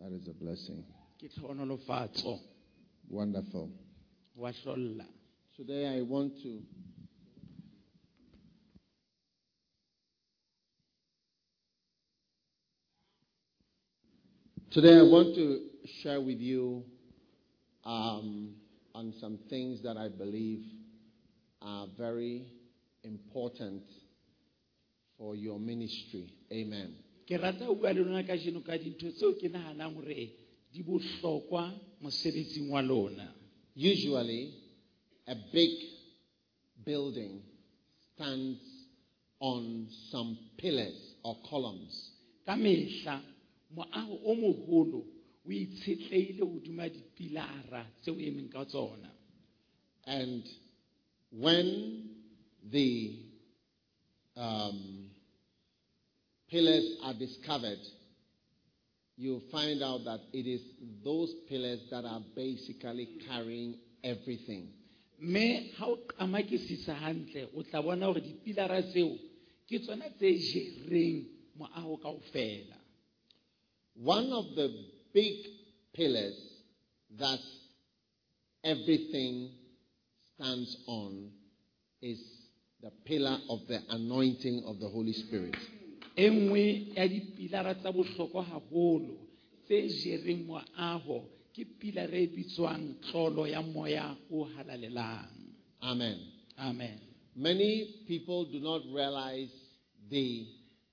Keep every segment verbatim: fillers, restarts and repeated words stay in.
That is a blessing. Ke tlhonolofatso Wonderful. wa hlolla. Today I want to Today I want to share with you um, on some things that I believe are very important for your ministry. Amen. Ke rata ho bua le lona ka jeno ka dintho tseo ke nahanang hore di bohlokwa mosebetsing wa lona. Usually, a big building stands on some pillars or columns. Ka mehla moaho o moholo o itshetleile hodima dipilara tseo e emeng ka tsona. And when the um, pillars are discovered, you find out that it is those pillars that are basically carrying everything. Me ha o qamakisisa hantle o tla bona hore dipilara tseo ke tsona tse jereng moaho kaofela. One of the big pillars that everything stands on is the pillar of the anointing of the Holy Spirit. Enngwe ya dipilara tsa bohlokwa haholo tse jereng moaho ke pilara e bitswang tlolo ya moya o halalelang. Amen. Amen. Many people do not realize the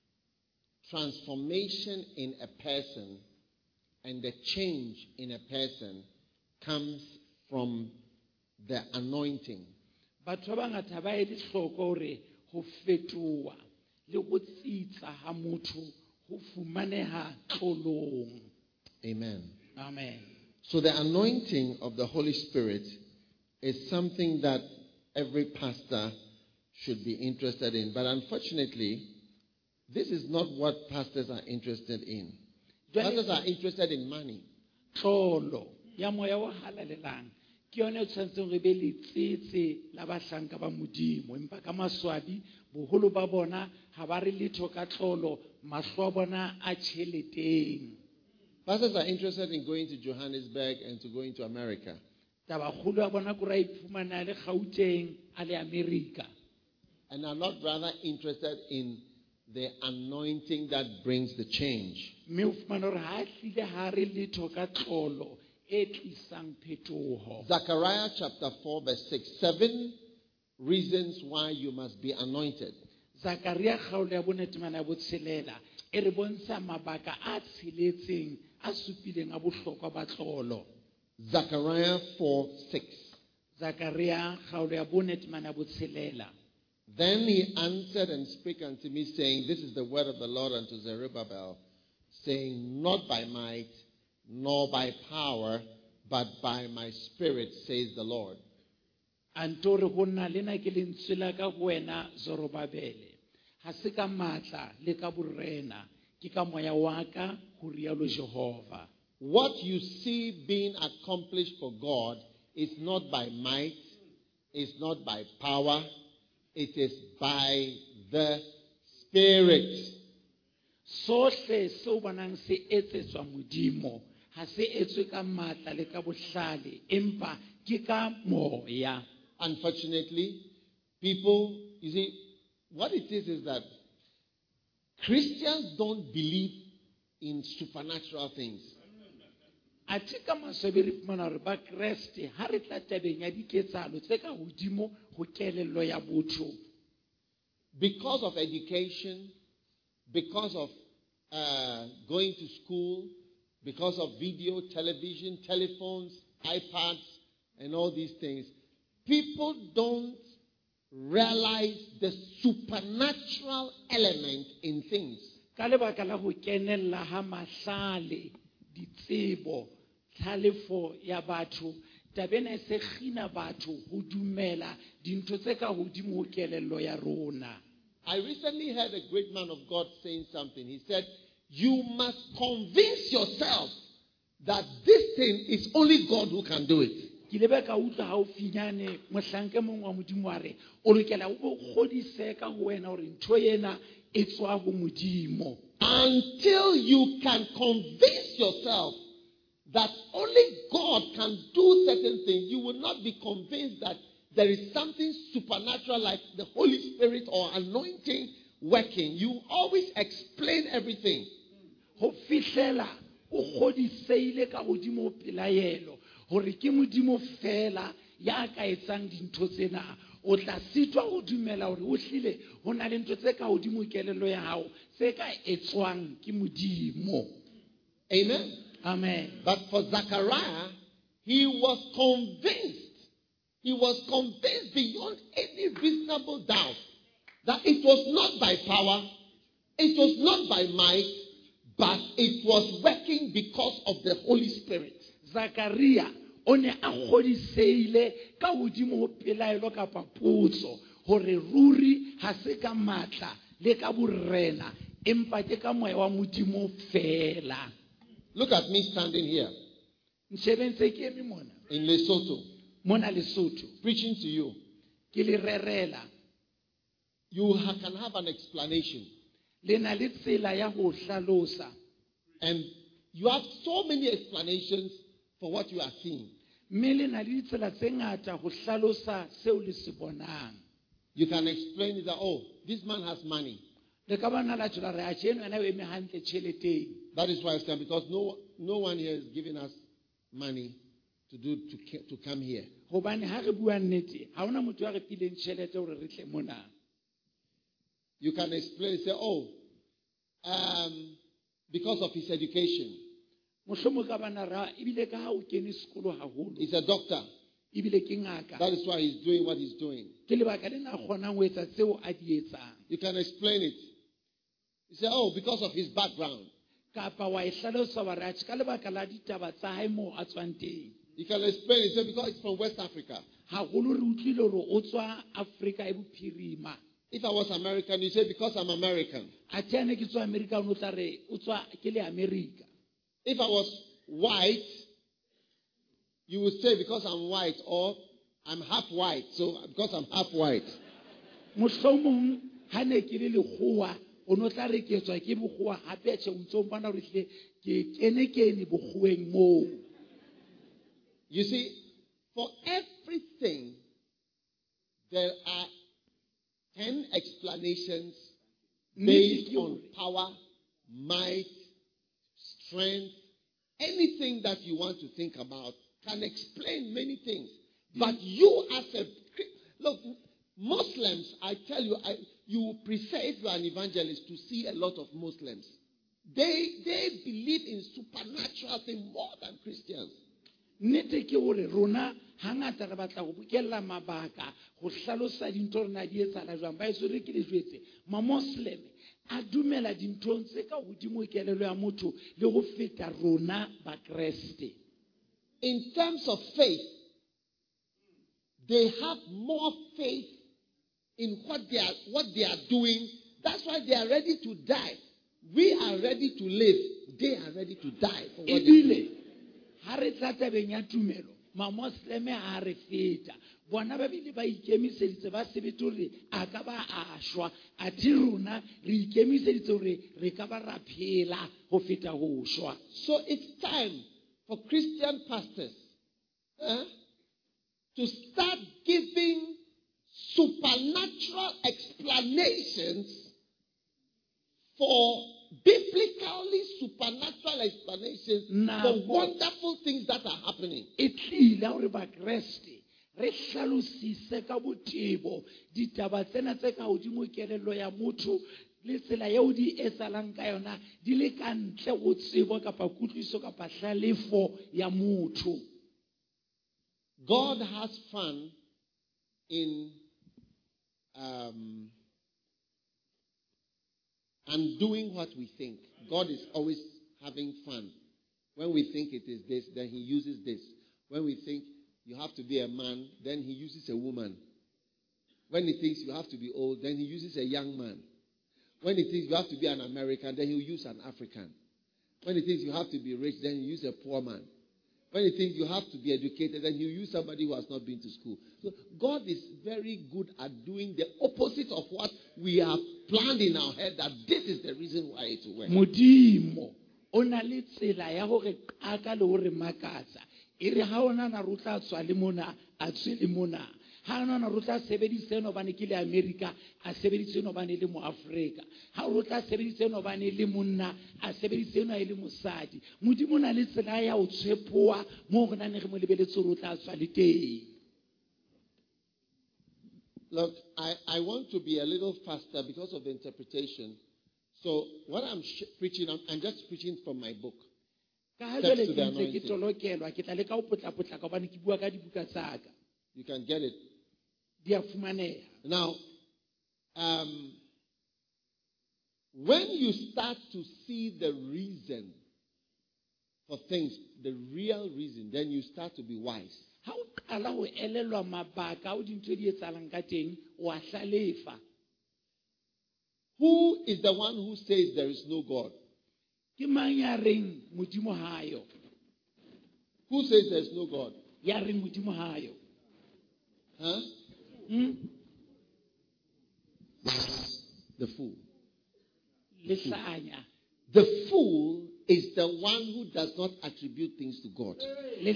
transformation in a person and the change in a person comes from the anointing. Batho ba bangata ba e dihloko hore ho fetoha le go tsitsa ha motho ho fumaneha tlolong. Amen. Amen. So the anointing of the Holy Spirit is something that every pastor should be interested in. But unfortunately, this is not what pastors are interested in. Pastors are interested in money. Tlolo ya moya o halalelang ke yone o tshwantseng re be le tsetse la bahlanka ba modimo empa ka maswabi boholo ba bona ha ba re letho ka tlolo mahlo a bona a tšheleteng. Pastors are interested in going to Johannesburg and to going to America. Tabakgolo ya bona ko ra iphumana le Gauteng a le America. And are not rather interested in the anointing that brings the change. Me o fumana hore ha hlile ha re letho ka tlolo e tlisang phetoho. Zechariah chapter four verse six. Seven reasons why you must be anointed. Zakaria kgaolo ya bonetemana ya botshelela e re bontsha mabaka a tsheletseng a supileng a bohlokwa ba tlolo. Zechariah four six. Zakaria kgaolo ya bonetemana ya botshelela. Then he answered and spake unto me, saying, This is the word of the Lord unto Zerubbabel, saying, Not by might, nor by power, but by my spirit, says the Lord. Antore hona lena ke lentswe la ka ho wena Zorobabele. Ha se ka matla le ka borena, ke ka moya wa ka ho rialo Jehova. What you see being accomplished for God is not by might, is not by power, it is by the Spirit. Sohle seo bonang se etsetswa modimo ha se etswe ka matla le ka bohlale empa ke ka moya. Unfortunately, people, you see, what it is is that Christians don't believe in supernatural things. Atika maswabi re fumana hore ba Kriste ha re tla tabeng ya diketsahalo tse ka hodimo ho kelello ya botho. Because of education, because of uh, going to school, because of video, television, telephones, iPads, and all these things, people don't realize the supernatural element in things. Ka lebaka la ho kenella ha mahlale ditsebo tlhalefo ya batho tabena se khina batho ho dumela dintho tse ka hodimo ho kelello ya rona. I recently heard a great man of God saying something. He said, you must convince yourself that this thing is only God who can do it. Ke lebe ka utla ha o finyane mohlanke mong wa modimo wa re o lokela o godise ka ho wena hore ntho yena e tswa ho modimo. Until you can convince convince yourself that only God can do certain things, you will not be convinced that there is something supernatural like the Holy Spirit or anointing working. You always explain everything. Ho fihlela o godiseile ka godimo pelaelo hore ke modimo fela ya ka etsang dintho tsena. O tla sitwa go dumela hore o hlile ho na le ntho tse ka godimo kelelo ya hao tse ka etswang ke modimo. Amen. Amen. But for Zachariah, he was convinced. He was convinced beyond any reasonable doubt that it was not by power, it was not by might, but it was working because of the Holy Spirit. Zachariah one a godiseile ka godimo ho pelaelo ka papotso hore ruri ha se ka matla le ka borena empa ke ka moya wa modimo fela. Look at me standing here Nshebentse ke eme mona in Lesotho, mona Lesotho preaching to you. ke le rerela. You ha- can have an explanation. Le na le tsela ya ho hlalosa. And you have so many explanations for what you are seeing. Mme le na le ditsela tse ngata ho hlalosa seo le se bonang. You can explain it that, oh, this man has money. Le ka bana la tshela re a tsheno ena o eme hantle tšheleteng. That is why I stand, because no, no one here is giving us money to do to, ca- to come here. Hobane ha re bua nnete ha ona motho ya re fileng tšhelete hore re tle mona. You can explain, say, oh, um, because of his education. Mohlomong ka bana ra ebile ka ha o kene sekolo haholo. He's a doctor. Ebile ke ngaka. That is why he's doing what he's doing. Ke lebaka le na kgonang ho etsa tseo a di etsang. You can explain it. You say, oh, because of his background. Kapa wa e hlalosa wa re a ka lebaka la ditaba tsa hae mo a tswang teng. You can explain it, say, because it's from West Africa. Haholo re utlwile hore o tswa Afrika e bophirima. If I was American, you say, because I'm American. A tshene ke tswa America o no tla re o tswa ke le America. If I was white, you would say, because I'm white, or I'm half white, so because I'm half white. Mohlomong ha ne ke le lekgowa o no tla re ke tswa ke bokgowa hape tse o ntse o bona hore hle ke kene kene bokgoweng moo. You see, for everything, there are ten explanations based on power, might, strength. Anything that you want to think about can explain many things. But you as a... Look, Muslims, I tell you, I, you prefer, if you are an evangelist, to see a lot of Muslims. They, they believe in supernatural things more than Christians. Nnete ke hore rona hangata re batla go bukella mabaka go hlalosa dintho rena di etsahala jwang ba eso re ke le jwetse ma Muslim a dumela dinthong tse ka godimo kelelo ya motho le go feta rona ba Kriste. In terms of faith, they have more faith in what they are what they are doing. That's why they are ready to die. We are ready to live. They are ready to die for what they do. Ha re tla tabeng ya tumelo ma Muslim ha re feta bona ba bile ba ikemiseditse ba sebetse hore a ka ba a shwa a thi rona re ikemiseditse hore re ka ba ra phela ho feta ho shwa. So it's time for Christian pastors eh, to start giving supernatural explanations for biblically supernatural explanations Now, for wonderful things that are happening. Etlile hore ba Kriste re hlalosise ka botebo ditaba tsena tse ka hodimo kelelo ya motho le tsela eo di etsalang ka yona di le ka ntle go tsebo kapa kutliso kapa hlalefo ya motho. God has fun in um, and doing what we think. God is always having fun. When we think it is this, then he uses this. When we think you have to be a man, then he uses a woman. When he thinks you have to be old, then he uses a young man. When he thinks you have to be an American, then he'll use an African. When he thinks you have to be rich, then he'll use a poor man. When he thinks you have to be educated, then he'll use somebody who has not been to school. So God is very good at doing the opposite of what we have planned in our head, that this is the reason why it will work. Modimo o na le tsela ya gore qaka le hore makatsa e re ha ona na rutla tswa le mona a tswe le mona ha ona na rutla sebedise no bane ke le America a sebedise no bane le mo Africa ha rutla sebedise no bane le monna a sebedise no ile mosadi modimo na le tsela ya o tshepoa mo gona ne re mo lebeletse rutla tswa le teng. Look, I, I want to be a little faster because of the interpretation. So what I'm sh- preaching, I'm, I'm just preaching from my book. Steps to the anointing. You can get it. Now, um, when you start to see the reason for things, the real reason, then you start to be wise. Who is the one who says there is no God? Who says there is no God? Huh? Hmm? The fool. The The fool is the one who does not attribute things to God. Did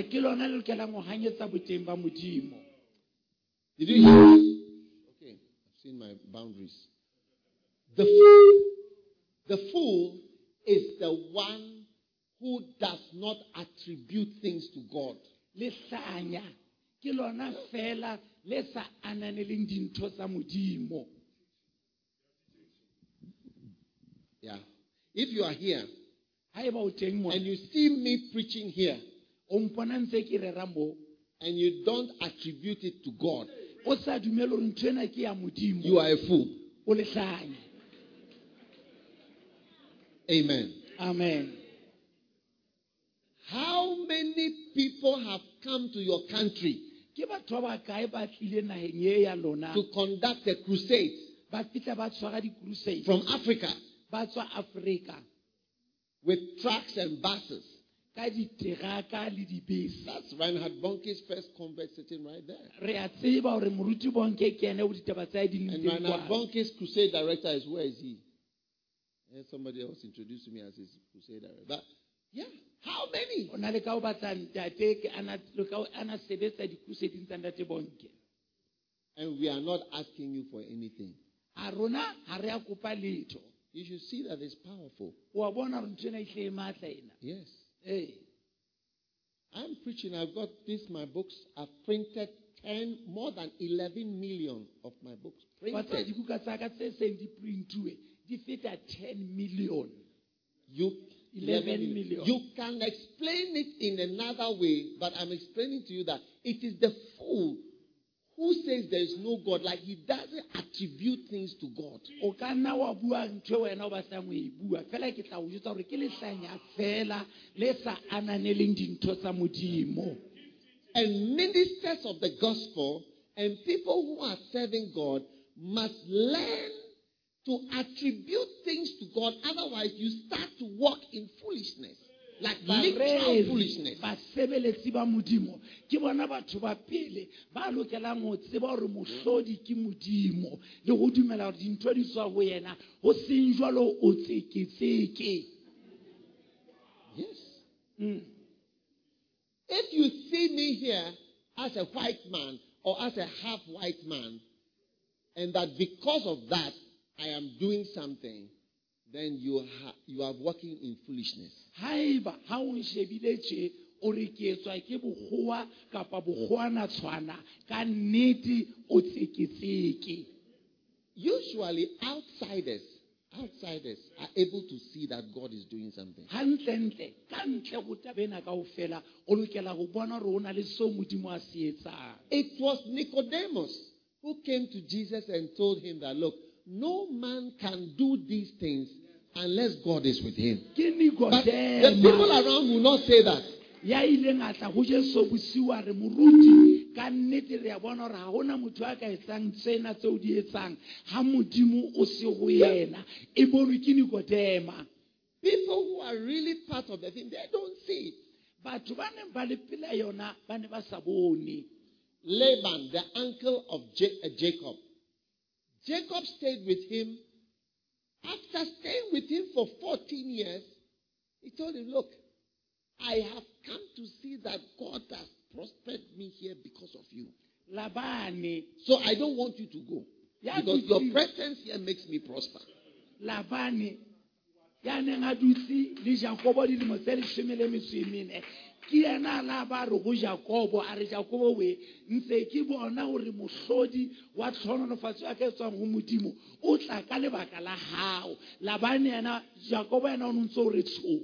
you hear me? Okay, I've seen my boundaries. The fool, the fool is the one who does not attribute things to God. Yeah. If you are here and you see me preaching here and you don't attribute it to God, you are a fool. Amen. Amen. How many people have come to your country to conduct a crusade from Africa with trucks and buses? That's Reinhard Bonnke's first convert sitting right there. And Reinhard Bonnke's crusade director is, where is he? Somebody else introduced me as his crusade director. But yeah, how many? And we are not asking you for anything. You should see that it's powerful. Yes. Hey. I'm preaching. I've got this, my books. I've printed ten, more than eleven million of my books. Printed. ten million. You, eleven million. You can explain it in another way, but I'm explaining to you that it is the fool who says there is no God, like he doesn't attribute things to God. And ministers of the gospel and people who are serving God must learn to attribute things to God. Otherwise, you start to walk in foolishness. Like literal foolishness. Yes. Mm. If you see me here as a white man or as a half white man, and that because of that I am doing something, then you ha- you are walking in foolishness. Usually outsiders outsiders are able to see that God is doing something. It was Nicodemus who came to Jesus and told him that, look, no man can do these things unless God is with him. But the people around will not say that. People who are really part of the thing, they don't see it. Laban, the uncle of Jacob. Jacob stayed with him. After staying with him for fourteen years, He told him, look, I have come to see that God has prospered me here because of you. Labane, So I don't want you to go. Ya Because your dutse- presence here makes me prosper. Labane, ya neng a dutse le Jakobo dilemo tse leshome le metso e mene. Ke yena la ba re go Jakobo a re Jakobo we ntse ke bona gore mohlodi wa tlhonolofatso ya ka e tswang go Modimo o tla ka lebaka la hao. Labane yena Jakobo yena o ntse o re tsho.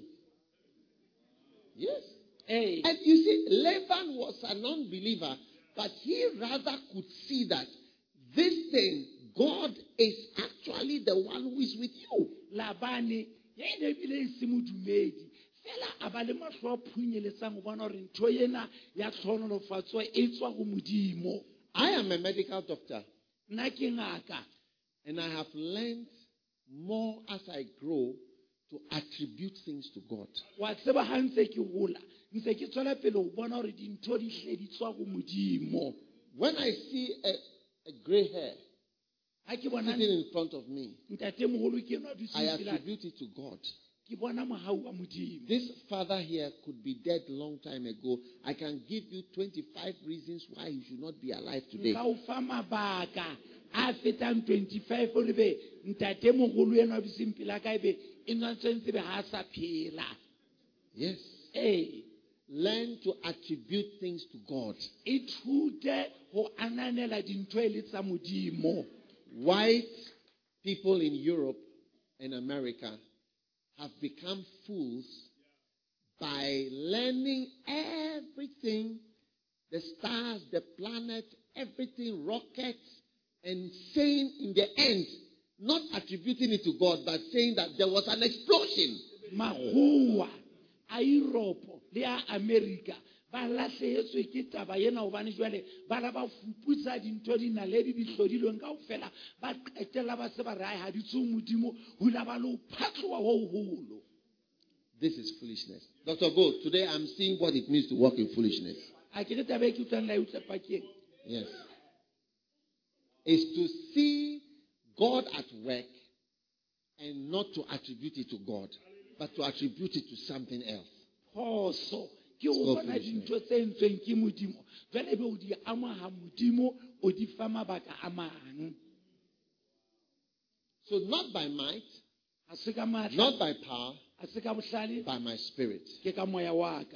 Yes. Eh, And you see, Laban was an unbeliever, but he rather could see that this thing, God is actually the one who is with you. Labane ya ene bile e se modumedi fela a ba le matlho a phunyeletsang go bona gore ntho ena ya tlhonolofatso e tswa go Modimo. I am a medical doctor, Nna ke ngaka, and I have learned more as I grow to attribute things to God. wa tseba ha ntse ke gola ntse ke tswela pele go bona gore dintho di hle di tswa go Modimo. When I see a, a gray hair Ha ke bona sitting in front of me, ntatemogolo ke enwa a dutse I pele a ka, attribute it to God. ke bona mogau wa Modimo. This father here could be dead long time ago. I can give you twenty-five reasons why he should not be alive today. Nka o fa mabaka a fetang twenty-five gore be ntatemogolo enwa a dutse pele a ka ebe e ntsentse be ha a sa phela. Yes. Eh, Learn to attribute things to God. ithute go ananela dintho e le tsa Modimo. White people in Europe and America have become fools by learning everything, the stars, the planet, everything, rockets, and saying in the end, not attributing it to God, but saying that there was an explosion. Makgowa a Europe le a America ba lahlehetswe ke taba ena hobane jwale ba la ba fuputsa dintho di naledi di hlodilweng kaofela ba qetella ba se ba re ha di tswe Modimo hula ba lo phatloa ho holo. This is foolishness. Doctor Gold, today I'm seeing what it means to walk in foolishness. A ke re taba e ke utlwang la e utlwa pakeng. Yes. Is to see God at work and not to attribute it to God, but to attribute it to something else. Phoso ke It's o called bona foolishness. dintho tse entsweng ke Modimo jwale be o di amaha Modimo o di fa mabaka a mang. So not by might, Ha se ka matla, not by power, ha se ka bohlale, by my spirit. ke ka moya wa ka.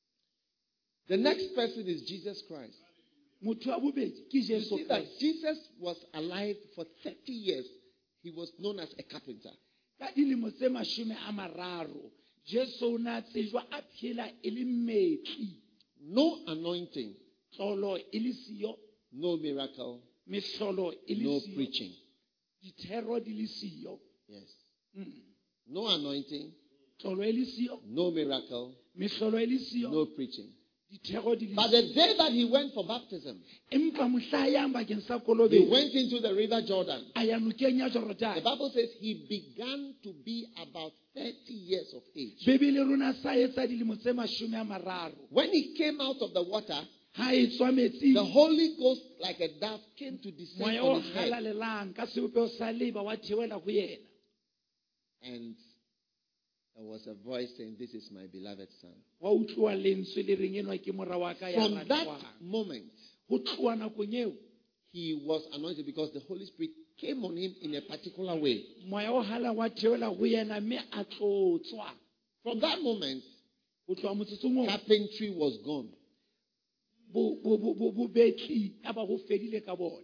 The next person is Jesus Christ. Motho wa bobedi ke You Jesu see that Christ. Jesus was alive for thirty years. He was known as a carpenter. Ka dilemo tse mashome a mararo Jesu o ne a tsejwa a phela e le metsi, No anointing, tlolo e le siyo, no miracle, mehlolo e le no siyo, preaching. dithero di le siyo. Yes. Mm. No anointing, Tlolo e le siyo, no miracle, mehlolo e le siyo, no preaching. dithero di le But siyo. the day that he went for baptism, Empa mohla yang bakeng sa he kolobedi went into the river Jordan. a ya nokeng ya The Jorodane. Bible says he began to be about thirty years of age. Bebele rona sa etsa dilemo tse mashome a mararo. When he came out of the water, Ha e tswa metsing, the Holy Ghost, like a dove, came to descend moya o on his head. halalelang ka sebopego sa leba wa theoela go yena. And there was a voice saying, "This is my beloved son." Wa utlwa lentswe le reng enwa ke mora wa ka ya From that ratwang. moment, Ho tloha nakong eo he was anointed because the Holy Spirit came on him in a particular way. moya o hala wa theoela go yena mme a tlotswa. From that moment, Ho tloha motsotsong oo carpentry was gone. bo- bo- bo- bo- bobetli ya ba go fedile ka bona.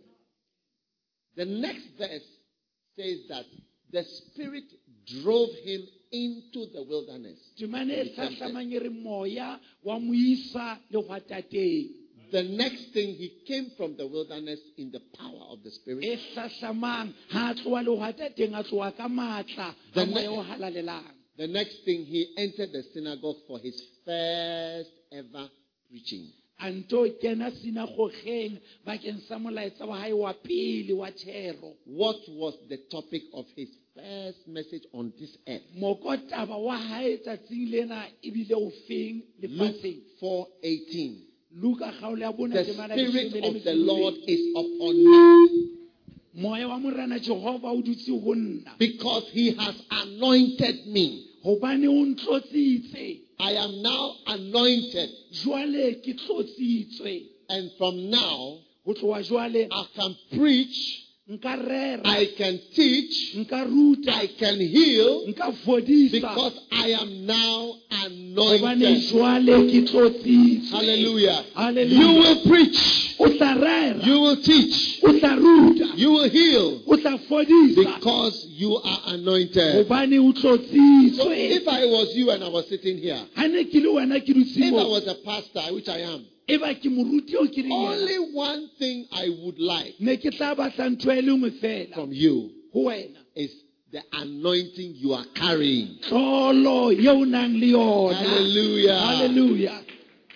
The next verse says that the Spirit drove him into the wilderness. Temane to e be tempted. hlahlamang e re moya wa mo isa lehwatateng. The next thing, he came from the wilderness in the power of the Spirit. E hlahlamang ha a tloha lehwatateng a tloha ka matla The a moya ne- o halalelang. The next thing, he entered the synagogue for his first ever preaching. A nto kena sinagogeng bakeng sa molaetsa wa hae wa pele wa thero. What was the topic of his first message on this earth? Mokotaba wa hae tsatsing lena e bile o feng Luke lefatsheng. four eighteen. Luka kgaolo ya bone The temana Spirit leshome le of metso the e Lord robedi. is upon me Moya wa morena Jehova o dutse ho nna because he has anointed me Hobane o ntlotsitse. I am now anointed. Jwale ke tlotsitswe. And from now, Ho tloha jwale I can preach, nka rera, I can teach, nka ruta, I can heal, nka fodisa. because I am now Hobane anointed. jwale ke tlotsitswe. Hallelujah. Hallelujah. You will preach, O tla rera, you will teach, o tla ruta, you will heal, o tla fodisa. because you are anointed. Hobane o So tlotsitswe. if I was you and I was sitting here, Ha ne ke le wena ke dutse if I mo, was a pastor, which I am, e ba ke moruti o ke reng yena, only one thing I would like ne ke tla batla ntho e le nngwe fela from you ho wena. is the anointing you are carrying. Tlolo ye o nang le yona. Hallelujah. Hallelujah.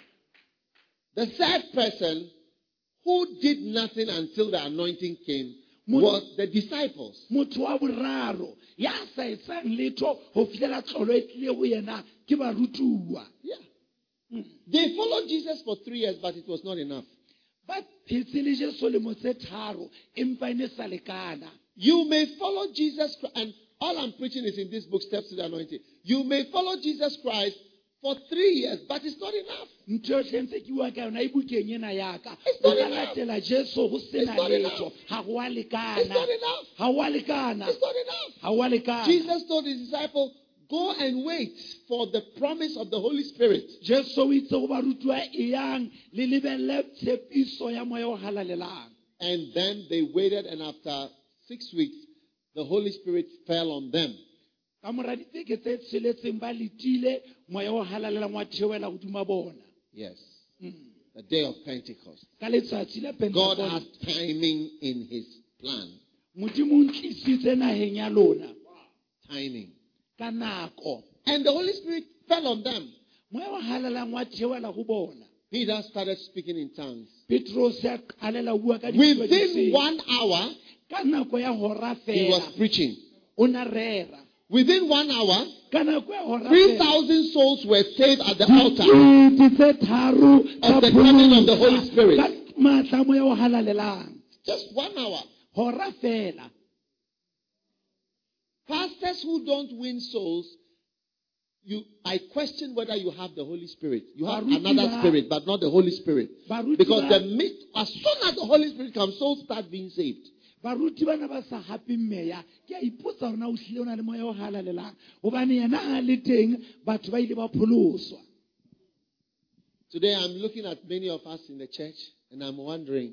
The third person who did nothing until the anointing came Mo- was the disciples. Motho wa boraro ya sa etsang letho ho fitlhela tlolo e tlile ho yena ke barutuwa. Yeah. Mm. They followed Jesus for three years, but it was not enough. Ba phetse le Jesu lemo tse tharo empa e ne sa lekana. You may follow Jesus Christ, and all I'm preaching is in this book, Steps to the Anointing. You may follow Jesus Christ for three years, but it's not enough. Ntho yotlhe ntse ke bua ka yona e bukeng ena ya ka. It's O not ka enough. latela Jesu ho sena It's not letho. enough. Ha ho a It's lekana. not enough. Ha ho a lekana. It's not enough. Ha ho a lekana. Jesus told his disciples, go and wait for the promise of the Holy Spirit. Jesu o itse go barutwa e yang le lebelle tshepiso ya moya o halalelang. And then they waited, and after six weeks, the Holy Spirit fell on them. Ka mora dibeke tse tsheletseng ba letile moya o halalelang wa theoela hodima bona. Yes. Mm. The day of Pentecost. Ka letsatsi la God has Pentecost timing in his plan. Modimo o ntlisitse naheng ya lona Timing. ka nako. And the Holy Spirit fell on them. Moya o halalelang wa theoela ho bona. Peter started speaking in tongues. Petros ya qalela bua ka dipuo Within tse- one hour, ka nako ya hora he was fela preaching. o na rera. Within one hour, Ka nako ya hora three fela thousand souls were saved at the altar. dikete tse tharo Of the tsa coming of the pholosa Holy Spirit. ka matla a moya o halalelang. Just one hour. Hora fela. Pastors who don't win souls, you, I question whether you have the Holy Spirit. You have Baruti another ba- spirit, but not the Holy Spirit. Baruti Because ba- the mi- as soon as the Holy Spirit comes, souls start being saved. baruti bana ba sa hape meya ke a ipotsa rona o hlile o na le moya o halalelang hobane yena a le teng batho ba ile ba pholoswa. Today I'm looking at many of us in the church and I'm wondering,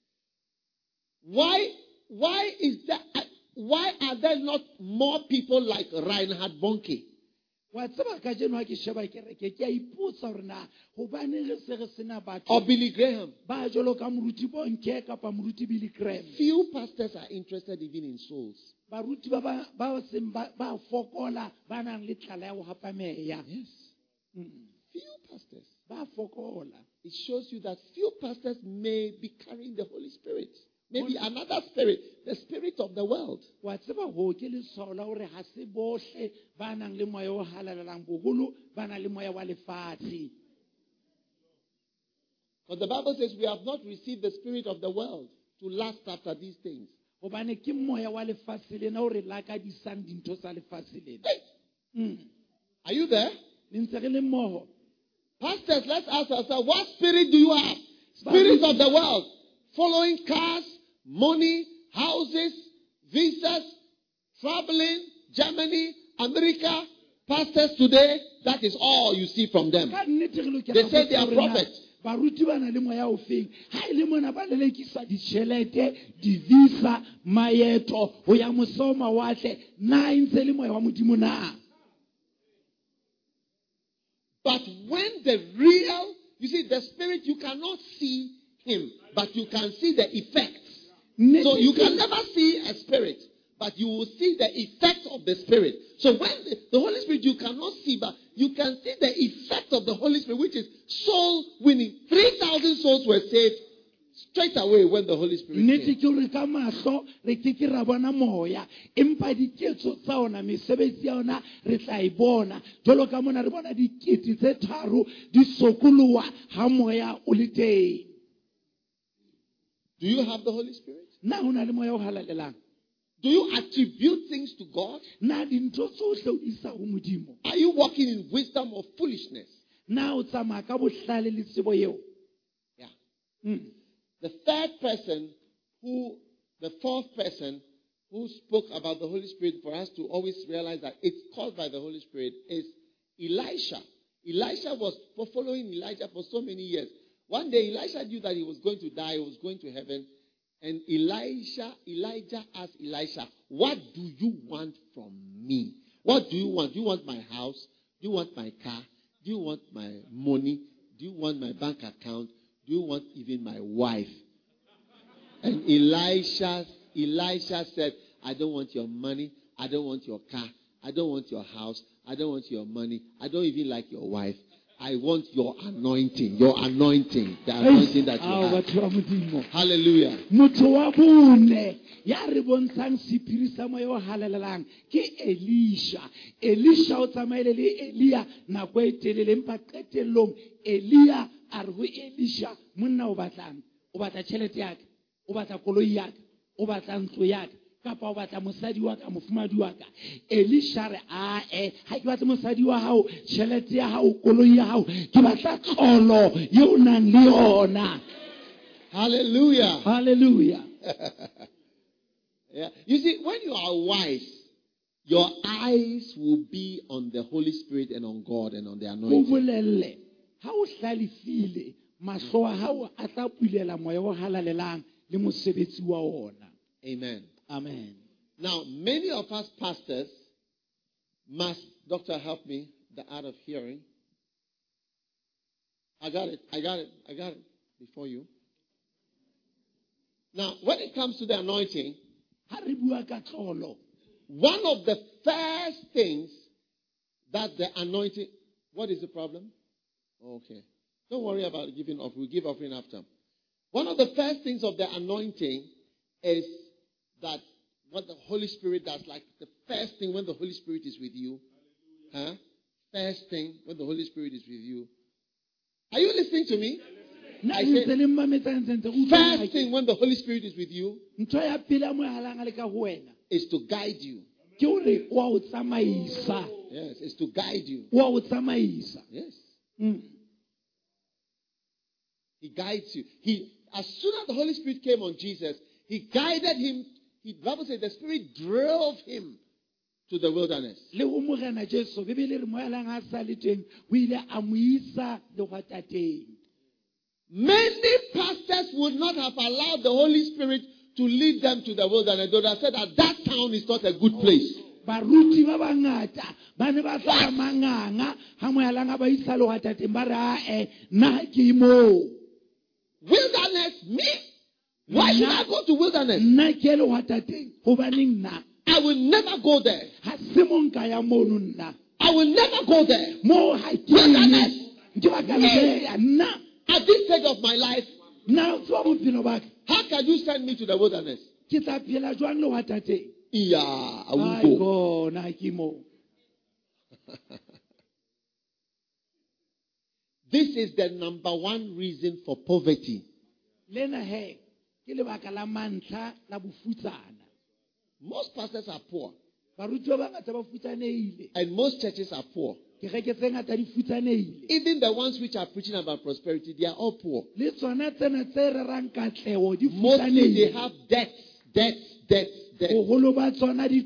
why, why is that, why are there not more people like Reinhard Bonnke? Wa tseba ka jeno ha ke sheba kereke ke a ipotsa hore na hobane re se re sena Or batho Billy Graham? ba jalo ka moruti Bonke kapa moruti Billy Graham. Few pastors are interested even in souls. Baruti ba ba ba seng ba ba fokola ba nang le tlala ya ho hapa meya. Yes. Mm. Few pastors. Ba fokola. It shows you that few pastors may be carrying the Holy Spirit. Maybe another spirit, the spirit of the world. Wa tseba ho ke le tshwao la hore ha se bohle ba nang le moya o halalelang boholo ba nang le moya wa lefatshe. But the Bible says we have not received the spirit of the world to last after these things. Hobane ke moya wa lefatshe lena o re lakadisang dintho tsa lefatshe lena. Hey, Mm. are you there? Le ntse re le mmoho. Pastors, let's ask ourselves, what spirit do you have? Spirit of the world. Following cars, money, houses, visas, traveling, Germany, America. Pastors today, that is all you see from them. Ka nnete re lokela They ho say they are botsa hore na prophets. baruti ba na le moya o feng ha e le mona ba lelekisa ditjhelete divisa maeto ho ya mose ho mawatle na e ntse le moya wa modimo na. But when the real, you see, the spirit, you cannot see him, but you can see the effects. So you can never see a spirit, but you will see the effect of the spirit. So when the, the Holy Spirit, you cannot see, but you can see the effect of the Holy Spirit, which is soul winning. three thousand souls were saved straight away when the Holy Spirit nnete came. ke hore ka mahlo re ke ke ra bona moya empa diketso tsa ona mesebetsi ya ona re tla e bona jwalo ka mona re bona dikete tse tharo di sokoloha ha moya o le teng. Do you have the Holy Spirit? Na ho na le moya o halalelang? Do you attribute things to God? na dintho tsohle o di isa ho Modimo? Are you walking in wisdom or foolishness? Na o tsamaya ka bohlale le tsebo eo? Yeah. Mm. The third person who, the fourth person who spoke about the Holy Spirit for us to always realize that it's caused by the Holy Spirit is Elisha. Elisha was following Elijah for so many years. One day Elisha knew that he was going to die, he was going to heaven. And Elisha, Elijah asked Elisha, what do you want from me? What do you want? Do you want my house? Do you want my car? Do you want my money? Do you want my bank account? Do you want even my wife? And Elisha, Elisha said, I don't want your money. I don't want your car. I don't want your house. I don't want your money. I don't even like your wife. I want your anointing. Your anointing. The anointing that you have. Hallelujah. Motho wa bone ya re bontshang sephiri sa moya o halalelang ke Elisha. Elisha o tsamaile le Elia nako e telele empa qetellong Elia a re ho Elisha, monna o batlang? O batla tjhelete ya ka? O batla koloi ya ka? O batla ntlo ya ka? Kapa o batla mosadi wa ka, mofumadi wa ka? Elisha re a e ha ke batla mosadi wa hao, tjhelete ya hao, koloi ya hao, ke batla tlolo ye o nang le yona. Hallelujah. Hallelujah. Yeah. You see, when you are wise, your eyes will be on the Holy Spirit and on God and on the anointing. Bolelle ha o hlalefile mahlo a hao a tla pulela moya o halalelang le mosebetsi wa ona. Amen. Amen. Now, many of us pastors must, doctor, help me, the art of hearing. I got it, I got it, I got it before you. Now, when it comes to the anointing, Ha re bua ka tlolo, one of the first things that the anointing, what is the problem? Okay. Don't worry about giving offering. We'll give offering after. One of the first things of the anointing is that what the Holy Spirit does, like the first thing when the Holy Spirit is with you, huh? First thing when the Holy Spirit is with you. Are you listening to me? I said, first thing when the Holy Spirit is with you is to guide you. Yes, it's to guide you. Yes. Mm. He guides you. He, as soon as the Holy Spirit came on Jesus, he guided him. He, the Bible says the Spirit drove him to the wilderness. Many pastors would not have allowed the Holy Spirit to lead them to the wilderness. They would have said that that town is not a good place. Baruti ba bangata ba ne ba tla manganga ha moyalanga ba isa lo hatateng ba ra e na ke mo wilderness. Me? Why should I go to wilderness? Na ke lo hatateng hobaneng na I will never go there. Ha se mo nka ya mono nna I will never go there. Mo ha ke wilderness ke ba ka le na at this stage of my life. Now so bophelo ba ka, how can you send me to the wilderness? Ke tla phela jwang lo hatateng? Yeah, I will go. This is the number one reason for poverty. Most pastors are poor. And most churches are poor. Even the ones which are preaching about prosperity, they are all poor. Mostly they have debts, debts, debts. Your first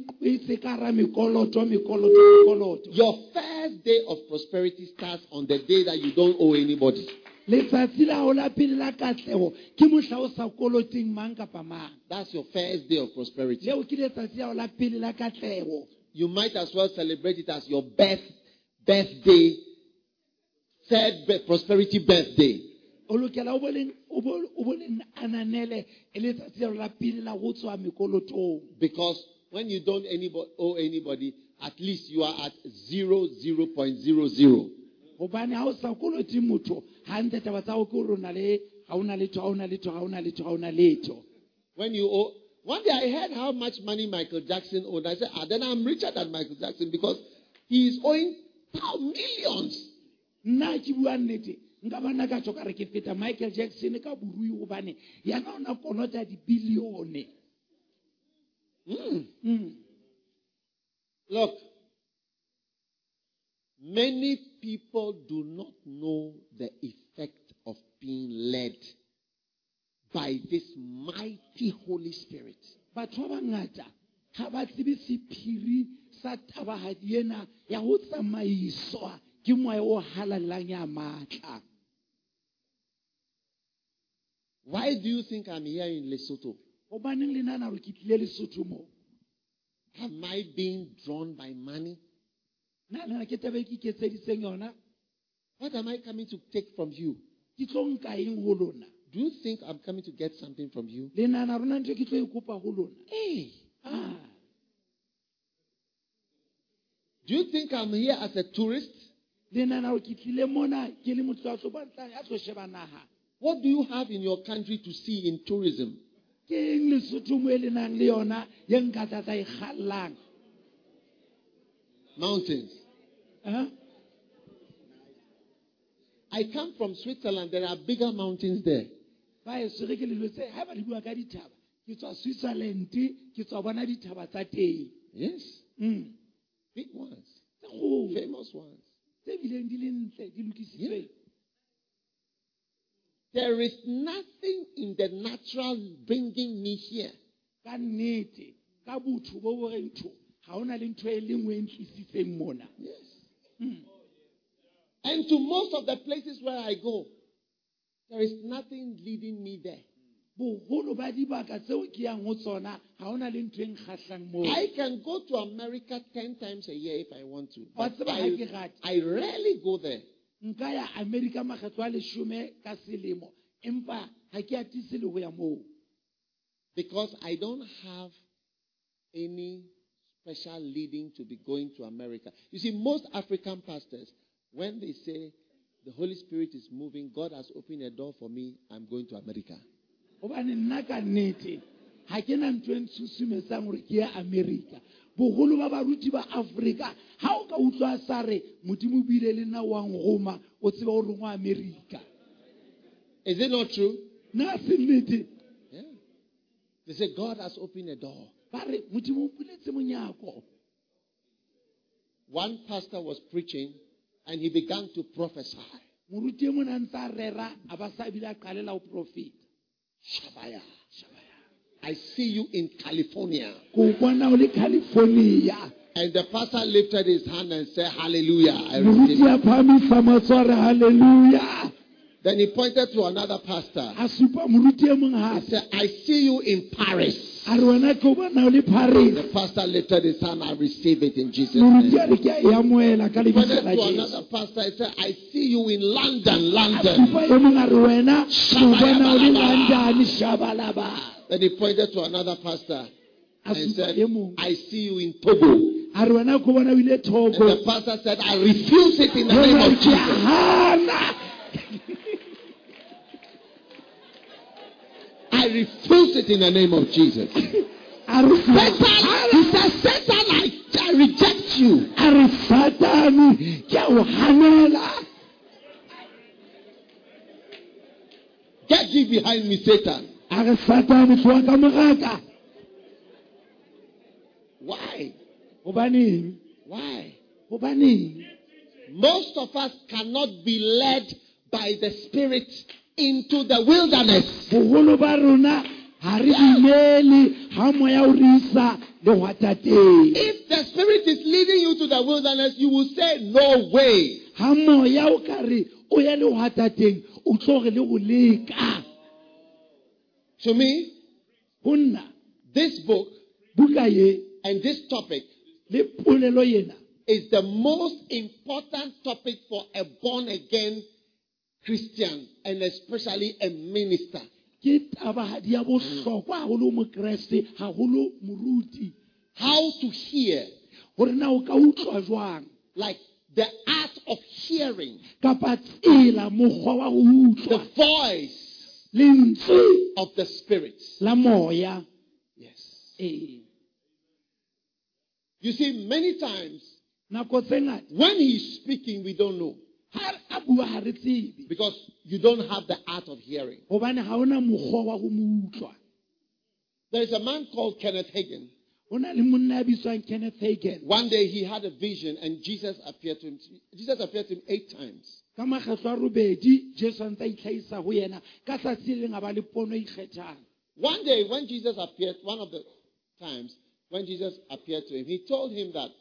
day of prosperity starts on the day that you don't owe anybody. That's your first day of prosperity. You might as well celebrate it as your birth, birthday, third birth, prosperity birthday. Because when you don't anybody, owe anybody, at least you are at zero, zero point zero zero. When you owe, one day I heard how much money Michael Jackson owed. I said, ah, then I'm richer than Michael Jackson because he is owing millions. Michael Jackson ka burui gobane yana ona kolota di billion. Mm. Mm. Look, many people do not know the effect of being led by this mighty Holy Spirit. Batho ba bangata ha ba tsebe sephiri sa tabahadi ena ya ho tsamaiswa ke moya o halalang ya matla. Why do you think I'm here in Lesotho? Hobaneng le nahana hore ke tlile Lesotho mo? Am I being drawn by money? Na nna ke taba e ke iketseditseng yona. What am I coming to take from you? Ke tlo nka eng ho lona? Do you think I'm coming to get something from you? Le nahana rona ntho ke tlo e kopa ho lona? Hey, Ah. do you think I'm here as a tourist? Le nahana hore ke tlile mona ke le motho a tlo batlang a tlo sheba naha. What do you have in your country to see in tourism? Ke eng Lesotho mo e le nang le yona ye nka tla tla e kgallang? Mountains. Huh? I come from Switzerland. There are bigger mountains there. Ba e se re ke le letse ha ba di bua ka dithaba. Ke tswa Switzerland, ke tswa bona dithaba tsa teng. Yes, Mm. big ones, Tse kgolo, famous ones. tse bileng di le ntle, di lokisitsweng. There is nothing in the natural bringing me here. Ka nnete, ka botho bo bo re ntho, ha hona le ntho e le nngwe e ntlisitseng mona. Yes. Mm. And to most of the places where I go, there is nothing leading me there. Boholo ba dibaka tseo ke yang ho tsona, ha hona le ntho e nkgahlang moo. I can go to America ten times a year if I want to. Wa But tseba ha ke I, rate. I rarely go there. Nka ya America makgetlo a leshome ka selemo, empa ha ke atise le ho ya moo. Because I don't have any special leading to be going to America. You see, most African pastors, when they say the Holy Spirit is moving, God has opened a door for me, I'm going to America. Hobane nna ka nnete ha ke na ntho e ntshusumetsa hore ke ya America. Boholo ba baruti ba Africa ha o ka utlwa sa re modimo bile le nna wa ngoma o tseba hore ngwa America. Is it not true? Na se nnete. Yeah. They say God has opened a door. Ba re modimo o buletse monyako. One pastor was preaching and he began to prophesy. Moruti e mona ntsa rera a ba sa bile a qalela ho profeta. Shabaya, Shabaya. I see you in California. Ko bona o le California. And the pastor lifted his hand and said, Hallelujah. I Moruti receive a it. phamisa matshwaro, hallelujah. Then he pointed to another pastor. A supa moruti e mong He hape. said, I see you in Paris. A re wena ke o bona o le Paris. The pastor lifted his hand. I receive it in Jesus' Moruti name. a re ke a e amohela ka He lebitso pointed la to Jesu. another pastor. He said, I see you in London, A London. supa e mong a re wena ke o bona o le London, shabalaba. Then he pointed to another pastor A and supa said, e mong I see you in Togo. a re wena ke o bona o ile And Togo. the pastor said, I refuse it in the name Wena of ke Jesus. hana. I refuse it in the name of Jesus. A re Satan, he said, Satan, I, I reject you. a re Satane ke a o hanela. Get thee behind me, Satan. A re Satane tloha ka moraka. Why? Hobaneng? Why? Hobaneng? Most of us cannot be led by the Spirit into the wilderness. Boholo ba rona ha re dumele ha moya o re isa lehwatateng. If the Spirit is leading you to the wilderness, you will say, no way. Ha moya o ka re o ya lehwatateng o tlo re le go leka. To me, Ho nna this book buka ye and this topic le polelo yena is the most important topic for a born-again Christian and especially a minister. ke tabahadi ya bohlokwa haholo mokreste haholo moruti. How to hear, Hore na o ka utlwa jwang like the art of hearing, kapa tsela mokgwa wa ho the utlwa voice lentswe of the Spirit. la moya. Yes. Eh, You see, many times nako tse ngata when he's speaking, we don't know ha a bua ha re tsebe because you don't have the art of hearing. hobane ha ona mokgwa wa ho mo utlwa. There is a man called Kenneth Hagin. Ho na le monna ya bitswang Kenneth Hagin. One day he had a vision and Jesus appeared to him. Jesus appeared to him eight times. Ka makgetlo a robedi Jesu a ntse a itlhahisa ho yena ka tsatsi le leng a ba le pono e ikgethang. One day when Jesus appeared, one of the times when Jesus appeared to him, he told him that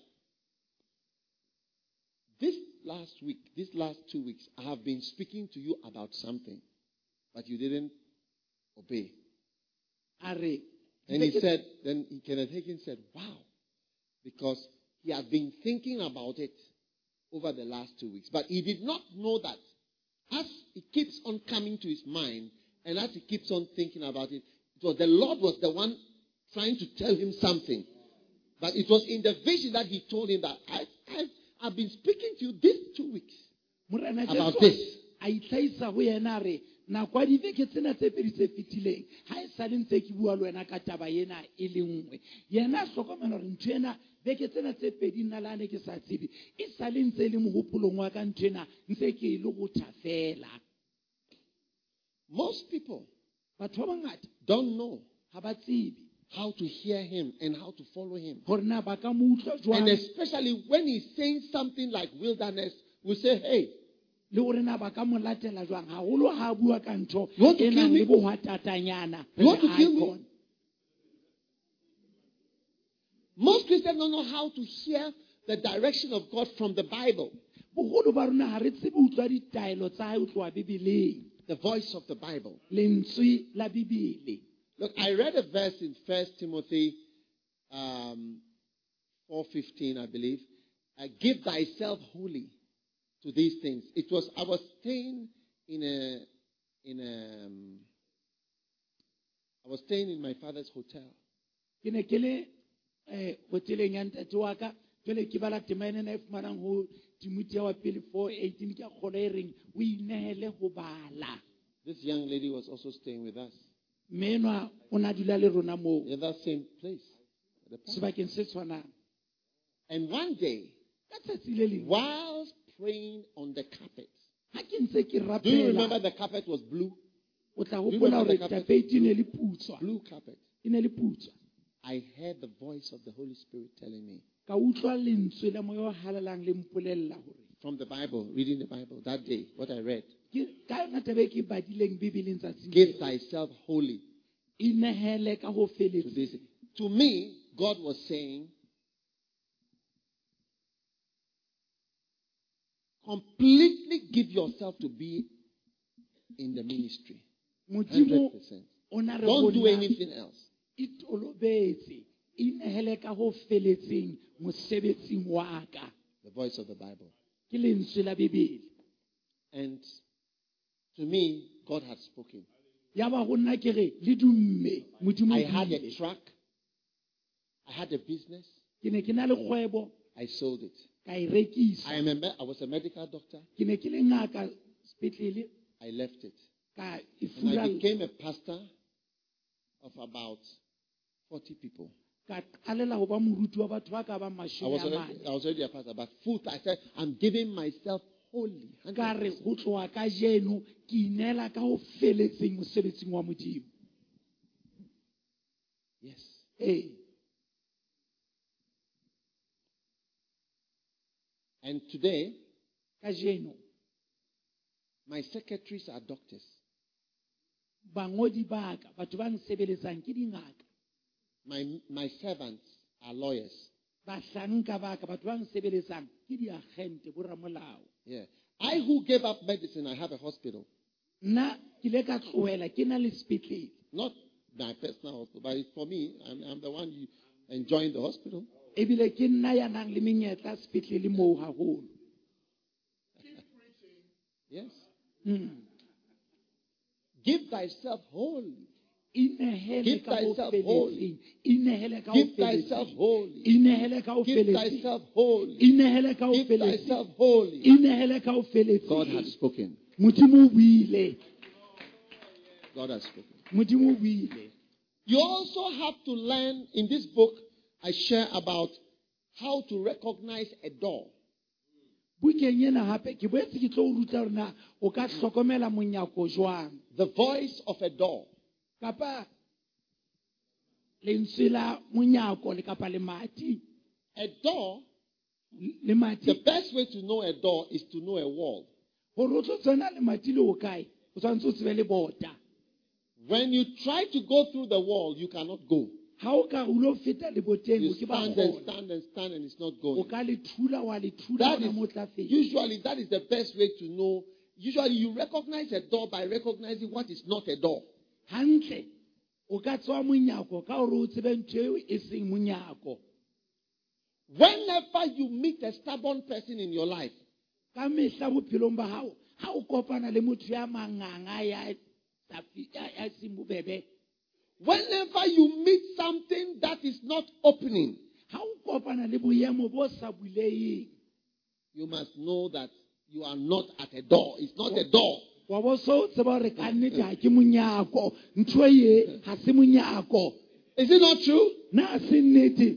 this last week, these last two weeks, I have been speaking to you about something, but you didn't obey. Are And he said, then Kenneth Hagin said, wow, because he had been thinking about it over the last two weeks. But he did not know that as it keeps on coming to his mind and as he keeps on thinking about it, it was the Lord was the one trying to tell him something. But it was in the vision that he told him that I, I, I've been speaking to you these two weeks about this. A itlhaisa ho yena re na kwa di veke tsena tse pedi tse fitileng ha e sa le ntse ke bua le wena ka taba ena e le nngwe yena hlokomela re ntwe ena veke tsena tse pedi nna la ne ke sa tsebe e sa le ntse le mohopolong wa ka ntwe ena ntse ke le go thafela. Most people batho ba bangata don't know ha ba tsebe how to hear him and how to follow him. gore na ba ka mo utlwa jwang, And especially when he's saying something like wilderness, we say, hey, le gore na ba ka mo latela jwang haholo ha bua ka ntho You want to e kill nang me? le bohwatatanyana. You want to kill me? Icon. most Christians don't know how to hear the direction of God from the Bible, Bogolo ba rona ha re tsebe utlwa ditaelo tsa hae ho tloha Bibeleng, the voice of the Bible. lentswe la Bibele. Look, I read a verse in First Timothy um, four fifteen, I believe. Uh, Give thyself wholly to these things. It was I was staying in a in a um, I was staying in my father's hotel. Ke ne ke le eh hoteleng ya ntate wa ka jwale ke bala tema ena na e fumanang ho Timotheo wa pele four eighteen ke a kgolo e reng o inehele ho bala. This young lady was also staying with us Menwa o na dula le rona moo in that same place. at the park. sebakeng se tshwanang. And one day, Ka tsatsi le leng whilst praying on the carpet, ha ke ntse ke do you remember rapela the carpet was blue? o tla you hopola remember hore the carpet? tapete ne le putswa Blue carpet. e ne le putswa. I heard the voice of the Holy Spirit telling me Ka utlwa lentswe la moya o halalang le mpolella hore from the Bible, reading the Bible that day, what I read. ke ka yona taba e ke badileng Bibeleng tsatsing Give leo. thyself wholly Inehele ka ho to feletse. this. To me, God was saying, completely give yourself to be in the ministry. Modimo one hundred percent. o na re Don't do bona anything else. e tolobetse inehele ka ho feletseng mosebetsing wa ka. The voice of the Bible. Ke lentswe la Bibele. And to me, God had spoken. Ya ba go nna ke re le dumme Modimo I o had a buile. truck. I had a business. Ke ne ke na le kgwebo I sold it. ka e rekisa. I remember I was a medical doctor. Ke ne ke le ngaka sepetlele I left it. ka e And I furalla. became a pastor of about forty people. Ka qalela ho ba moruti wa batho ba ka ba I mashome was a already, mane. I was already a pastor, but full time. I said, I'm giving myself wholly. Ka re go tloa ka jeno ke inela ka ho feletseng mosebetsing wa Modimo. Yes. Eh, And today, ka jeno my secretaries are doctors. bangodi ba ka batho ba nsebeletsang ke dingaka. My, my servants are lawyers. Bahlanka ba ka batho ba nsebeletsang ke diagente bo ramolao. Yeah. I who gave up medicine, I have a hospital. Nna ke le ka tlohela ke na le sepetlele. Not my personal hospital, but it's for me. I'm, I'm the one you enjoying the hospital. Ebile ke nna ya nang le menyetla sepetlele moo haholo. Yes. Mm. Give thyself wholly. Inehele Give ka ho thyself feletseng. wholly. Inehele ka ho Give thyself feletseng. wholly. Inehele ka ho Give feletseng. thyself wholly. Inehele ka ho Give feletseng. thyself wholly. Inehele ka ho feletseng. God has spoken. Modimo o buile. God has spoken. Modimo o buile. You also have to learn in this book. I share about how to recognize a door. Bukeng ena hape ke boetse ke tlo o ruta hore na o ka hlokomela monyako jwang. The voice of a door. Kapa lentswe la monyako le kapa lemati A door, lemati the best way to know a door is to know a wall. gore o tlo tsena lemati le o kae o tshwanetse o tsebe le bota. When you try to go through the wall, you cannot go. Ha o ka o lo feta leboteng You o ke ba stand and kgona. stand and stand and it's not O going. ka le thula wa le thula That ona mo tla is, feta. usually, that is the best way to know. Usually, you recognize a door by recognizing what is not a door. Hantle o ka tswa monyako ka gore o tsebe ntho eo e seng monyako. Whenever you meet a stubborn person in your life, Ka mehla bophelong ba hao ha o kopana le motho ya manganga ya ya seng bobebe. whenever you meet something that is not opening, Ha o kopana le boemo bo sa buleing, you must know that you are not at a door. It's not a door. wa bo so tseba gore ka nnete ha ke monyako, ntho ye ha se monyako. Is it not true? Na se nnete.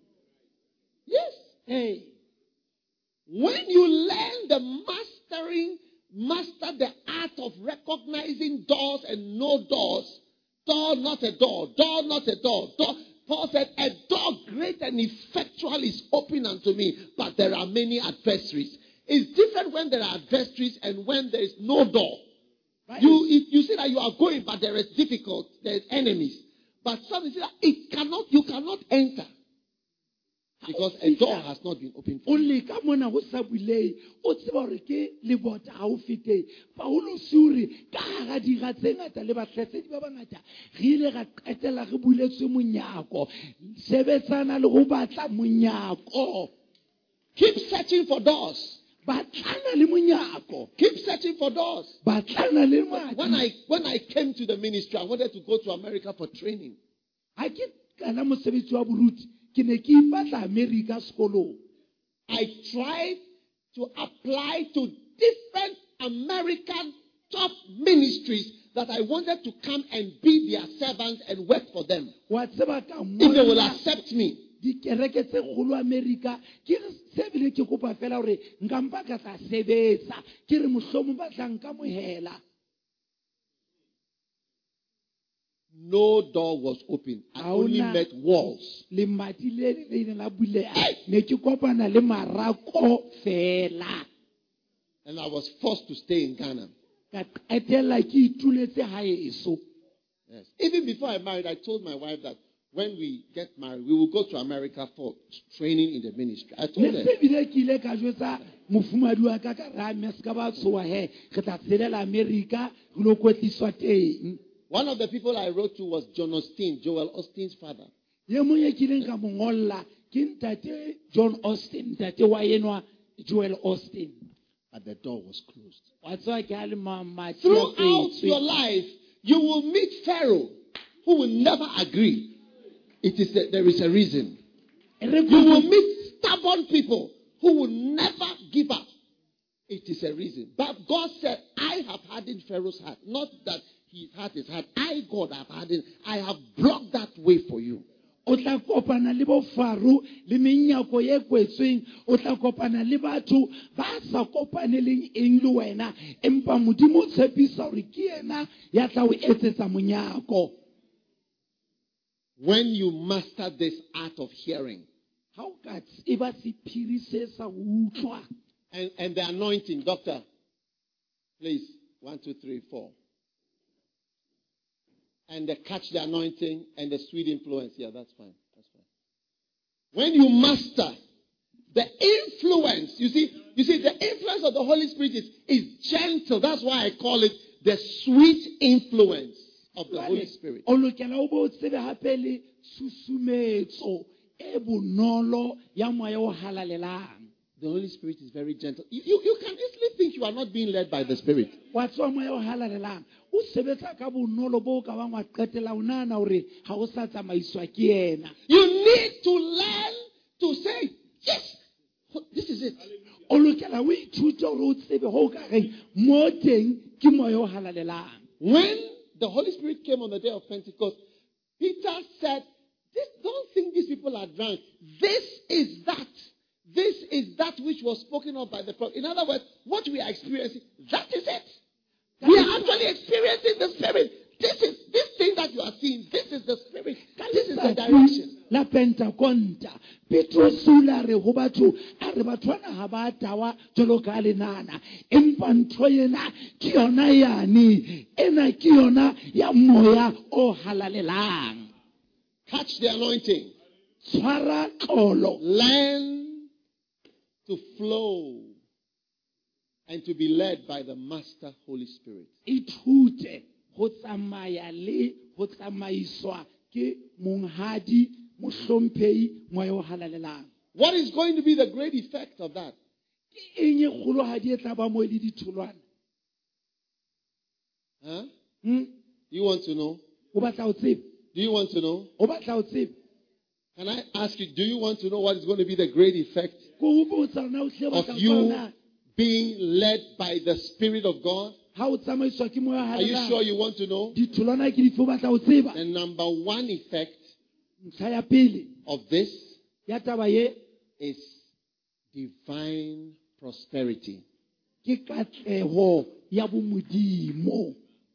Yes. Hey, When you learn the mastering, master the art of recognizing doors and no doors, door not a door, door not a door, door. Paul said, a door great and effectual is open unto me, but there are many adversaries. It's different when there are adversaries and when there is no door. right. You, it, you see that you are going, but there is difficult, there is enemies. But some say that it cannot, you cannot enter. Because a door has not been opened for you. Only ka mona go sa bulei o tseba gore ke le bota ha o fete. Paulo suri ka ga diga tse ngata le batlhesedi ba bangata re ile ga qetela re buletswe monyako sebetsana le go batla monyako. Keep searching for doors. Batlana le monyako. Keep searching for doors. Batlana le When madi. I when I came to the ministry, I wanted to go to America for training. Ha ke kana mosebetsi wa boruti ke ne ke ipatla America sekolong. I tried to apply to different American top ministries that I wanted to come and be their servants and work for them. Wa tseba ka If they will mona accept me. dikereke tse kgolo America ke re se bile ke kopa fela gore nka mpa ka tla sebetsa ke re mohlomong ba tla nka mohela. No door was open. I Ha only ona- met walls. Le mati le le ile la bulea ne ke kopana le marako fela And I was forced to stay in Ghana. ka qetella ke ituletse haeso. Yes. Even before I married, I told my wife that when we get married, we will go to America for training in the ministry. I told Le her. se bile ke ile ka jwetsa mofumadi wa ka ka ra me se ka ba tshoa he re tla tselela America re lo kwetliswa teng. One of the people I wrote to was John Austin, Joel Austin's father. Ye mong ye ke ileng ka mo ngolla ke ntate John Austin, ntate wa enwa Joel Austin. But the door was closed. Wa tswa ke a le mama Throughout your life, you will meet Pharaoh who will never agree. It is a, there is a reason. You will meet stubborn people who will never give up. It is a reason. But God said, I have hardened Pharaoh's heart. Not that his heart is hard. I, God, have hardened. I have blocked that way for you. O tla kopana le bo faru le menyako ye kwetsweng o tla kopana le batho ba sa kopaneleng eng le wena empa modimo o tshepisa gore ke ena ya tla o etsetsa monyako. When you master this art of hearing Ha o ka tseba sephiri se sa go utlwa and, and the anointing, doctor, please, one, two, three, four. And the catch the anointing and the sweet influence. Yeah, that's fine. That's fine. When you master the influence, you see, you see, the influence of the Holy Spirit is, is gentle. That's why I call it the sweet influence of the Holy Spirit. o lokela o bo o tsebe hape le susumetso e bonolo ya moya o halalelang. The Holy Spirit is very gentle. You, you, you can easily think you are not being led by the Spirit. Wa tswa moya o halalelang o sebetsa ka bonolo bo ka bang wa qetela o nana hore ha o sa tsamaiswa ke ena. You need to learn to say, yes, this is it. O lokela o ithute hore o tsebe ho ka reng mo teng ke moya o halalelang. When the Holy Spirit came on the day of Pentecost, Peter said, this, don't think these people are drunk. This is that. This is that which was spoken of by the prophet. In other words, what we are experiencing, that is it. We are actually experiencing the Spirit. This is this thing that you are seeing. This is the Spirit. Ka This is the direction. La Pentaconta. Petrus sula re ho batho a re batho bana ha ba tawa jalo ka lenana. Empa ntho yena ke yona yani. Ena ke yona ya moya o halalelang. Catch the anointing. Tshwara tlolo. Learn to flow and to be led by the Master Holy Spirit. Ithute ho tsamaya le ho tsamaiswa ke monghadi mohlomphehi moya o halalelang. What is going to be the great effect of that? Ke eng e kgolohadi e tla ba mo le ditholwana? Huh? Hmm? You want to know? O batla ho tseba? Do you want to know? O batla ho tseba? Can I ask you, do you want to know what is going to be the great effect Ko ho botsa na o hle of batla you bona being led by the Spirit of God? ha o tsamaiswa ke moya Are you sure halalelang? you want to know? Ditholwana ke dife o batla ho tseba? The number one effect Ntlha ya pele of this ya taba ye is divine prosperity. ke katleho ya bomodimo.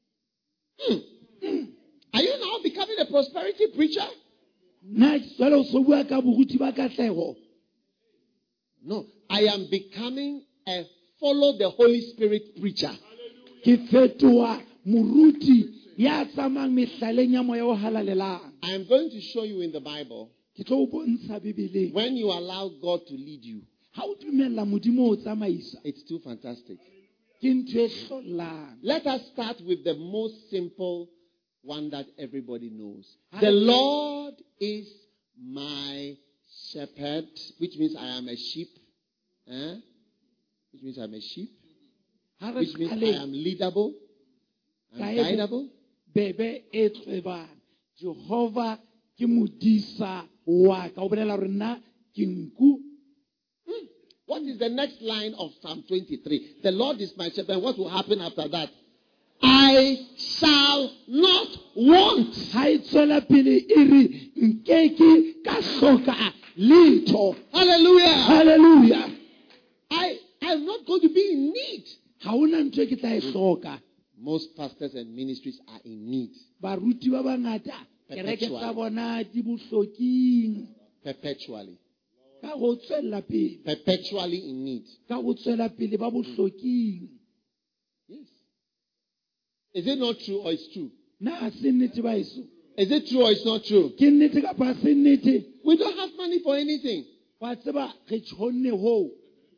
Are you now becoming a prosperity preacher? Na jwale o so bua ka boruti ba katleho. No, I am becoming a follow the Holy Spirit preacher. Ke fetoha moruti ya tsamang mehlaleng ya moya o halalelang. I am going to show you in the Bible Ke tlo o bontsha Bibeleng. when you allow God to lead you. Ha o dumella modimo o tsamaisa, It's too fantastic. ke ntho e hlolang. Let us start with the most simple one that everybody knows. The Hallelujah. Lord is my shepherd, which means I am a sheep. Eh? Which means I'm a sheep. Ha re Which means I qale am leadable. I'm ka e guidable. bebe e tsebang. Jehova ke modisa wa ka. O bolela hore nna ke nku. Hmm. What is the next line of Psalm twenty-three? The Lord is my shepherd. What will happen after that? I shall not want. Ha e tswela pele e re nkeke ka hloka letho. Hallelujah. Hallelujah. I am not going to be in need. Ha hona ntho e ke tla e hloka. Most pastors and ministries are in need Baruti ba bangata kereke tsa bona di bohloking perpetually. ka go tswela pele. Perpetually in need. Ka go tswela pele ba bohloking. Yes. Is it not true or it's true? Na se nnete ba eso. Is it true or it's not true? Ke nnete kapa se nnete? We don't have money for anything. Wa tseba re tshonne ho.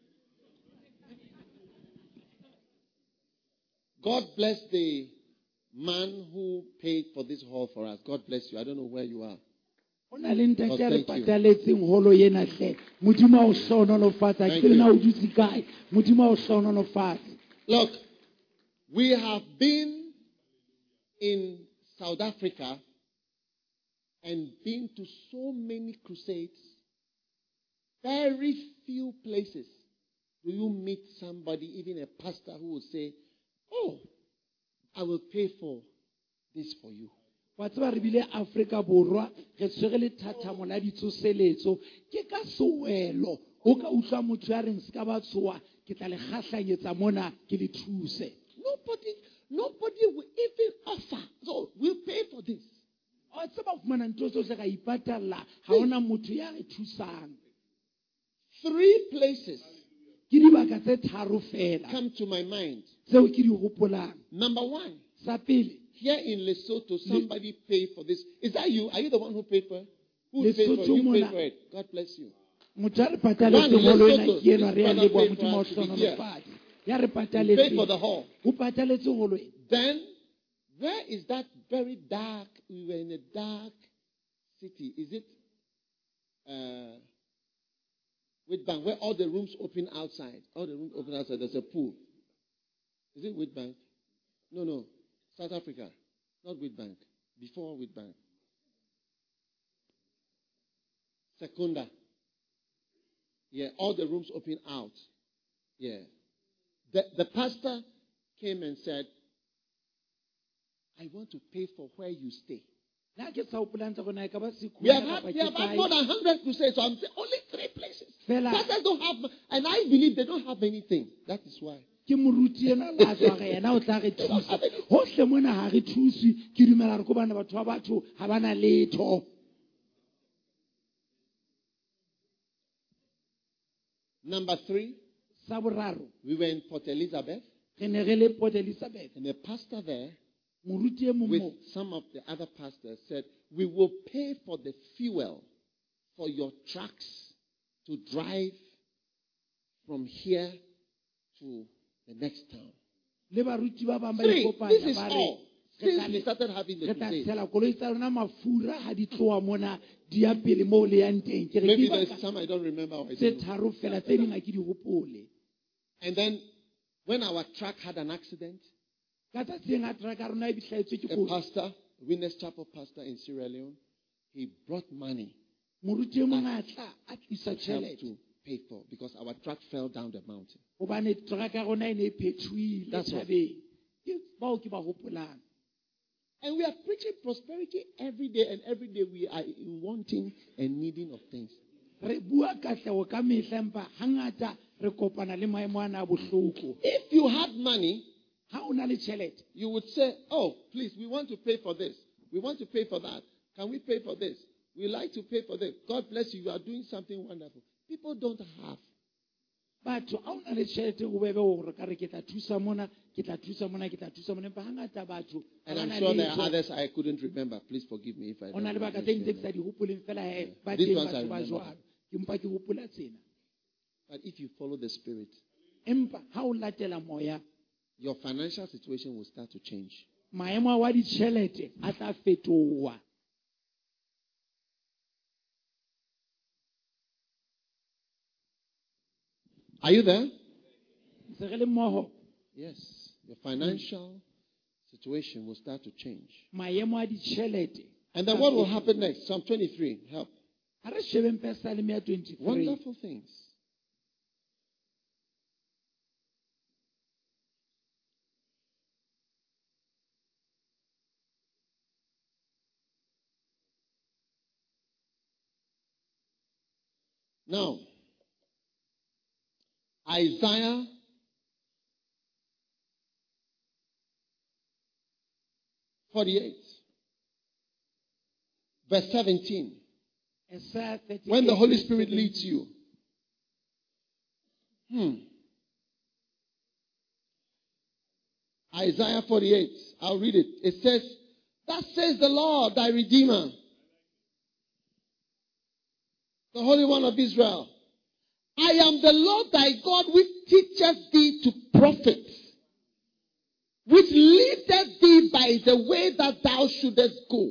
God bless the man who paid for this hall for us. God bless you. I don't know where you are. Ona le ntate Oh, ya re thank you. pataletseng holo yena hle. Modimo o hlonolofatsa Thank ke na you. o dutse kae? Modimo o hlonolofatsa. Look, we have been in South Africa and been to so many crusades. Very few places do you meet somebody, even a pastor, who will say, "Oh, I will pay for this for you." Wa tseba re bile Afrika Borwa re tshwere le thathamo la ditsoseletso ke ka soelo o ka utlwa motho ya reng se ka ba tshoa ke tla le kgahlanyetsa mona ke le thuse. Nobody, nobody will even offer. So we'll pay for this. Wa tseba o fumana ntho tsohle ka ipatalla ha hona motho ya re thusang. Three places Ke dibaka tse tharo fela come to my mind. tseo ke di hopolang. Number one, Sa pele here in Lesotho, somebody paid for this. Is that you? Are you the one who paid for it? Who paid for it? Lesotho You paid mona. for it. God bless you. motho ya re pataletseng One, holo ena Lesotho. ke enwa re ya This leboha brother paid modimo o for us to be here. hlonolofatsa. Ya re You paid for pataletseng the hall. o pataletse holo ena. Then, where is that very dark? We were in a dark city. Is it uh, Witbank, where all the rooms open outside? All the rooms open outside. There's a pool. Is it Witbank? No, no. South Africa. Not Witbank. Before Witbank. Secunda. Yeah, all the rooms open out. Yeah. The, the pastor came and said, "I want to pay for where you stay." Na ke sa hopola ntse go na e ka ba sekhunya We have kapa had, ke we have had kae. more than one hundred crusades, so I'm saying only three places. Fela. Pastors don't have, and I believe they don't have anything. That is why. Ke moruti ena la tswa re yena o tla re thusa. Hohle mona ha re thuswe ke dumela re ko bana batho ba batho ha bana letho. Number three, Sa boraro, we were in Port Elizabeth, re ne re le Port Elizabeth. and a pastor there Moruti e mong with moo, some of the other pastors said, we will pay for the fuel for your trucks to drive from here to the next town. le baruti ba bang ba Three, ikopanya, this is ba re, all. re Since tla we le- started having the re tla crusade. tshela koloi tsa rona mafura ha di tloa mona di ya pele moo le yang teng. Ke re Maybe ke there's baka some I don't remember. Or I tse don't know. tharo fela tse ding ha ke di hopole. And then when our truck had an accident, Ka tsatsing ha truck ya rona e bitlhaetswe ke a kotsi, pastor, Winners Chapel pastor in Sierra Leone, he brought money moruti e mong a tla a tlisa to help tjhelete to pay for because our truck fell down the mountain. hobane truck ya rona e ne e phethuile That's all. thabeng. Ke bao ke ba hopolang. And we are preaching prosperity every day, and every day we are in wanting and needing of things. Re bua katleho ka mehla empa hangata re kopana le maemo ana a bohloko. If you had money, Ha o na le tjhelete, you would say, oh, please, we want to pay for this. We want to pay for that. Can we pay for this? We like to pay for this. God bless you. You are doing something wonderful. People don't have. batho ha o na le tjhelete ho bebe hore ka re ke tla thusa mona, ke tla thusa mona, ke tla thusa mona, empa hangata batho ha And ba I'm na sure there are letho. others I couldn't remember. Please forgive me if I Ho na le don't baka tse ding tse ke remember. sa di hopoleng fela he ba These teng ones I batho ba remember. jwalo. Ke mpa ke hopola tsena. But if you follow the Spirit, Empa ha o latela moya, your financial situation will start to change. maemo a wa ditjhelete a tla fetoha. Are you there? Ntse re le mmoho, Yes. Your financial situation will start to change. maemo a ditjhelete. And then what will happen next? Psalm twenty-three. Help. Ha re shebeng Psalm ya twenty-three. Wonderful things. Now, Isaiah forty-eight, verse seventeen. Isaiah thirty-eight, When the Holy verse Spirit seventeen. leads you. Hmm. Isaiah forty-eight. I'll read it. It says, "Thus says the Lord, thy Redeemer, the Holy One of Israel. I am the Lord thy God, which teacheth thee to profit, which leadeth thee by the way that thou shouldest go.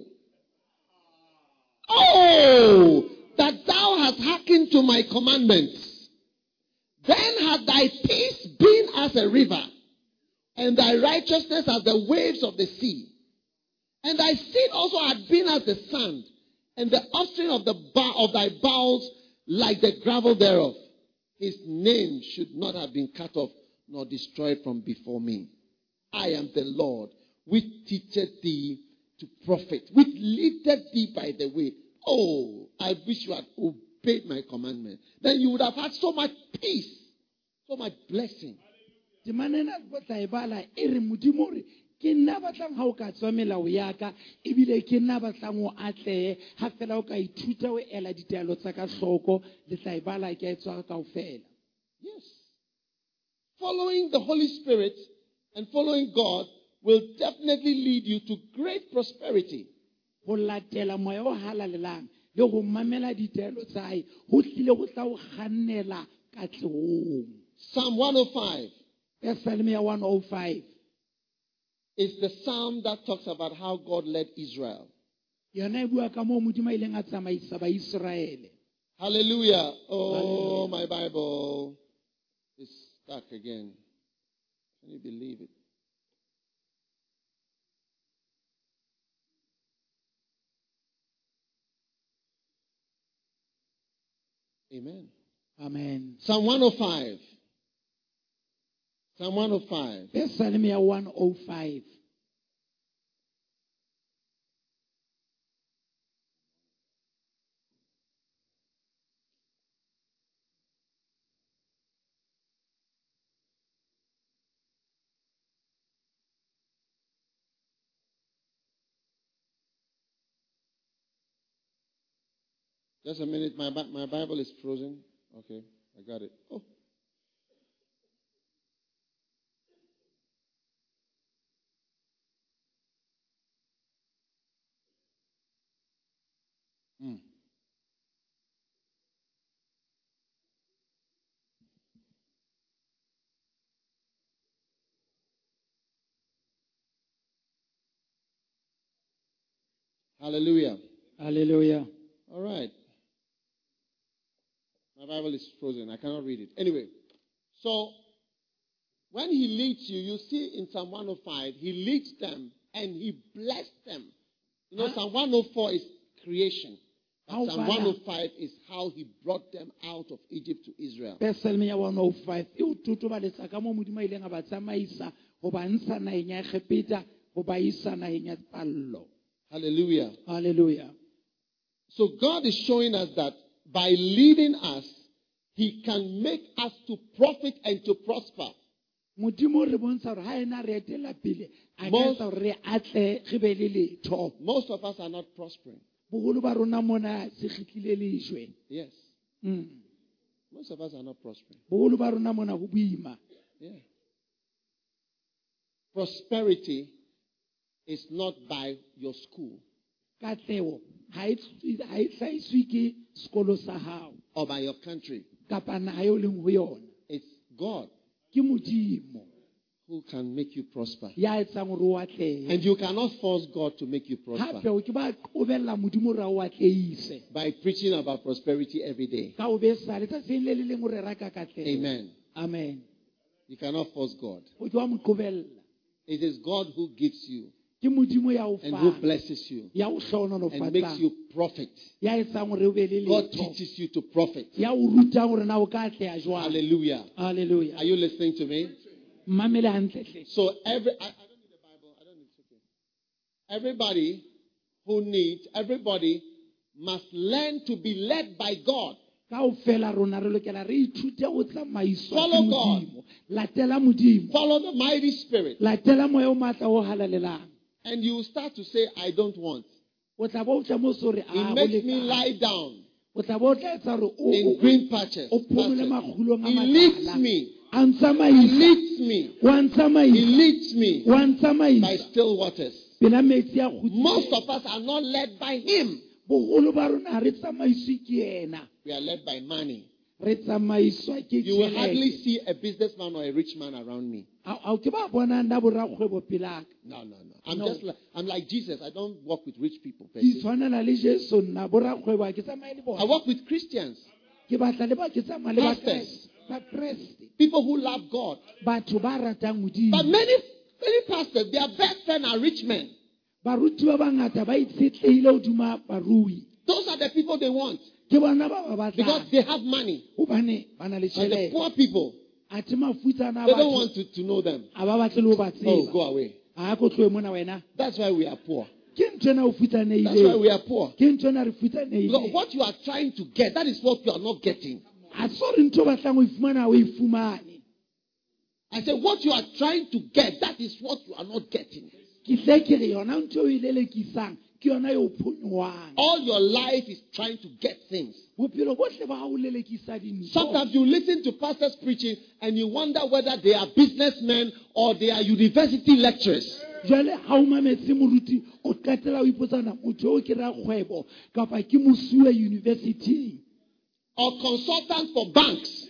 Oh, that thou hast hearkened to my commandments. Then had thy peace been as a river, and thy righteousness as the waves of the sea. And thy seed also had been as the sand, and the offspring of the bow of thy bowels like the gravel thereof. His name should not have been cut off, nor destroyed from before me. I am the Lord, which teacheth thee to profit, which leadeth thee by the way." Oh, I wish you had obeyed my commandment. Then you would have had so much peace, so much blessing. Temanena go tla e bala e re modimo re ke nna batlang ha o ka tswa melao ya ka ebile ke nna batlang o atleye ha fela o ka ithuta o ela ditaelo tsa ka hloko le tla e bala ke a e tswa kaofela. Yes. Following the Holy Spirit and following God will definitely lead you to great prosperity. Go latela moya o halalelang le go mamela ditaelo tsa hae ho tlile go tla o kgannela katlehong. Psalm one oh five Psalm ya one oh five. is the psalm that talks about how God led Israel. Yona e bua ka moo modimo a ileng a tsamaisa ba Israele. Hallelujah. Oh, Hallelujah. my Bible is stuck again. Can you believe it? Amen. Amen. Psalm one oh five. Psalm one oh five. Psalm ya one oh five. Just a minute. My, Bi- my Bible is frozen. Okay. I got it. Oh. Mm. Hallelujah. Hallelujah. All right. My Bible is frozen. I cannot read it. Anyway, so when he leads you, you see in Psalm one oh five, he leads them and he blessed them. You know, huh? Psalm one oh four is creation. But Psalm one oh five is how he brought them out of Egypt to Israel. one oh five. Hallelujah. Hallelujah. So God is showing us that by leading us, he can make us to profit and to prosper. Most, most of us are not prospering. Yes. Mm. Most of us are not prospering. Yeah. Prosperity is not by your school. Or by your country. It's God who can make you prosper. And you cannot force God to make you prosper by preaching about prosperity every day. Amen. Amen. You cannot force God. It is God who gives you and who blesses you and makes you profit. God teaches you to profit. Hallelujah. Hallelujah. Are you listening to me? So every I, I don't need the Bible. I don't need it. Okay. Everybody who needs, everybody must learn to be led by God. Follow God. Follow the mighty Spirit. And you start to say, I don't want. He makes me lie down in green patches. He leads me. He leads me. He leads me by still waters. Most of us are not led by him. We are led by money. You will hardly see a businessman or a rich man around me. No, no, no. I'm no. just like, I'm like Jesus. I don't walk with rich people. I walk with Christians. Pastors. People who love God. But many, many pastors, their best friends are rich men. Those are the people they want. Because they have money. And the poor people, they don't want to, to know them. Oh, go away. That's why we are poor. That's why we are poor. Because what you are trying to get, that is what you are not getting. I said, what you are trying to get, that is what you are not getting. All your life is trying to get things. Sometimes you listen to pastors preaching and you wonder whether they are businessmen or they are university lecturers. Or consultants for banks.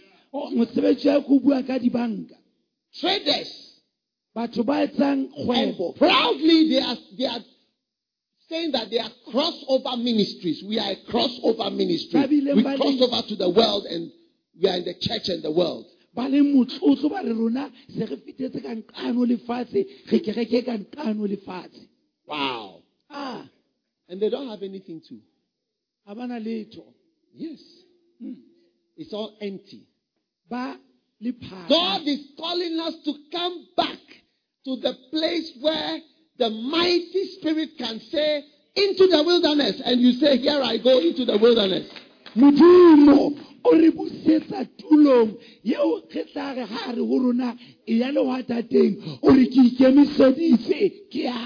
Traders. And proudly they are, they are saying that they are crossover ministries. We are a crossover ministry. We cross over to the world and we are in the church and the world. Wow. Ah. And they don't have anything to. Yes. Hmm. It's all empty. God is calling us to come back to the place where the mighty Spirit can say, into the wilderness. And you say, here I go into the wilderness.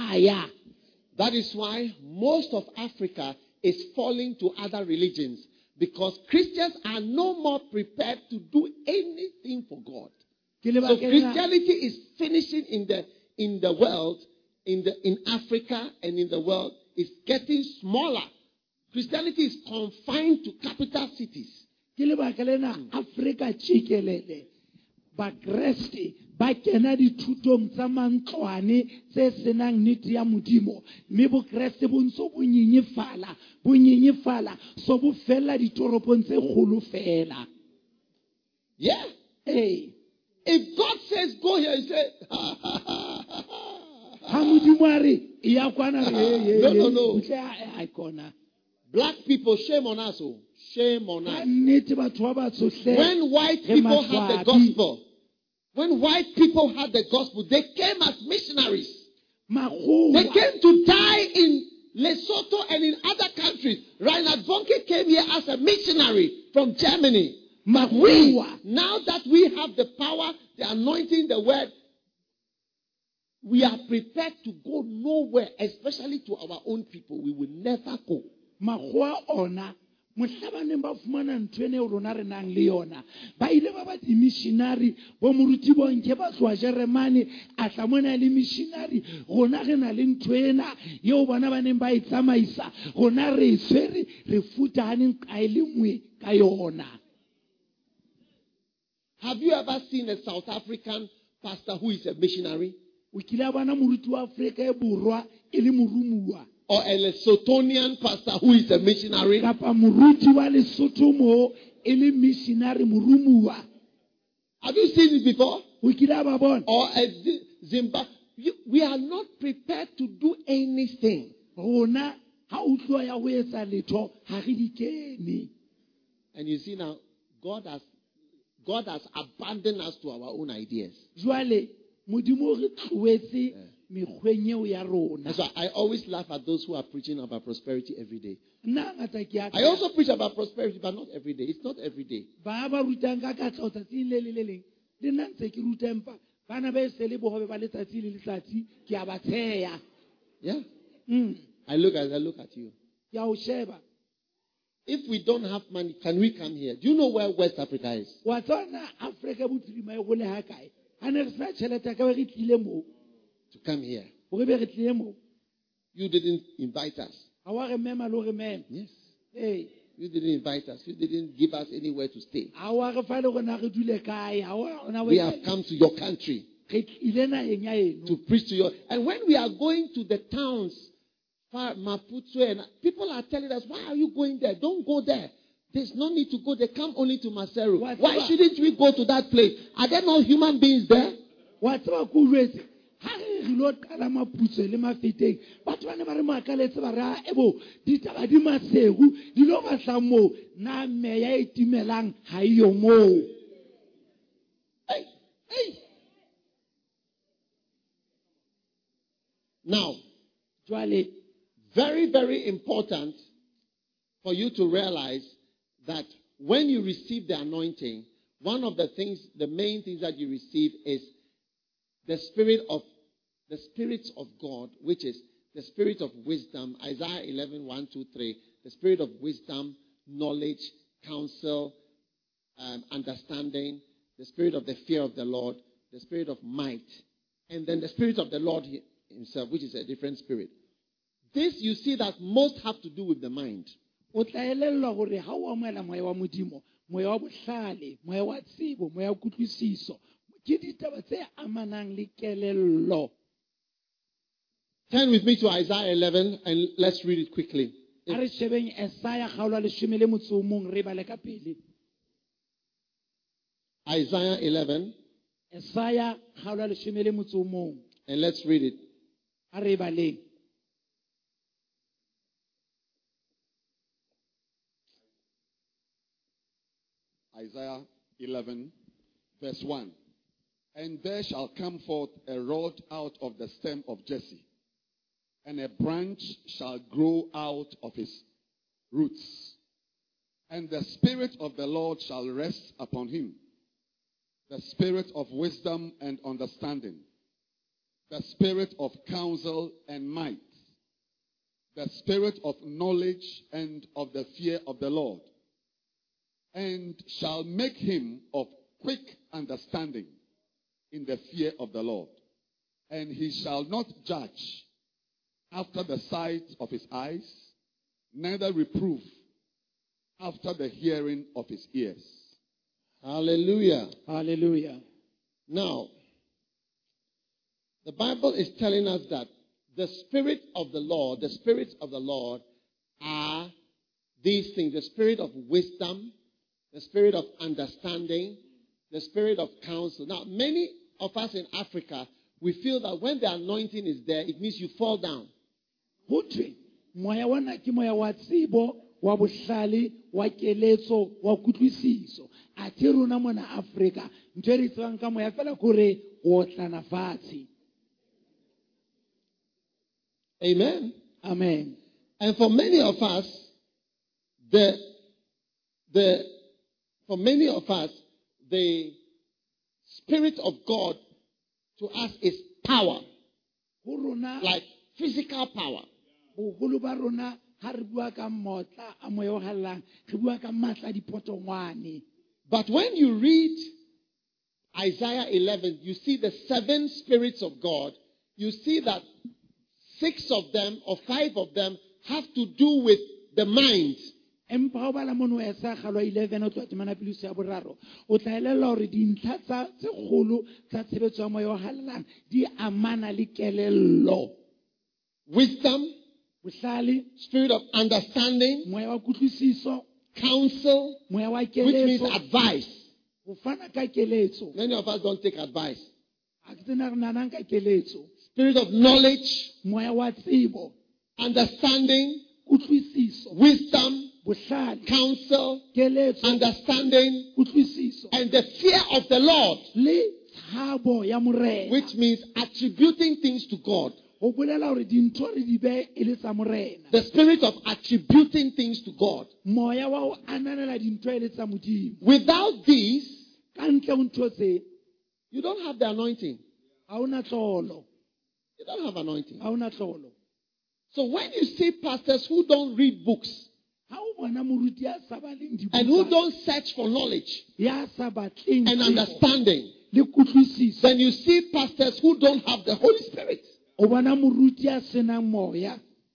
That is why most of Africa is falling to other religions. Because Christians are no more prepared to do anything for God. Ke So lebakeng la- Christianity is finishing in the in the world, in the in Africa and in the world. It's getting smaller. Christianity is confined to capital cities. ke lebaka lena Afrika tšikelele bakreste ba kena dithutong tsa mantlwane tse senang nnete ya modimo mme bokreste bo ntse bo nyenyefala bo nyenyefala so bo fela ditoropong tse kgolo fela. Yeah. Ee, If God says go here, you say, ha modimo a re e ya kwana re ye, ye, No, no, ye, no. butle a- a- a kona. black people, shame on us. Oh, shame on Ka us. nnete batho ba batsho hle, When white ge people had the maswabi, gospel, when white people had the gospel, they came as missionaries. They makgowa, came to die in Lesotho and in other countries. Reinhard Bonnke came here as a missionary from Germany. But we, makgowa, now that we have the power, the anointing, the word, we are prepared to go nowhere, especially to our own people. We will never go. makgowa ona mohlabaneng ba fumana ntho ene rona re nang le yona ba ile ba ba di-missionary bo moruti bonke ba tloa Jeremane a tla mona le missionary rona re na le ntho ena yeo bona ba neng ba e tsamaisa rona re e tshwere re futahaneng ka e le nngwe ka yona. Have you ever seen a South African pastor who is a missionary? O kile a bona moruti wa Afrika e borwa e le morumuwa Or a Lesothonian pastor who is a missionary? kapa moruti wa Lesotho mo e le missionary morumuwa? Have you seen it before? O kile a ba bona? Or a Z- Zimbabwe? You- We are not prepared to do anything. Rona ha o tloa ya ho etsa letho ha re di kene. And you see now, God has God has abandoned us to our own ideas. Jwale modimo re tloetse mekgweng eo ya rona. That's why I always laugh at those who are preaching about prosperity every day. Nna ngata ke a I also preach about prosperity, but not every day. It's not every day. ba ba rutang ka katla tsatsing le le le leng le nna ntse ke ruta empa bana ba se le bohobe ba letsatsi le letsatsi ke a ba tsheya. Yeah. Mm, I look at I look at you. ke a o sheba. If we don't have money, can we come here? Do you know where West Africa is? Wa tsona Afrika bophirima e go le ha kae ha ne re sena tšhelete ka be re tlile mo To come here. gore be re tlile mo You didn't invite us. ga wa re mema le gore mema. Yes. Ee, You didn't invite us. You didn't give us anywhere to stay. ga wa re fa le gona re dule kae ga wa gona We have come to your country re tlile nageng ya eno. to preach to you. And when we are going to the towns, far Maputo, and people are telling us, why are you going there? Don't go there. There's no need to go. They come only to Maseru. What- Why shouldn't we go to that place? Are there no human beings there? Wa tseba ko jwetse ha re re lo qala maputso le mafeteng batho ba ne ba re makaletse ba ra ebo ditaba di masegu di lo batla mo na meya e timelang ha iyo mo. Hey, hey. Now, Jwale very, very important for you to realize that when you receive the anointing, one of the things, the main things that you receive is the spirit of the spirit of God, which is the spirit of wisdom. Isaiah eleven, one, two, three. The spirit of wisdom, knowledge, counsel, um, understanding, the spirit of the fear of the Lord, the spirit of might, and then the spirit of the Lord himself, which is a different spirit. This you see that most have to do with the mind. o tla elellwa gore ha o amoela moya wa modimo moya wa bohlale moya wa tsebo moya wa kutlwisiso ke ditaba tse amanang le kelello. Turn with me to Isaiah eleven and let's read it quickly. a re shebeng Esaya kgaolo ya leshome le motso o mong re bale ka pele. Isaiah eleven, Esaya kgaolo ya leshome le motso o mong and let's read it. a re baleng. Isaiah eleven, verse one. And there shall come forth a rod out of the stem of Jesse, and a branch shall grow out of his roots. And the Spirit of the Lord shall rest upon him, the Spirit of wisdom and understanding, the Spirit of counsel and might, the Spirit of knowledge and of the fear of the Lord. and shall make him of quick understanding in the fear of the Lord. And he shall not judge after the sight of his eyes, neither reprove after the hearing of his ears. Hallelujah. Hallelujah. Now, the Bible is telling us that the Spirit of the Lord, the spirits of the Lord are these things: the spirit of wisdom, the spirit of understanding, the spirit of counsel. Now, many of us in Africa, we feel that when the anointing is there, it means you fall down. Hotwe moya wa na ke moya wa tsebo wa bohlale wa keletso wa kutlwisiso a ke rona mona Africa ntwe re tsang ka moya fela gore o tlana fatshe. Amen. Amen. And for many of us, the the for many of us, the Spirit of God to us is power, Ho rona like physical power. bogolo ba rona ha re bua ka motla a moya o hallang re bua ka matla dipotongwane. But when you read Isaiah eleven, you see the seven spirits of God. You see that six of them or five of them have to do with the mind. Empa ho bala mono ya sa kgalwa eleven o tloa temana piluso ya boraro o tla elela hore dintlha tsa tse kgolo tsa tshebetso ya moya o hallang di amana le kelello. Wisdom, Bohlale, spirit of understanding, moya wa kutlwisiso, counsel, moya wa which means keletso, advice. ho fana ka keletso. Many of us don't take advice. Ha ke tsena re nanang ka keletso. Spirit of knowledge, Moya wa tsebo, understanding, kutlwisiso, wisdom, bohlale, counsel, keletso, understanding, kutlwisiso, and the fear of the Lord, le tshabo ya morena. which means attributing things to God. Ho bolela hore dintho re di be e le tsa morena. The spirit of attributing things to God. Moya wa ho ananela dintho e le tsa Modimo. Without these, Ka ntle ho ntho tse you don't have the anointing. ha ona tlolo, You don't have anointing. ha ona tlolo. So when you see pastors who don't read books Ha o bona moruti ya sa baleng and who dibuka, don't search for knowledge ya sa batleng and tsebo understanding, le kutlwisiso, then you see pastors who don't have the Holy Spirit. o bona moruti ya senang moya.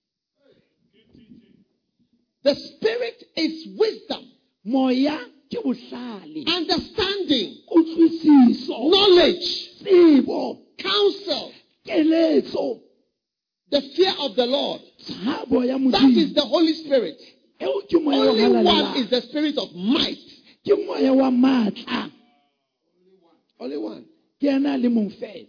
The Spirit is wisdom, Moya ke bohlale, understanding, kutlwisiso, knowledge, tsebo, counsel, keletso, the fear of the Lord. tshabo ya That is Modimo. the Holy Spirit. Eo ke moya wa Only one halalela. is the spirit of might. Ke moya wa matla. Only one. Ke ena le mong fela.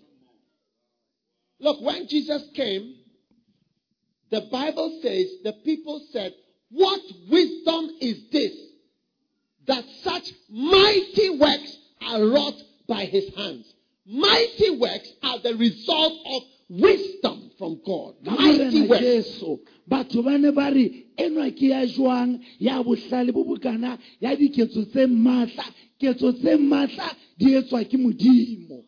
Look, when Jesus came, the Bible says the people said, "What wisdom is this, that such mighty works are wrought by his hands?" Mighty works are the result of wisdom from God. Ka Mighty morena works. Jesu, batho ba ne ba re enwa ke ya jwang ya bohlale bo bokana ya diketso tse matla, ketso tse matla di etswa ke Modimo.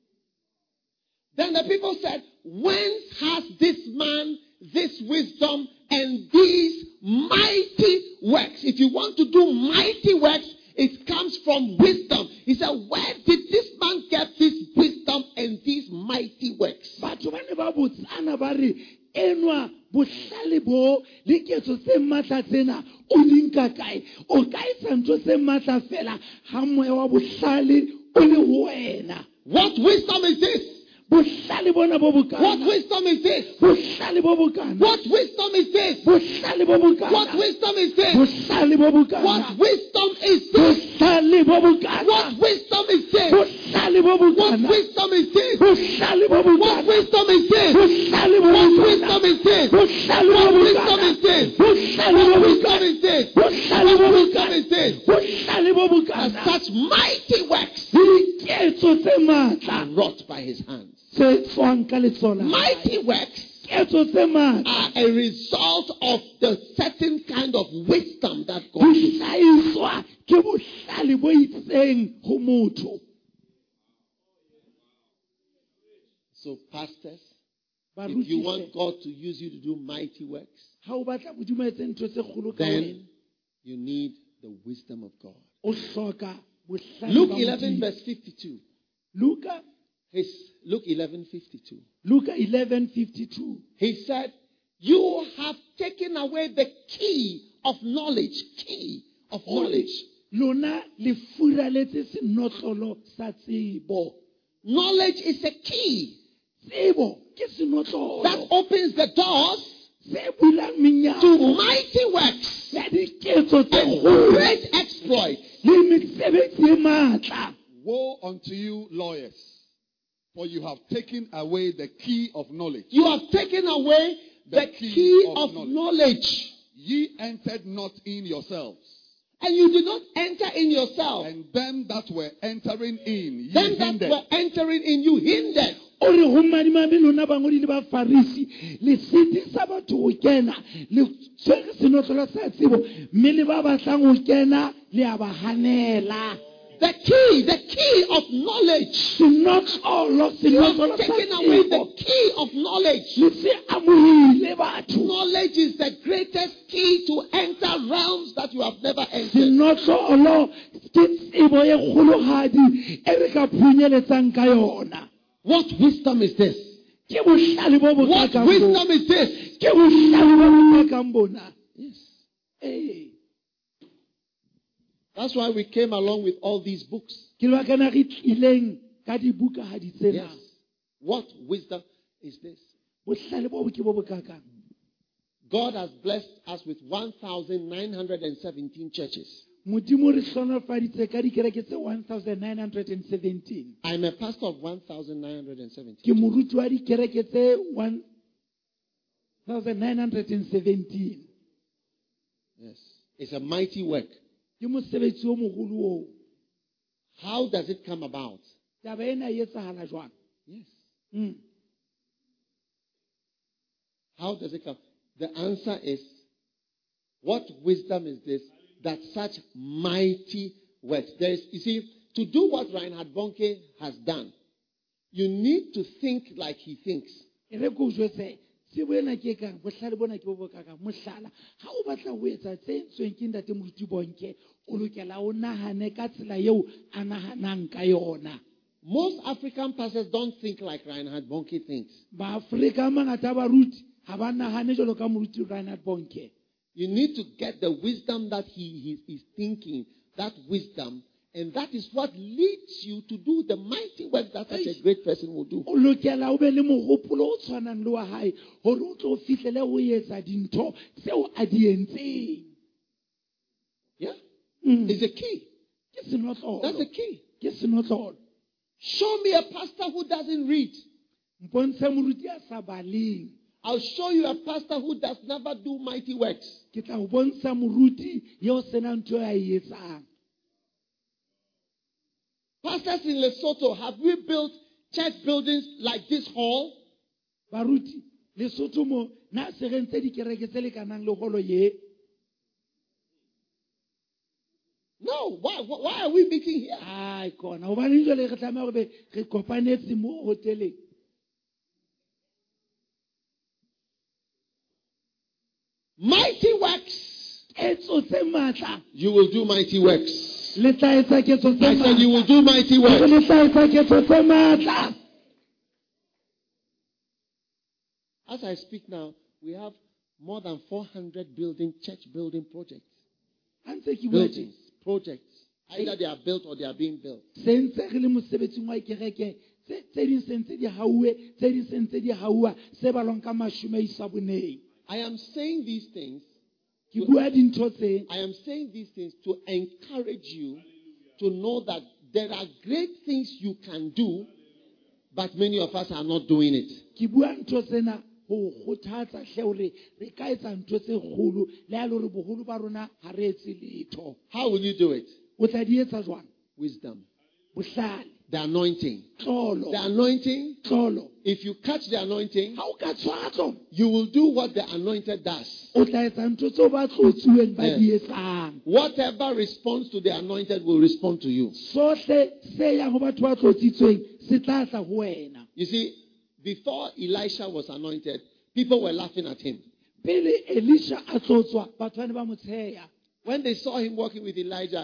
Then the people said, "Whence has this man this wisdom and these mighty works?" If you want to do mighty works, it comes from wisdom. He said, "Where did this man get this wisdom and these mighty works?" Batho ba ne ba botsana ba re enwa bohlale bo le ketso tse matla tsena o di nka kae? O ka etsa ntho tse matla fela ha moya wa bohlale o le ho wena. What wisdom is this? Bohlale bona bo What bokana. wisdom is this? Bohlale bo bokana. What wisdom is this? Bohlale bo bokana. What wisdom is this? Bohlale bo bokana. What wisdom is this? Bohlale bo bokana. What wisdom is this? Bohlale bo What bokana. wisdom is this? Bohlale bo What bokana. wisdom is this? Bohlale bo What bokana. wisdom is this? Bohlale What bo wisdom bokana. is this? Bohlale bo What wisdom bokana. is this? Bohlale bo What wisdom bokana. is this? Bohlale bo That bokana. such mighty works Diketso tse are matla wrought by his hands. tse tswang ka letsoho la hae. Mighty works Ketso tse matla are a result of the certain kind of wisdom that God di gives. hlahiswa ke bohlale bo itseng ho motho. So, pastors, Baruti if you hle, want God to use you to do mighty works, ha o batla Modimo a etse ntho tse kgolo ka wena, then you need the wisdom of God. o hloka bohlale Luke ba eleven, Modimo. verse fifty-two. Luka His, Luke eleven, fifty-two. Luka eleven fifty-two. He said, you have taken away the key of knowledge. Key of knowledge. Lona le furaletse senotlolo sa tsebo. Knowledge is a key Tsebo ke senotlolo that opens the doors se bulang to menyako mighty works ya diketso tse and kgolo great exploits. le mesebetsi e matla. Woe unto you, lawyers, for you have taken away the key of knowledge. You have taken away the, The key, key of, of knowledge. knowledge. Ye entered not in yourselves, And you did not enter in yourself. and them that were entering in, ye Them that hindered. were entering in you hindered. O re ho madimabe lona bangodi le bafarisi le sitisa batho go kena le tshwere senotlolo sa tsebo mme le ba batlang go kena le a ba hanela. The key, the key of knowledge. Senotlolo You have senotlolo sa taken away the tsebo key of knowledge. le se amohile batho. Knowledge is the greatest key to enter realms that you have never entered. Senotlolo ke tsebo e kgolohadi e re ka phunyeletsang ka yona. What wisdom is this? Ke bohlale bo What bokakang bo. wisdom is this? Ke bohlale bo bokakang bona. Yes. Eh. That's why we came along with all these books. Ke lebakana re tlileng ka dibuka ha di tsena. Yes. What wisdom is this? Bohlale bo ke bo bokakang. God has blessed us with one thousand nine hundred seventeen churches. Modimo re hlonofaditse ka dikereke tse one thousand nine hundred seventeen. I'm a pastor of one thousand nine hundred seventeen. Ke moruti wa dikereke tse one thousand nine hundred seventeen. Yes. It's a mighty work. Ke mosebetsi o mogolo oo. How does it come about? Taba ena e etsahala jwang? Yes. Mm. How does it come? The answer is, what wisdom is this that such mighty works? There is, you see, to do what Reinhard Bonnke has done, you need to think like he thinks. E re ko jwetse tsebo ena ke kang bohlale bona ke bo bokakang mohlala ha o batla ho etsa tse entsweng ke ntate moruti Bonke o lokela o nahane ka tsela eo a nahanang ka yona. Most African pastors don't think like Reinhard Bonnke thinks. Ba-Afrika a mangata ba ruti ha ba nahane jwalo ka moruti Reinhard Bonke. You need to get the wisdom that he, he is thinking, that wisdom, and that is what leads you to do the mighty work that such a great person will do. O lokela o be le mogopolo o tshwanang le wa hae hore o tlo fihlele ho etsa dintho tseo a di entseng. Yeah? Mm. It's a key. Ke senotlolo. That's a key. Ke senotlolo. Show me a pastor who doesn't read. Mpontshe moruti a sa baleng. I'll show you a pastor who does never do mighty works. Ke tla o bontsha moruti yo senang ntho a e etsang. Pastors in Lesotho, have we built church buildings like this hall? Baruti Lesotho mo na se re ntse dikereke tse lekanang le holo ye. No. Why, why why are we meeting here? Ai kona o ba le jole re tlameha go be re kopanetse mo hoteleng. Mighty works. Etso tse matla You will do mighty works. le tla etsa ketso tse I said you will matla. do mighty Le works. tla etsa ketso tse matla. As I speak now, we have more than four hundred building, church building projects. Antse ke bua Buildings, projects. Either they are built or they are being built. sentse re le mosebetsing wa kereke tse tse ding sentse di hauwe tse ding sentse di haua se balong ka mashume a isa boneng. I am saying these things. Ke bua dintho tse I am saying these things to encourage you to know that there are great things you can do, but many of us are not doing it. ke bua ntho tsena ho kgothatsa hle hore re ka etsa ntho tse kgolo le ha le hore boholo ba rona ha re etse letho. How will you do it? O tla di etsa jwang? Wisdom. Bohlale, The anointing. tlolo, The anointing, tlolo. if you catch the anointing, Ha o ka tshwara tlolo, you will do what the anointed does. o tla etsa ntho tseo ba tlotsuweng ba Yes. di etsang. Whatever responds to the anointed will respond to you. Sohle se yang ho batho ba tlotsitsweng se tla tla ho wena. You see, before Elisha was anointed, people were laughing at him. Pele Elisha a tlotswa, batho ba ne ba mo tsheya. When they saw him walking with Elijah,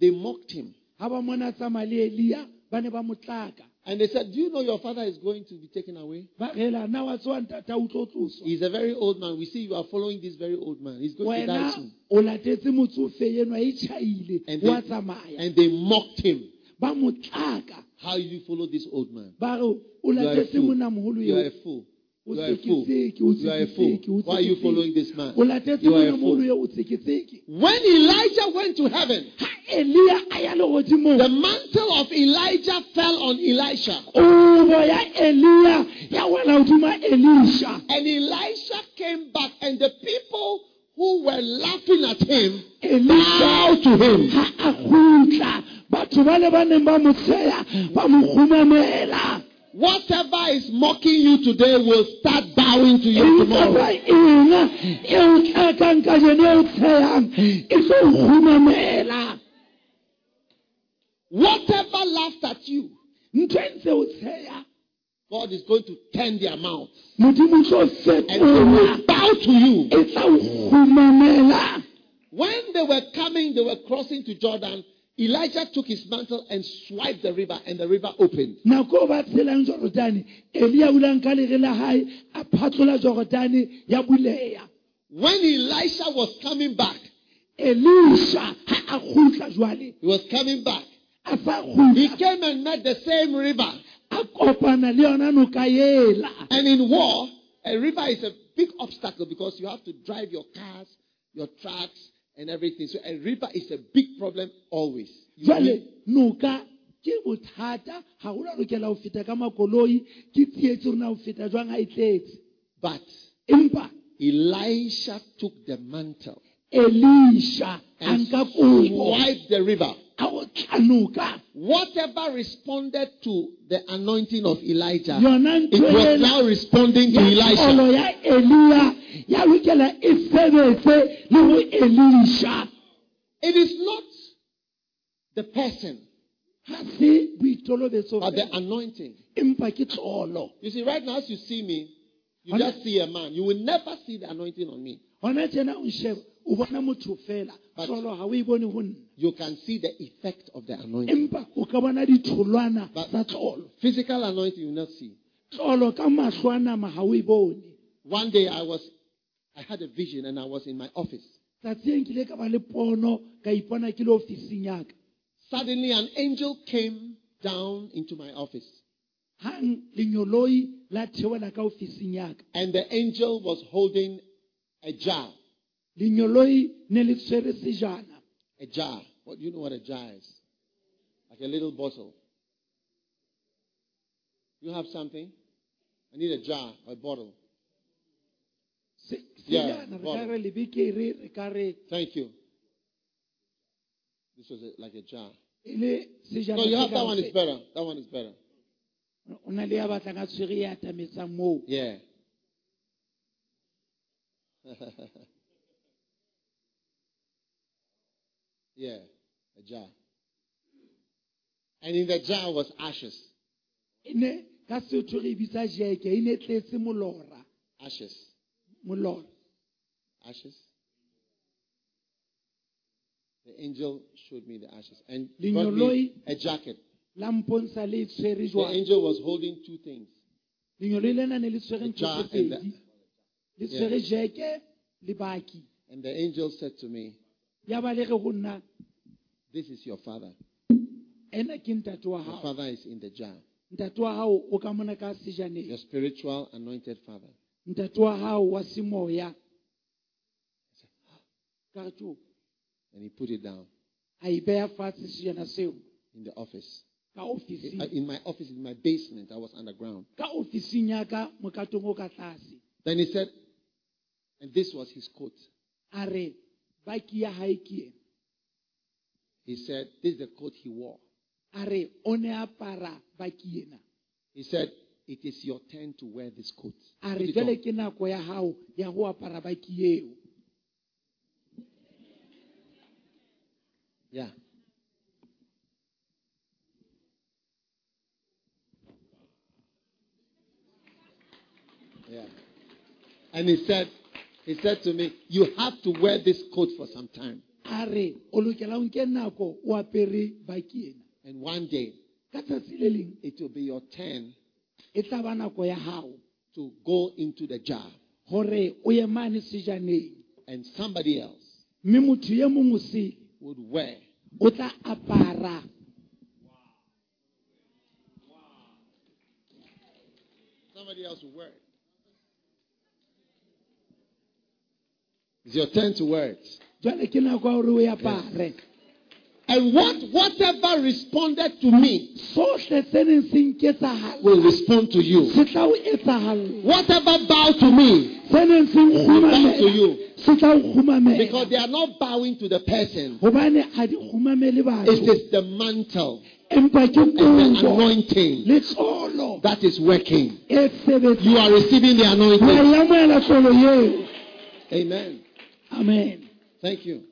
they mocked him. Ha ba mona tsamaya le Elia, ba ne ba mo tlaka. And they said, do you know your father is going to be taken away? Ba rela, na wa tswa ntata o tlo tloswa. He's a very old man. We see you are following this very old man. He's going to die Wena soon. o latetse motsofe yenwa e tšhaile, And wa they, tsamaya. and they mocked him. Ba mo tlaka. How you follow this old man? Ba re, o You are a latetse fool. monamoholo You are eo. a fool. O You are a fool. tseketseke, o You are a tseketseke, fool. o Why are you tseketseke. following this man? O latetse You are a monamoholo fool. eo, o tseketseke. When Elijah went to heaven, Ha Elia a ya legodimong, the mantle of Elijah fell on Elisha. kobo ya Elia ya wela hodima Elisha. And Elisha came back, and the people who were laughing at him Elisha bowed to him. ha a khutla, batho ba le ba neng ba mo tsheya ba mo khumamela. Whatever is mocking you today will start bowing to you Eng tomorrow. taba eng e o tlakang kajeno e o tsheyang e tlo o khumamela. Whatever laughed at you, Ntho e ntse o tsheya, God is going to turn their mouths Modimo o tlo and they fetola, will bow to you. e tla o khumamela. When they were coming, they were crossing to Jordan. Elijah took his mantle and swiped the river, and the river opened. Nako ba tshelang Jordane, Elia o la nka lere la hae a phatlola Jordane ya buleya. When Elisha was coming back, Elisha ha a khutla jwale, he was coming back. a sa He khutla, came and met the same river. a kopana le yona noka ela. And in war, a river is a big obstacle because you have to drive your cars, your trucks, and everything. So a river is a big problem always. You Jwale need- noka ke bothata ha o la lokela ho feta ka makoloi, ke tsietse rona ho feta jwang ha e tletse. But Empa Elisha took the mantle Elisha and anka kobo swiped the river. a o tlanuka. Whatever responded to the anointing of Elijah, Yona it was ntwe now responding to ya Elisha. kgolo ya Elia ya lokela e sebetse le ho Elisha. It is not the person, Ha se boitolobetso but the fela, anointing. empa ke tlolo. You see, right now, as you see me, you Hona- just see a man. You will never see the anointing on me. Hona tjena o nsheba, o bona motho fela, But- tlolo ha o e bone ho nna. You can see the effect of the anointing. Empa o ka bona ditholwana But- tsa tlolo. Physical anointing, you will not see. Tlolo ka mahlo a nama ha o e bone. One day, I was, I had a vision, and I was in my office. Tsatsing kile ka ba le pono, ka ipona ke le ofising ya ka. Suddenly, an angel came down into my office, Hang lenyoloi la theola ka ofising ya ka. and the angel was holding a jar. Lenyoloi ne le tshwere sejana. A jar. What do you know what a jar is? Like a little bottle. You have something? I need a jar or a bottle. Se- Yeah, sejana, re bottle. ka re lebekere, re ka re Thank you. This was a, like a jar. e le sejana No, you se have that ka one is se- better. That one is better. o na le ya batlang a tshwere ya atametsang moo. Yeah. Yeah, a jar. And in the jar was ashes. E ne ka Sotho re e bitsa jeke, e ne tletse molora. Ashes. Molora. Ashes. The angel showed me the ashes and Lenyoloi- brought me a jacket. La mpontsha le tshwere The jwang. angel was holding two things. Lenyoloi lena ne le tshwere The ntho jar tse and the- pedi. Le tshwere jeke le baki. And the angel said to me, Ya ba le re ho nna, this is your father. ena ke ntate wa Your hao. father is in the jar. Ntate wa hao o ka mona ka sejaneng. Your spiritual anointed father. Ntate wa hao wa semoya. Ka re tjo, And he put it down a e beha fatshe sejana seo in the office. ka ofising. Uh, In my office, in my basement, I was underground. Ka ofising ya ka mokatong o ka tlase. Then he said, and this was his coat. A re baki ya hae ke ena. He said, this is the coat he wore. A re o ne apara baki ena. He said, it is your turn to wear this coat. A Put re it on. jwale ke nako ya hao ya ho apara baki eo. Yeah. Yeah. And he said, he said to me, you have to wear this coat for some time. A a re o lokela o nke nako o apere baki ena. And one day, Ka tsatsi le leng it will be your turn e tla ba nako ya hao to go into the jar. hore o ye mane sejaneng, And somebody else mme motho ye mongwe se would wear. o tla apara. Somebody else will wear it. It's your turn to wear it. Jwale ke nako ya hore o e apare. And what whatever responded to me Sohle se neng se nketsahala will respond to you. se tla o etsahalla. Whatever bow to me Se neng se will bow to nkgumamela you. se tla o kgumamela. Because they are not bowing to the person. Hobane ha di kgumamele It batho, is the mantle empa ke and the kobo anointing le tlolo that is working. e sebetsang. You are receiving the Wa anointing. e amohela tlolo eo. Amen. Amen. Thank you.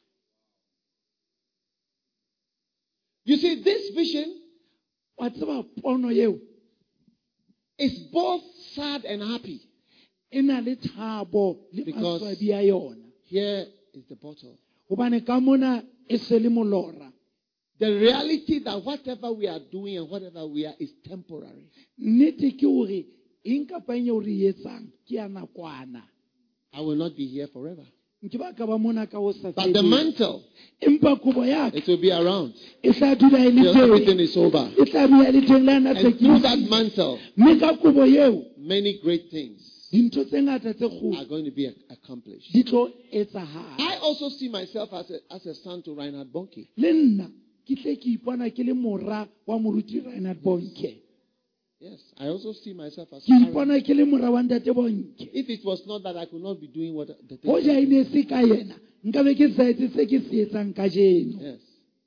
You see, this vision Wa tseba pono eo is both sad and happy. e na le thabo le Because- maswabi a yona. Here is the bottle. Hobane ka mona e se le molora. The reality that whatever we are doing and whatever we are is temporary. Nnete ke hore eng kapa eng eo re e etsang ke ya nakwana. I will not be here forever. Nke ba ka ba mona ka ho sa But the feding. mantle, Empa kobo ya ka it will be around e tla dula e le till everything teng. is over. E tla dula e le teng le ha na And through that tekisi. mantle, Mme ka kobo eo many great things dintho tse ngata tse are kgolo going to be accomplished. di tlo etsahala. I also see myself as a, as a son to Reinhard Bonnke. Le nna ke tle ke ipona ke le mora wa moruti Reinhard Bonnke. Yes, I also see myself as Ke Aaron. ipona ke le mora wa ntate Bonnke. If it was not that, I could not be doing what the things Hoja I'm e doing. ne se ka yena nka be ke sa etse se ke se etsang kajeno. Yes.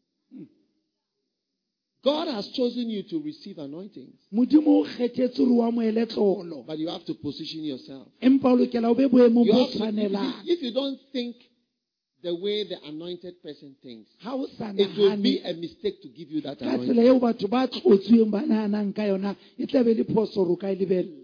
God has chosen you to receive anointings, Modimo o kgethetse hore o amohele tlolo. but you have to position yourself. Empa o lokela o be boemong You bo have to, tshwanelang. if, if you don't think the way the anointed person thinks, Ha o sa it will be nahane a mistake to give you that ka tsela anointing. eo batho ba tlotsweng ba nahanang ka yona e tla be le phoso hore o ka e lebella.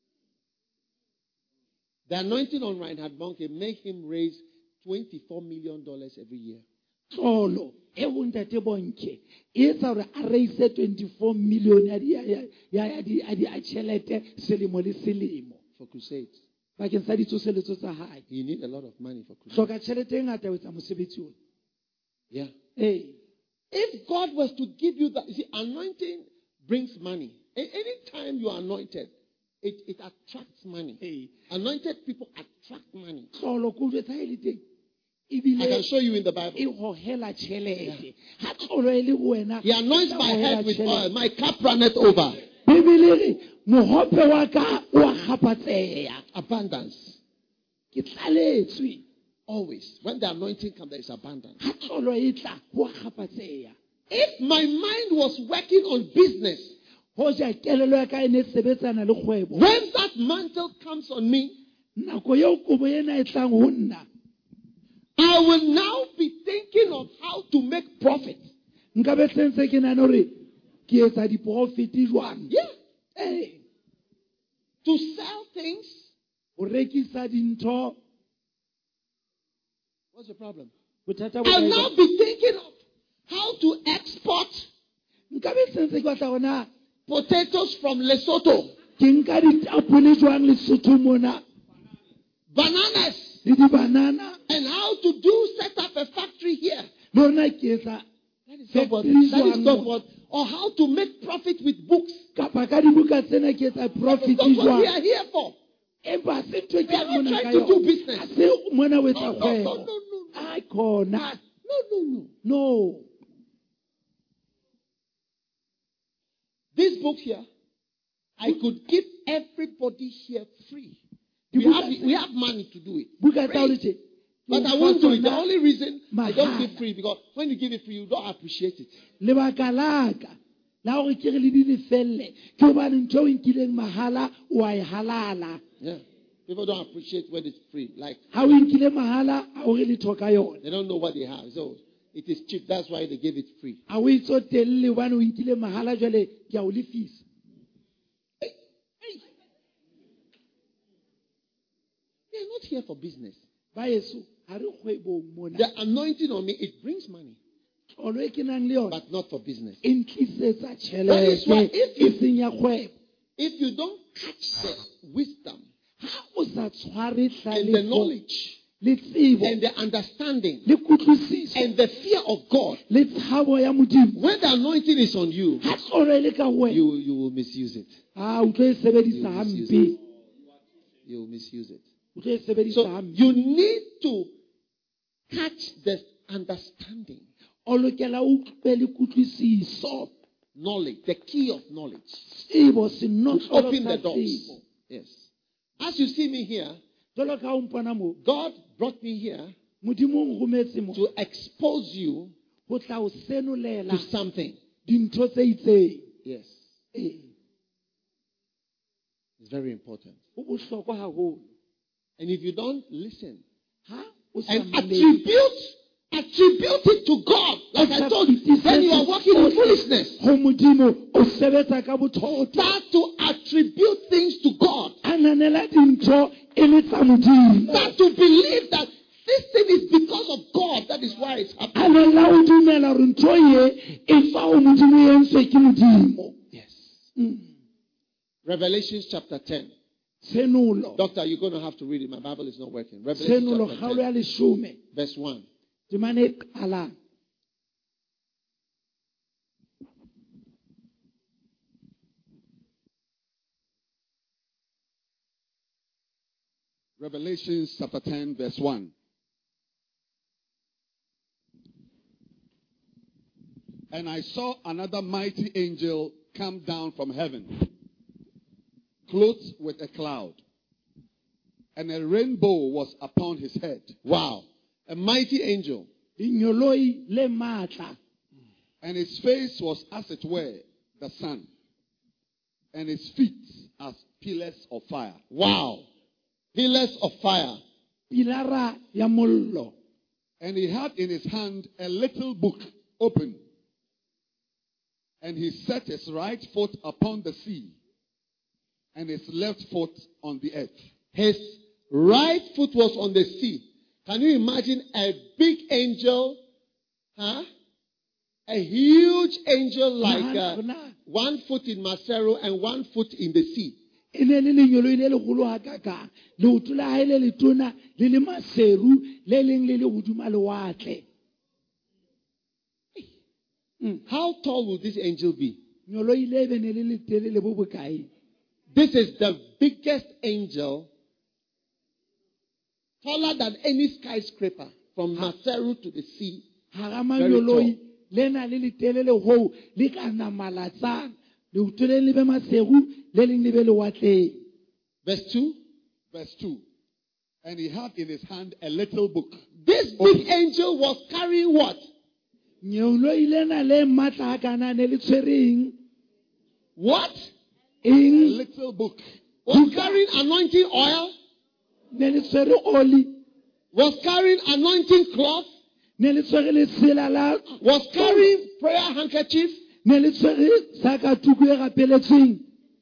The anointing on Reinhard Bonnke make him raise twenty-four million dollars every year. Tlolo eo ntate Bonnke e etsa hore a raise twenty-four million ya di- ya- ya- ya di- ya di- ya tjhelete selemo le selemo For crusades. bakeng sa ditsoseletso tsa hae. You need a lot of money for crusades. Hloka tjhelete e ngata ho etsa mosebetsi ona. Yeah. Ee. If God was to give you that, you see, anointing brings money. A- Anytime you are anointed, it, it attracts money. Ee. Anointed people attract money. Tlolo ke o jwetsa ha e le teng. I can Ebile show you in the Bible. e hohela tjhelete. Ha tlolo e le ho wena. He anoints e tla my hohela head with tjhelete. oil. My cup runneth over. Bibele e re mohope wa ka o a kgapatseha. Abundance. Ke tlaletswe. Always. When the anointing comes, there is abundance. Ha tlolo e tla ho a kgapatseha. If my mind was working on business, Hoja kelelo ya ka e ne e sebetsana le kgwebo. when that mantle comes on me, Nako eo kobo ena e tlang ho nna. I will now be thinking of how to make profit. Nka be sentse ke nahana hore ke etsa di-profit jwang. Yeah. Ee. To sell things. Ho rekisa dintho. What's the problem? Bothata bo I'll kae now jwang? be thinking of how to export Nka be sentse ke batla hona potatoes from Lesotho, ke nka ditapole jwang Lesotho mona bananas, le di-banana. and how to do set up a factory here. Le hona ke etsa That is not what, factory that is jwang not mo. what, or how to make profit with books. Kapa ka dibuka tsena ke etsa That is profit not what we jwang. are here for. Empa ha se ntho e ke We are not mona ka trying to do yona. business. Ha se mona o etsa No, no, no, kgwebo. no, no, no. Ai khona. No, no, no. No. This book here, I could give everybody here free. The We book have, has- we have money to do it. Buka tsa o Free. le tje. But I won't do it. The only reason I don't give Mahala. free, because when you give it free, you don't appreciate it. Lebaka laka la hore ke re le di lefelle ke hobane ntho eo e nkileng mahala wa e halala. Yeah. People don't appreciate when it's free. Like, Ha o nkile mahala ha o re letho ka yona. they don't know what they have. So it is cheap. That's why they give it free. Ha o itsotelle hobane o nkile mahala jwale ke a o lefisa. Hey, hey. We are not here for business. Baeso, ha re kgwebong mona. The anointing on me, it brings money, Tlolo e ke nang le yona, but not for business. e ntlisetsa That is why tjhelete, if e you, seng ya kgwebo. if you don't catch the wisdom Ha o sa tshware and the hlalefo knowledge le tsebo and the understanding le kutlwisiso and the fear of God, le tshabo ya Modimo, when the anointing is on you, ha tlolo e le ka wena, you, you will misuse it. ha o tlo e sebedisa You misuse hampe. You will misuse it. O tlo e sebedisa So hampe. you need to catch the understanding, O lokela o utlwe le kutlwisiso. knowledge, the key of knowledge. Tsebo To senotlolo open sa the doors. tsebo. Yes. As you see me here, Jwalo ka ha o mpona moo, God brought me here Modimo o nrometse mo to expose you ho tla o senolela to something. dintho tse itseng. Yes. Ee, It's very important. ho bohlokwa haholo. And if you don't listen Ha o sa and mamele, attribute, attribute it to God, like I told you, then you are walking in foolishness. ho Modimo o sebetsa ka bothotho. Start to attribute things to God. Ananela dintho e le tsa Modimo. Start to believe that this thing is because of God. That is why it's happening. Anela o dumela hore ntho ye e fa ho Modimo e entswe ke Modimo. Yes. Mm. Revelation chapter ten. Tshenulo. Doctor, you're going to have to read it. My Bible is not working. Revelation Tshenulo chapter kgaolo ten, ya leshome. verse one. Temane e qalang. Revelation chapter ten, verse one. And I saw another mighty angel come down from heaven, clothed with a cloud, and a rainbow was upon his head. Wow. A mighty angel. Dinyoloi le matla. And his face was as it were the sun, and his feet as pillars of fire. Wow. Pillars of fire. Pilara ya mollo. And he had in his hand a little book open. And he set his right foot upon the sea, and his left foot on the earth. His right foot was on the sea. Can you imagine a big angel? Huh? A huge angel like uh, one foot in Maseru and one foot in the sea. E ne le lenyoloi le legolo hakaka. Leoto la hae le letona le le maseru le leng le le hodima lewatle. Mm. How tall will this angel be? Nyoloi le be ne le le telele bo bokae. This is the biggest angel, taller than any skyscraper, from Maseru to the sea. Hara manyoloi le na le le telele ho le ka namalatsang. Leoto le le be maseru le leng le be lewatleng. Verse two. Verse two. And he had in his hand a little book. This big angel was carrying what? Nyoloi le na le matla hakana ne le tshwereng. What? A Eng little book. Was carrying anointing oil? ne le tshwere oli. Was carrying anointing cloth? Ne le tshwere le sela la. Was carrying prayer handkerchief? Ne le tshwere saka tuku e rapeletsweng.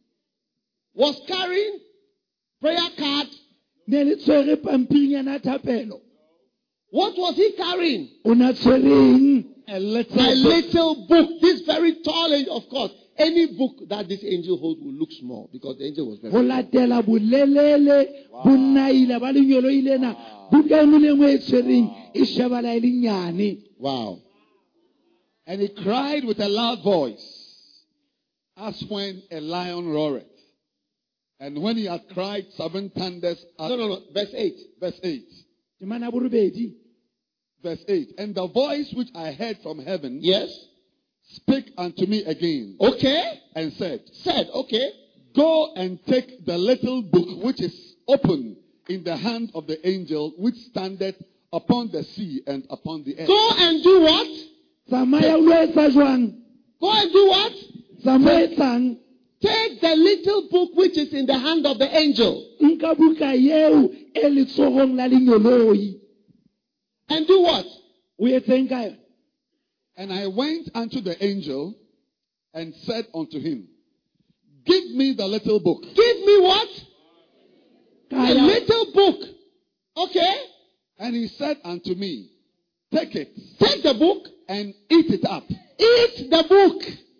Was carrying prayer card? Ne le tshwere pampirinyana thapelo. What was he carrying? O na tshwereng A little A book. little book. This very tall angel, of course. Any book that this angel holds will look small because the angel was very go tall. latela bolelele bonnaile ba lenyoloi lena. Buka e nngwe le nngwe e tshwereng e shebala e le nyane. Wow. And he cried with a loud voice, as when a lion roareth. And when he had cried, seven thunders. At No, no, no. Verse eight. Verse eight. Temana borobedi. Verse eight. And the voice which I heard from heaven Yes. spake unto me again, Okay. and said, Said, okay. Go and take the little book which is open in the hand of the angel which standeth upon the sea and upon the earth. Go and do what? Tsamaya o lo etsa jwang? Go and do what? Tsamaya etsang? Take the little book which is in the hand of the angel. Nka buka eo e letsogong la lenyoloi. And do what? O etseng ka yona? And I went unto the angel and said unto him, Give me the little book. Give me what? A Kaya little book. Okay. And he said unto me, take it Take the book. and eat it up. Eat the book.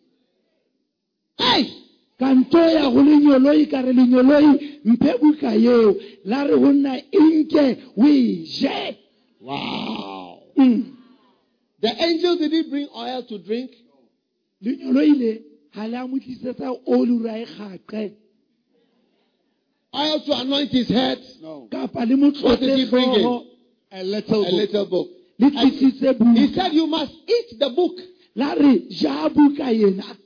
Hey! kantoya go lenyoloi ka re lenyoloi mphe buka yeo la re go nna inke o e je. Wow. Mm. The angel didn't bring oil to drink. lenyoloi le ga le a mo tlisetsa oli ra e gaqe Oil to anoint his head. No. kapa le mo What did he tlotse bring in? tlhogo A little A book. little book. le And tlisitse he buka said, you must eat the book. la re ja buka ena.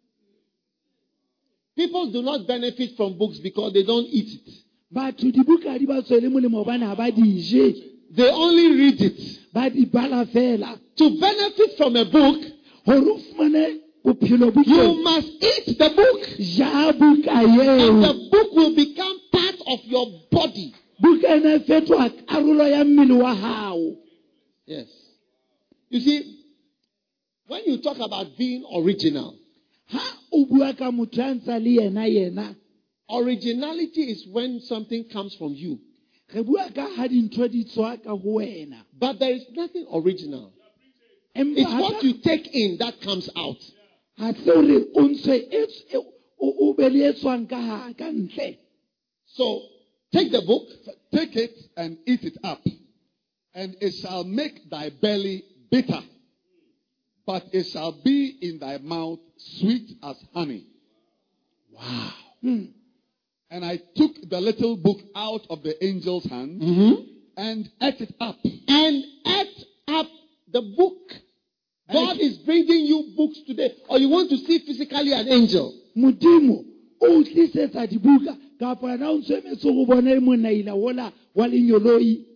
People do not benefit from books because they don't eat it. batho dibuka di ba tswele molemo gobane ga ba di je They only read it. ba di bala fela. To benefit from a book, gore o fumane bophelo you bokeng must eat the book. ja buka And eo the book will become part of your body. buka ena e fetoga karolo ya mmele wa gago. Yes. You see, when you talk about being original, Ha o bua ka motho a ntsa le yena yena originality is when something comes from you. re bua ka ha dintho di tswa ka go wena. But there is nothing original. Empa It's ha what ka- you take in that comes out. ha se gore o ntshe e ts- e- o o be le e tswang ka ha ka ntle. So take the book. Take it and eat it up, and it shall make thy belly bitter, but it shall be in thy mouth sweet as honey. Wow. Hmm. And I took the little book out of the angel's hand Mm-hmm. and ate it up. And ate up the book. God is bringing you books today. Or you want to see physically an angel. modimo o tlisetsa dibuka kapa yena o ntse emetse go bona e monaila wola wa lenyoloi.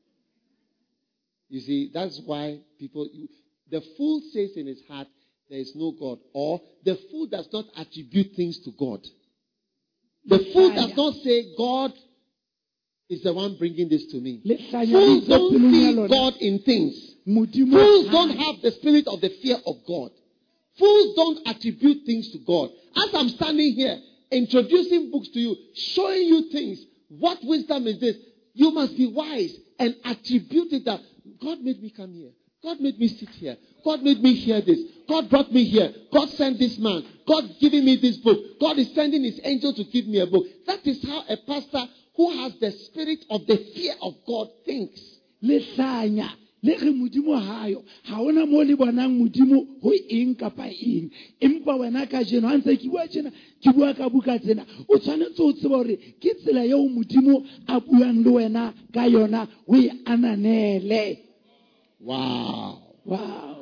You see, that's why people, you, the fool says in his heart, there is no God. Or the fool does not attribute things to God. The fool does not say, God is the one bringing this to me. Lehlanya Fools le don't pelong ya see lona. God in things. Modimo Fools ha- don't have the spirit of the fear of God. Fools don't attribute things to God. As I'm standing here, introducing books to you, showing you things, what wisdom is this? You must be wise and attribute it that God made me come here. God made me sit here. God made me hear this. God brought me here. God sent this man. God giving me this book. God is sending his angel to give me a book. That is how a pastor who has the spirit of the fear of God thinks. lehlanya le ge modimo hayo ha ona mo le bonang modimo ho eng kapa eng empa wena ka jeno ha ntse ke bua tjena ke bua ka buka tsena o tshwanetse o tseba hore ke tsela eo modimo a buang le wena ka yona o e ananele. Wow. Wow.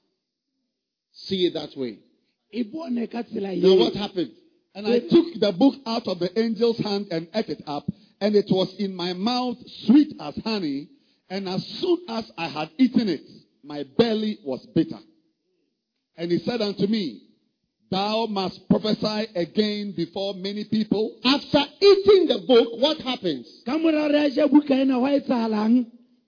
See it that way. E bone ka tsela Now eo. what happened? And I took the book out of the angel's hand and ate it up, and it was in my mouth sweet as honey. And as soon as I had eaten it, my belly was bitter. And he said unto me, thou must prophesy again before many people. After eating the book, what happens? Ka mora re a ja buka ena wa etsahalang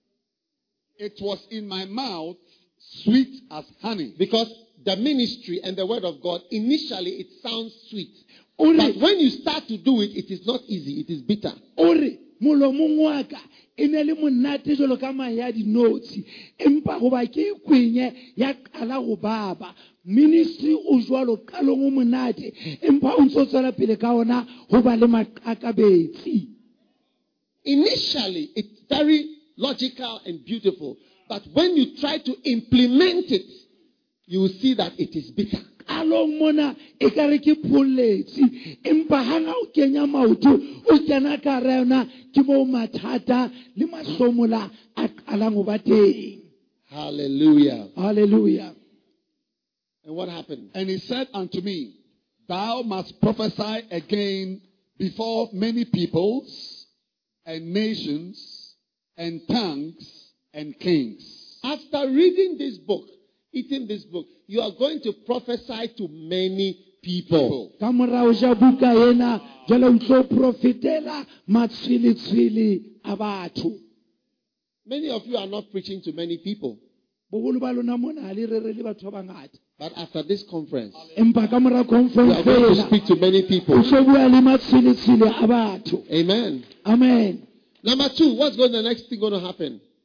It was in my mouth sweet as honey. Because the ministry and the word of God, initially it sounds sweet. o But re when you start to do it, it is not easy. It is bitter. o re molomong wa ka e ne le monate jalo ka mahe ya dinotshi empa goba ke e kwenye ya qala go baba ministry o jwalo qalong o monate empa o ntse o tswela pele ka ona go ba le maqakabetsi. Initially, it's very logical and beautiful. But when you try to implement it, you will see that it is bitter. qalong mona e ka re ke pholletsi empa hanga o kenya maoto o kena ka ra yona ke mo mathata le mahlomola a qalang go ba teng. Hallelujah. Hallelujah. And what happened? And he said unto me, thou must prophesy again before many peoples and nations and tongues and kings. After reading this book, eating this book, you are going to prophesy to many people. Ka morao ja buka ena jalo o tlo profetela matshwilitshwili a batho. Many of you are not preaching to many people. Bogolo ba lona mona ha le rere le batho ba bangata But after this conference, empa ka mora you conference are going to ena speak to many o people. tlo bua le matshwilitshwili a batho. Amen. Amen. Number two, what's going the next thing going to happen?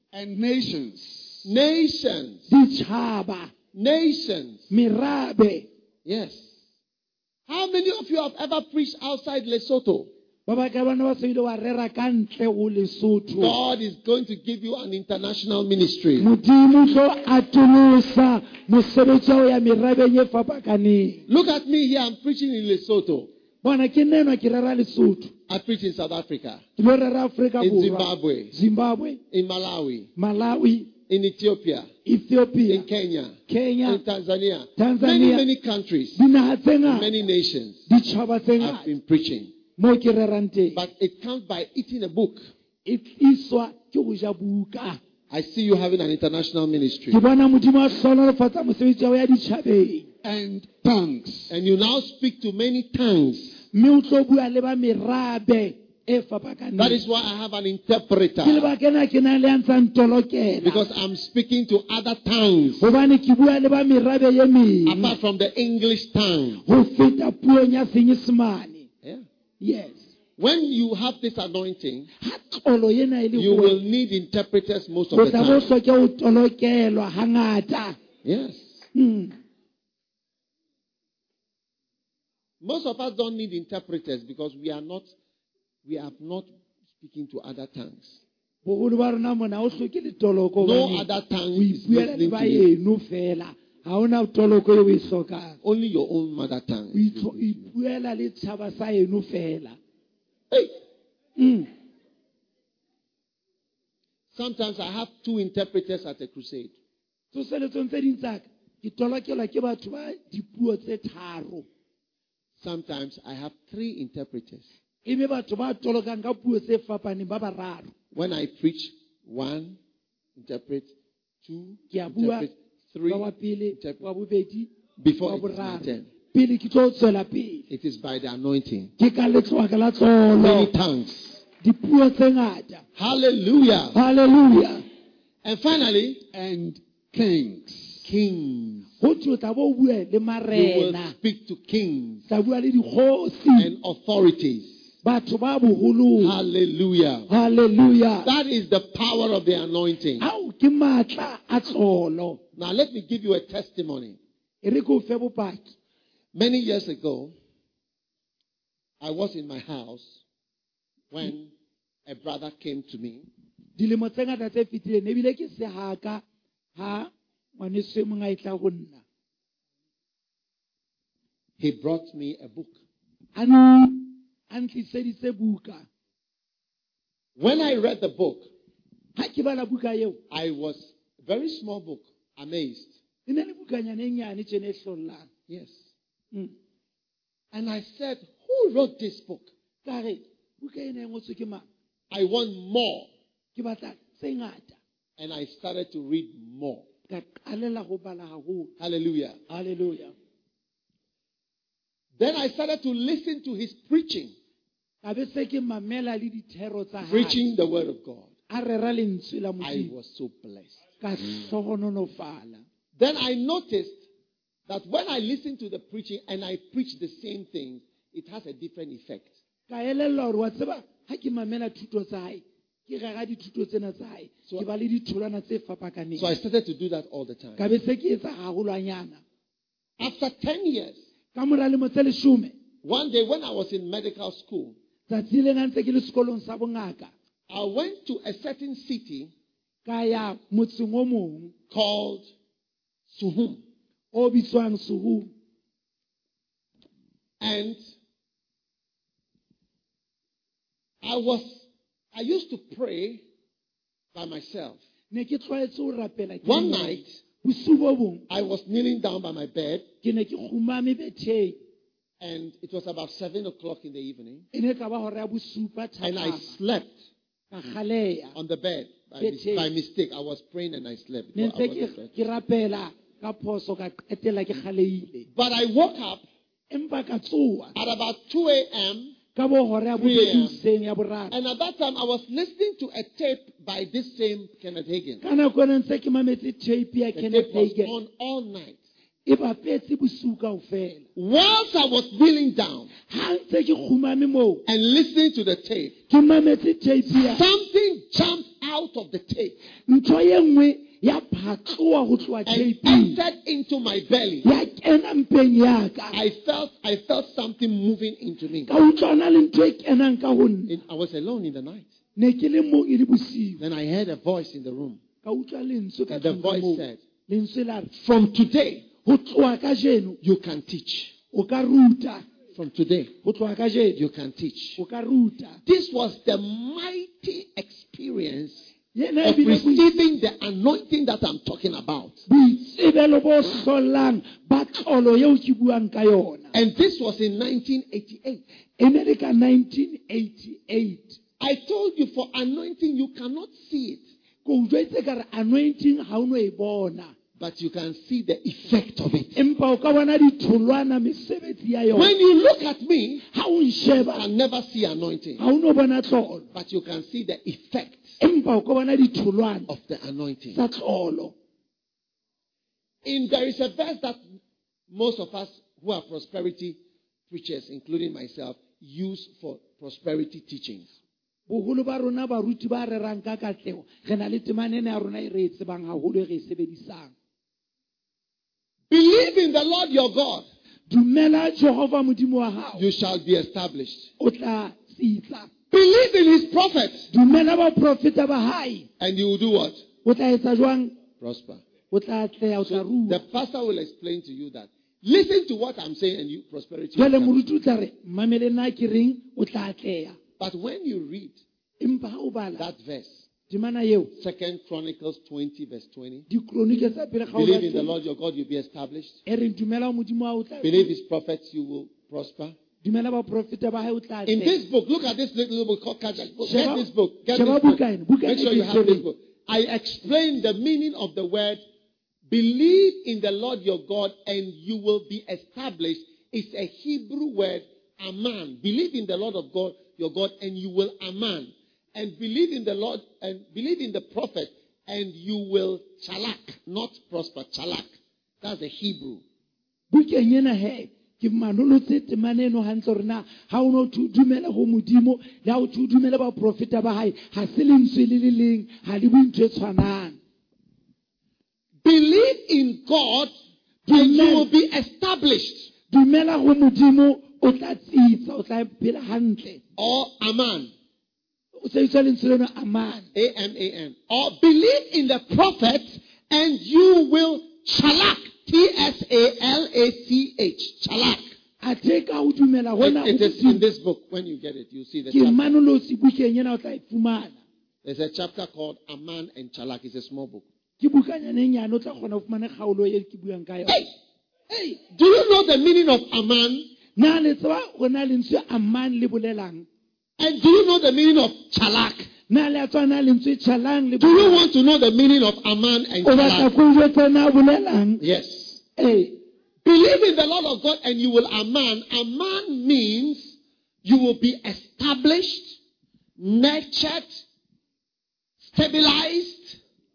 and nations. Nations. ditšhaba, Nations. merabe. Yes. How many of you have ever preached outside Lesotho? Ba ba ka bana ba se ile wa rera ka ntle go Lesotho. God is going to give you an international ministry. Modimo tlo atolosa mosebetsi wa ya merabe ye fapakaneng. Look at me here. I'm preaching in Lesotho. Bona ke nenwa ke rera Lesotho. I preach in South Africa, Ke lo rera Afrika in Borwa, Zimbabwe, Zimbabwe, in Malawi, Malawi, in Ethiopia, Ethiopia, in Kenya, Kenya, in Tanzania, Tanzania, many, many countries, dinaga tse in ngata, many nations. ditšhaba tse I've ngata been preaching. mo ke rerang teng. But it comes by eating a book. E tliswa ke go ja buka. I see you having an international ministry. Ke bona Modimo a hlonolofatsa mosebetsi wa ya ditšhabeng. And tongues. And you now speak to many tongues. Mme o tlo bua le ba merabe e fapakaneng. That is why I have an Ke interpreter. lebakana ke na le a ntse ntolokela. Because I'm speaking to other tongues Gobane ke bua le ba merabe ye meng apart from the English tongue. go feta puong ya Senyesemane. Yeah. Yes. When you have this anointing, Ha tlolo ena e le you go will need interpreters most of go the tla bo time. hloke ho tolokelwa hangata. Yes. Hmm. Most of us don't need interpreters because we are not, we are not speaking to other tongues. Bogolo ba rona mona o hloke le toloko No hobane other tongue o is ipuela le listening ba to you. eno fela. Ha ona toloko e o e hlokang. Only your own mother tongue. O itlo- o ipuela le tšhaba sa eno fela. Hey. Hmm. Sometimes I have two interpreters at a crusade. Tsoseletsong tse ding tsa ka ke tolokelwa ke batho ba dipuo tse tharo. Sometimes I have three interpreters. Ebe batho ba tolokang ka puo tse fapaneng ba bararo. When I preach, one interpret, two Ke a bua interpret, three wa wa pele, interpret. wa bobedi, Before wa it is my boraro. turn. Pele ke tlo tswela pele. It is by the anointing. Ke ka letsoaka la Many tlolo. tongues. Dipuo tse ngata. Hallelujah. Hallelujah. And finally, And kings. kings. Go tlo tla bo bue le You will marena. speak to kings Tla bua le dikgosi. and authorities. Batho ba boholo. Hallelujah. Hallelujah. That is the power of the anointing. Au ke matla a tlolo. Now let me give you a testimony. E re ke o fe bopaki. Many years ago, I was in my house when a brother came to me. Dilemo tse ngata tse fetileng ebile ke sehaka ha ngwaneso e mong a etla go nna. He brought me a book. A n- a ntliseditse buka. When I read the book, Ha ke bala buka eo, I was a very small book, amazed. e ne le bukanyana e nyane tjena e hlollang. Yes. Mm. And I said, who wrote this book? Ka re buka ena e ngotswe ke mang? I want more. Ke batla tse ngata. And I started to read more. Ka qalela go bala haholo. Hallelujah. Hallelujah. Then I started to listen to his preaching, Ka be se ke mamela le dithero tsa hae. preaching the word of God. A rera lentswe la I Modimo. was so blessed. Ka hlogononofala. Then I noticed that when I listen to the preaching and I preach the same thing, it has a different effect. Ka elellwa hore wa tseba ha ke mamela thuto tsa hae ke rera dithuto tsena tsa hae So- ke ba le ditholwana tse fapakaneng. So I started to do that all the time. Ka be se ke etsa haholwanyana. After ten years, Ka mora lemo tse leshome, one day when I was in medical school, tsatsi le nga ntse ke le sekolong sa bongaka, I went to a certain city ka ya motseng o mong called Suhum. o bitswang Suhum. And I was, I used to pray by myself. Ne ke tlwaetse ho rapela ke One le mong. night, Bosiu bo bong I was kneeling down by my bed, ke ne ke khumame betheng. and it was about seven o'clock in the evening, E ne ka ba hora ya bosupa and I thapama. slept Ka khaleya. on the bed by, mis- Bethe. by mistake. I was praying and I slept. Ne Well, I ntse wasn't ke praying. ke rapela ka phoso ka qetela ke khaleile. But I woke up Empa ka tsoa at about two a.m. ka bo hora ya three bobedi a.m. hoseng ya boraro. And at that time, I was listening to a tape by this same Kenneth Hagin. Ka nako ena ntse ke mametse tape ya The Kenneth tape was Hagin. on all night. E bapetse bosiu kaofela. Whilst I was kneeling down Ha ntse ke khumame moo and listening to the tape, ke mametse tape ya something jumped out of the tape ntho ye nngwe ya phatloa go tloa and tapeng entered into my belly. ya kena mpeng ya ka I felt I felt something moving into me. ka utlwana le ntho e kenang ka go nna In- I was alone in the night. ne ke le mong e le bosigo Then I heard a voice in the room. ka utlwa lentswe ka And the tlong ka voice moo. said, lentswe la re from today, go tloa ka jeno you can teach. o ka ruta From today, go tloa ka jeno you can teach. o ka ruta This was the mighty experience yena of e bile boi- receiving the anointing that I'm talking about. boitsebelo bo hlolang ba tlolo yeo ke buang ka yona And this was in nineteen eighty-eight. e ne le ka nineteen eighty-eight I told you for anointing, you cannot see it, ko jwetse ka re anointing ha o no e bona but you can see the effect of it. empa o ka bona ditholwana mesebetsi ya yona When you look at me, ha o you nsheba can never see anointing, ha o no bona tlolo but you can see the effect empa o ka bona ditholwana of the anointing. tsa tlolo In there is a verse that most of us who are prosperity preachers, including myself, use for prosperity teachings. bogolo ba rona baruti ba rerang ka katlego re na le temanene ya rona e re e tsebang gagolo e re e sebedisang Believe in the Lord your God, dumela jehova modimo wa gago you shall be established. o tla tsitsa Believe in his prophets, dumela baprofeta ba hae and you will do what? o tla etsa jwang Prosper. o tla tleya o tla So the rua pastor will explain to you that. Listen to what I'm saying, and you prosperity. will jale come. moruti o tla re mmamele nna ke reng o tla tleya But when you read empa ga o bala that verse, temana eo Second Chronicles twenty, verse twenty. dikronike tsa pele ga o Believe in the latela Lord your God, you'll be established. e reng dumela modimo wa o tla Believe his prophets, you will prosper. dumela baprofeta ba hae o tla In tleya this book, look at this little book called Kajak. Get Sheba- this book. Get Sheba this book. buka ena, buka Make ena sure ke you have this tshwereng. book. I explain the meaning of the word believe in the Lord your God and you will be established. It's a Hebrew word, aman. Believe in the Lord of God, your God, and you will aman. And believe in the Lord and believe in the prophet and you will chalak, not prosper, chalak. That's the Hebrew. bukeng ena he ke manolotse temane eno ga ntse gore na ga o ne o dumela go modimo le ga o o dumele baprofeta ba gae ga se lentswe le le leng ga le bue ntho e tshwanang Believe in God and you will be established. dumela go modimo o tla tsitsa o tla phela gantle Or aman. o tseditswa lentswe leno aman A M A N. Or believe in the prophet and you will chalak. T S A L A C H. Chalak. a the ka o dumela gona It, it is in this book. When you get it, you see the ke chapter. manolotse bukeng ena o tla e fumana There's a chapter called Aman and Chalak. It's a small book. ke bukanyane e nyane o tla kgona go fumane kgaolo e ke buang ka yone Hey! Hey! Do you know the meaning of Aman? na le tseba go na lentswe aman le bolelang And do you know the meaning of Chalak? na le a tswana lentswe tšhalang le Do you want to know the meaning of Aman and o batla Chalak? ko jwetse na bolelang Yes. ee Believe in the Lord of God and you will aman. Aman means you will be established, nurtured, stabilized,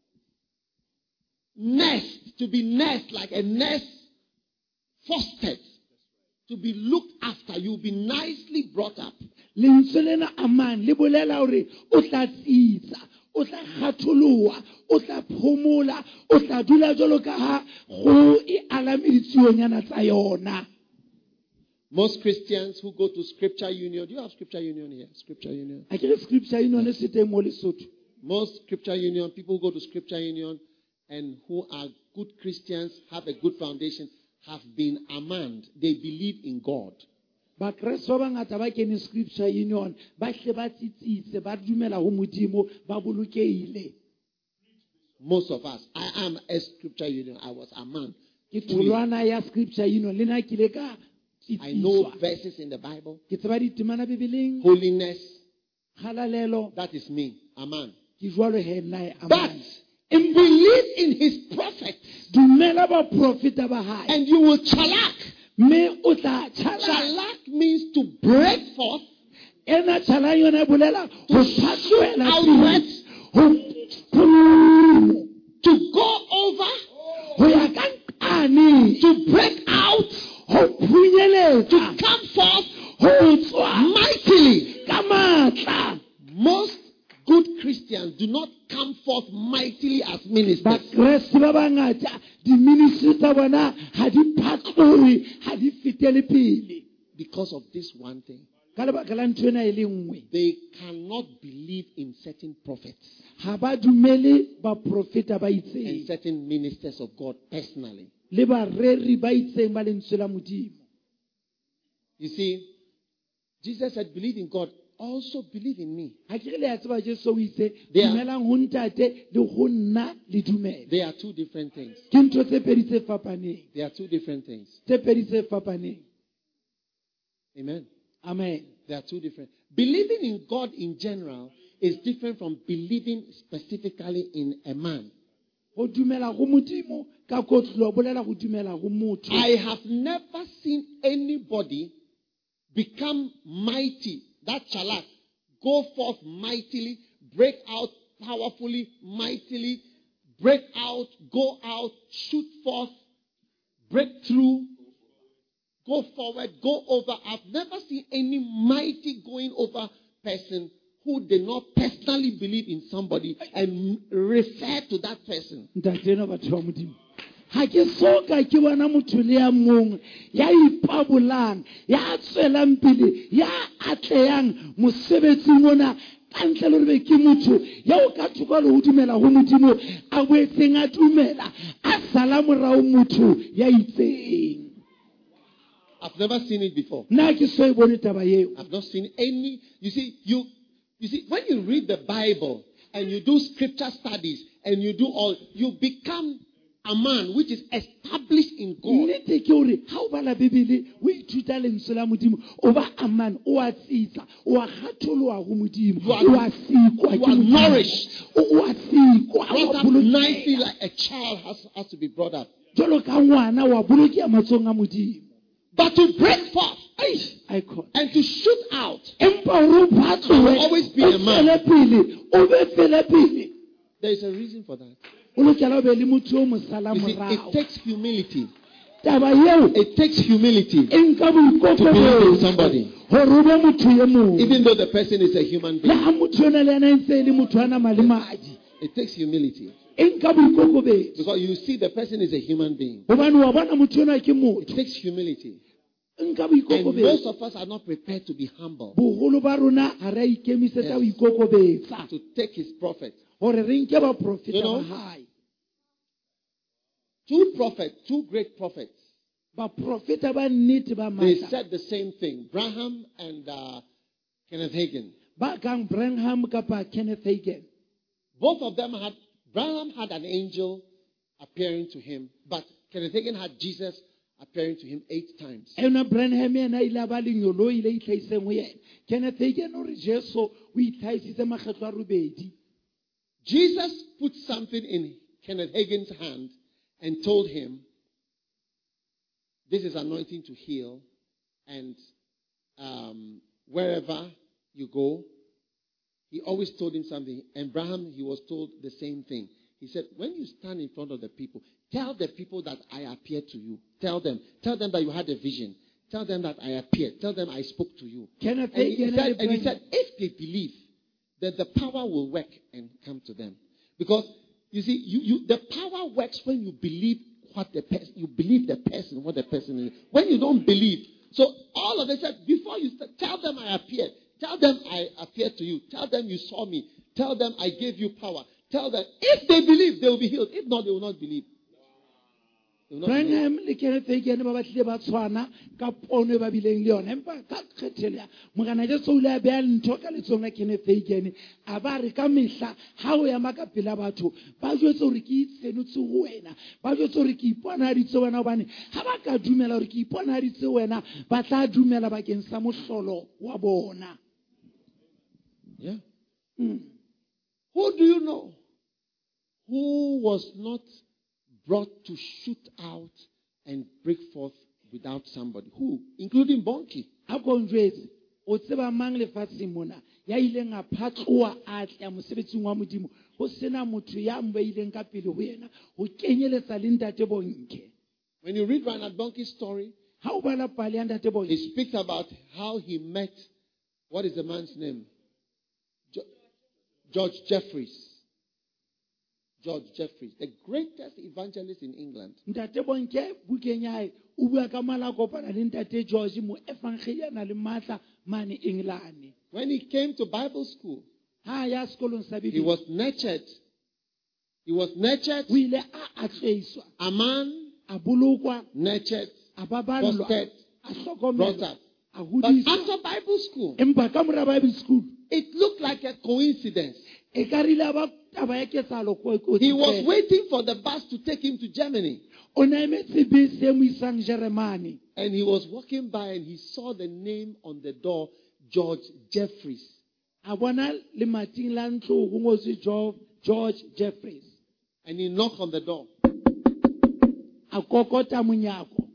nest, to be nest, like a nest, fostered, to be looked after. You will be nicely brought up. lentswe lena aman le bolela gore o tla tsitsa o tla kgatholoa o tla phomola o tla dula jalo ka ga go e alameditsionyana tsa yona Most Christians who go to Scripture Union, do you have Scripture Union here? Scripture Union. a kere scripture enone se teng mo lesotho Most Scripture Union, people who go to Scripture Union and who are good Christians, have a good foundation, have been amanned. They believe in God. bakreste ba bangata ba kene scripture union ba hle ba tsitsitse ba dumela go modimo ba bolokeile Most of us. I am a Scripture Union. I was amanned. ke tholwana ya scripture union le na kile ka I know tsitsiswa verses in the Bible. ke tseba ditemana bibeleng Holiness. kgalalelo That is me. Aman. ke jwalo he nna e But amana and believe in his prophets dumela baprofeta ba hae and you will chalak. mme o tla tšhala Chalak means to break forth, ena tšhala yona e bolela go phatloela outward, go to go over, go ya ka nkane to break out, go to phunyeletsa come forth go tswa mightily. ka maatla Most good Christians Christians do not come forth mightily as ministers. bakreste ba bangata di-ministry tsa bona ha di phatlohe ha di fetele pele Because of this one thing. ka lebaka la ntho ena e le nngwe They cannot believe in certain prophets ha ba dumele baprofeta ba and itseng certain ministers of God personally. le bareri ba itseng ba lentswe la modimo. You see, Jesus said, believe in God, also believe in me. Ha ke re le a tseba Jesu o itse They are- dumelang ho ntate le ho nna le dumele. They are two different things. Ke ntho tse pedi tse fapaneng. They are two different things. Tse pedi tse fapaneng. Amen. Amen. They are two different. Believing in God in general is different from believing specifically in a man. Go dumela go modimo ka kotlo bolela go dumela go motho. I have never seen anybody become mighty, that chalak, go forth mightily, break out powerfully, mightily, break out, go out, shoot forth, break through, go forward, go over. I've never seen any mighty going over person who did not personally believe in somebody and refer to that person. Ntate no batho ba modimo. Ha ke soka ke bona motho le ya mong ya ipabolang ya tswelang pele ya atleyang mosebetsing ona ka ntle le hore ke motho ya o ka thuka le ho dumela ho modimo a boetseng a dumela a sala morao motho ya itseng. I've never seen it before. Nna ke so e bone taba eo. I've not seen any. You see, you, you see, when you read the Bible and you do scripture studies and you do all, you become a man which is established in God. Nnete ke hore ha o bala Bibele o ithuta lentswe la modimo o ba a man o a tsitsa o a kgatholoha go modimo You are- o a sikwa you ke are Modimo. nourished. o a sikwa o Brought a up bolokega. nicely like a child has, has to be brought up. Jwalo ka ngwana wa bolokeha matsong a modimo. But to break forth Eish, I call. and to shoot out, Empa hore o phatlohe, will always be o a man. tswele pele, o be fele pele. there is a reason for that. O lokela o be le motho o mo sala You see, morao. it takes humility. Taba eo It takes humility, e nka To believe in boikokobetso somebody. hore o be motho e mong. even though the person is a human Le being. ha motho ona le ena e ntse e le motho a nama le madi. It takes humility. E nka boikokobetso. Because you see the person is a human being. Hobane wa bona motho ona ke It motho. takes humility. E nka And most boikokobetso. of us are not prepared to be humble. Boholo ba rona ha re ikemisetsa ho Yes. ikokobetsa To take his prophet. hore re nke baprofeta You know, ba hae. Two prophets, two great prophets, Baprofeta ba nnete ba they matla. said the same thing. Branham and uh, Kenneth Hagin. Ba kang Branham kapa Kenneth Hagin. Both of them had, Branham had an angel appearing to him, but Kenneth Hagin had Jesus appearing to him eight times. Ena Branham ena ile a ba lenyolo ile e tlhaiseng ho yena. Kenneth Hagin o re Jesu o itlhaisitse makgetlo a robedi. Jesus put something in Kenneth Hagin's hand and told him, this is anointing to heal, and um, wherever you go, he always told him something. And Abraham, he was told the same thing. He said, when you stand in front of the people, tell the people that I appeared to you. Tell them. Tell them that you had a vision. Tell them that I appeared. Tell them I spoke to you. Kenneth And he, Hagin said, and he Branham- said, if they believe, then the power will work and come to them. Because, you see, you, you, the power works when you believe what the person, you believe the person, what the person is. When you don't believe. So all of them said, before you start, tell them I appeared. Tell them I appeared to you. Tell them you saw me. Tell them I gave you power. Tell them, if they believe, they will be healed. If not, they will not believe. They will not believe. Branham le Kenneth Hagin ba batlile ba tshwana ka pono e ba bileng le yona empa ka kgethelea mogana Jesu o ile a beha ntho ka letsong la Kenneth Hagin a ba re ka mehla ha o ya maka pela batho ba jwetse hore ke itsenotse ho wena ba jwetse hore ke iponahaditse wena hobane ha ba ka dumela hore ke iponahaditse wena ba tla dumela bakeng sa mohlolo wa bona. Yeah. Mm. Who do you know who was not brought to shoot out and break forth without somebody? Who? Including Bonki. Ha ko njwetse o tseba mang lefatsheng mona ya ileng a phatloa a tla mosebetsing wa modimo ho sena motho ya mbeileng ka pele ho yena ho kenyeletsa le ntate Bonke. When you read Reinhard Bonke's story, Ha o bala pale ya ntate Bonke he speaks about how he met, what is the man's name? Jo- George Jeffreys. George Jeffreys, the greatest evangelist in England. Ntate Bonke bukeng ya hae o bua ka mala a kopana le Ntate George mo evangeli a nang le matla mane Engelane. When he came to Bible school, Ha ya sekolong sa he Bibele. was nurtured. He was nurtured. O ile a atleiswa, A man a bolokwa, nurtured, a baballwa, fostered, a brought hlokomelwa, up. a But hodiswa. after Bible school, Empa ka mora Bible school, it looked like a coincidence. e ka rile a ba taba ya ketsahalo ko- ko- He was waiting for the bus to take him to Germany. O ne a emetse bese e mo isang Jeremane. And he was walking by and he saw the name on the door, George Jeffreys. A bona le mating la ntlo go ngotswe Jo- George Jeffreys. And he knocked on the door. A kokota monyako.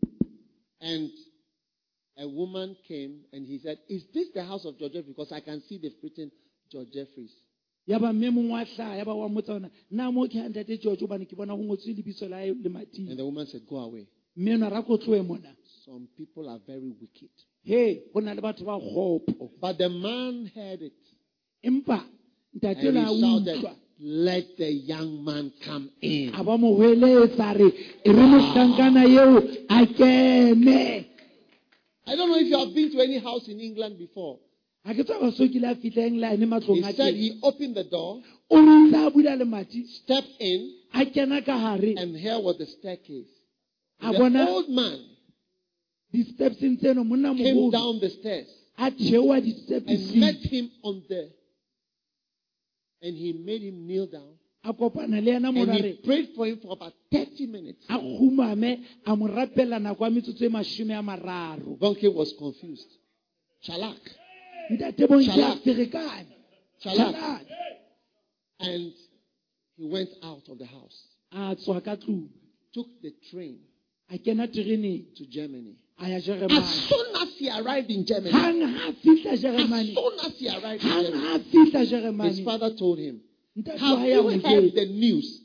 And a woman came and he said, "Is this the house of George Jeffreys? Because I can see they've written George Jeffreys." Ya ba mme mongwe wa hlaya, ya ba wa mmotsa ona, "Na mo ke ha Ntate George hobane ke bona ho ngotswe lebitso la hae le And mating." the woman said, "Go away. Mme yona ra ko tlohe mona. Some people are very wicked." He, go na le batho ba kgopo. But the man heard it. Empa ntate And la he shouted, utlwa. "Let the young man come in." A ba mo hweletsa re, "E re mohlankana eo a kene." I don't know if you have been to any house in England before. Ha ke tswa ba so kile a fihla Engelane matlong He a said teng. he opened the door, O re ntse a bula le mati, stepped in, a kena ka hare, and here was the staircase. a The bona old man di-stepseng tseno monna came mogolo down the stairs a theoa and di-stepseng, met him on the, and he made him kneel down. a kopana le ena And mona he re prayed for him for about thirty minutes. a khumame a mo rapela nako ya metsotso e mashome a mararo. Bonke was confused. Chalak. Ntate Bonke a Chalak. ferekane. Chalak. Chalak. And he went out of the house, A tswa ka tlung, took the train a kena tereneng, to Germany. a ya As Jeremane. soon as he arrived in Germany, Hang ha fihla as Jeremane, soon as he arrived in hang Germany, ha fihla his Jeremane, father told him, ntate "Have wa hae a mo you heard jwetsa. the news?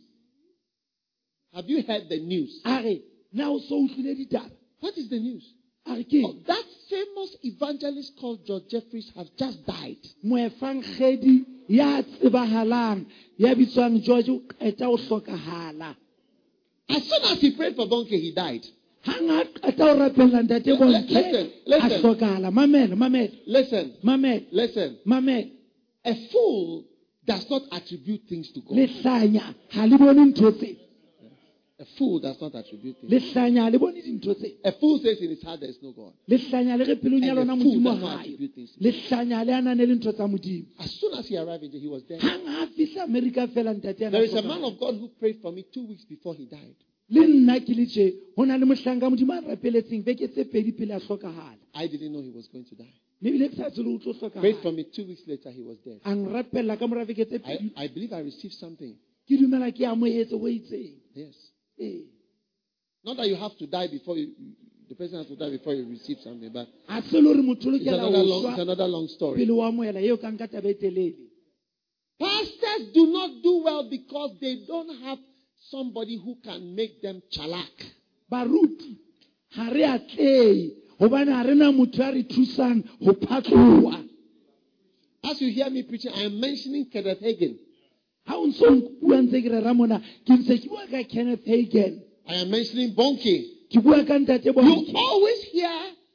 Have you heard the news?" A re, "Na o so utlwile ditaba?" What is the news? A re, "Ke Oh, that famous evangelist called George Jeffreys has just died. moefangedi ya tsebahalang ya bitswang George o qeta ho hlokahala." As soon as he prayed for Bonke, he died. Hang ha qeta ho rapella ntate Bonke, Listen, a listen. hlokahala. Mamela, mamela, Listen, mamela, listen. mamela. A fool does not attribute things to God. Lehlanya ha le bone ntho tse. A fool does not attribute things. Lehlanya ha le bone dintho tse. A fool says in his heart there is no God. Lehlanya le re pelong ya And lona the fool modimo does not ha yo. attribute things. Lehlanya ha le ananele ntho tsa modimo. As soon as he arrived in Japan, he was dead. Hang ha fihla America fela ntate yana There is a hlokahala. man of God who prayed for me two weeks before he died. Le nna ke le tje, ho na le mohlanka modimo a rapeletseng beke tse pedi pele a hlokahala. I didn't know he was going to die. Mme ebile ke sa tsebe o tlo Prayed for hlokahala. me two weeks later, he was dead. A nrapella ka mora beke tse I, pedi. I believe I received something. Ke dumela ke amohetse ho itseng. Yes. Ee. Not that you have to die before you, the person has to die before you receive something, but A se le hore motho o it's lokela another ho long, it's shwa another long story. pele o amohela eo ka nka taba e telele. Pastors do not do well because they don't have somebody who can make them chalak. Baruti ha re atlehe hobane ha rena motho ya re thusang ho phatloha. As you hear me preaching, I am mentioning Kenneth Hagin. Ha o ntso bua ntse ke rera mona ke ntse ke bua ka Kenneth Hagin, I am mentioning Bonke. ke bua ka ntate You Bonke. always hear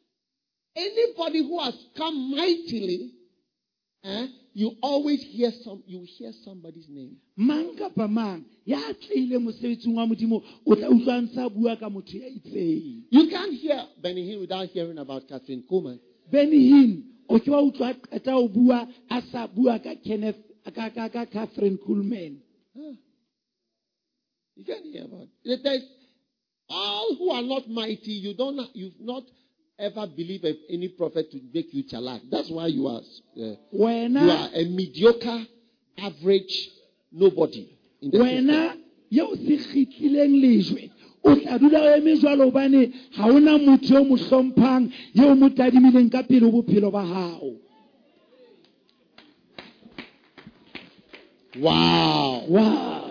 anybody who has come mightily, eh, you always hear some you hear somebody's name. Mang kapa mang ya tlile mosebetsing wa modimo o tla utlwa ntse a bua ka motho ya itseng. You can't hear Benny Hinn without hearing about Catherine Kuhlman. Benny Hinn o ke wa utlwa qeta ho bua a sa bua ka Kenneth ka ka ka Catherine Kuhlman. Huh. You can't hear about it. There's all who are not mighty. You don't. You've not ever believed any prophet to make you chalak. That's why you are. Uh, Wena you are a mediocre, average, nobody. In the wena yo se khitlileng lejwe o tla dula o eme jwalo hobane ha ona motho yo mo hlomphang yo mo tadimileng ka pele ho bophelo ba hao. Wow. Wow.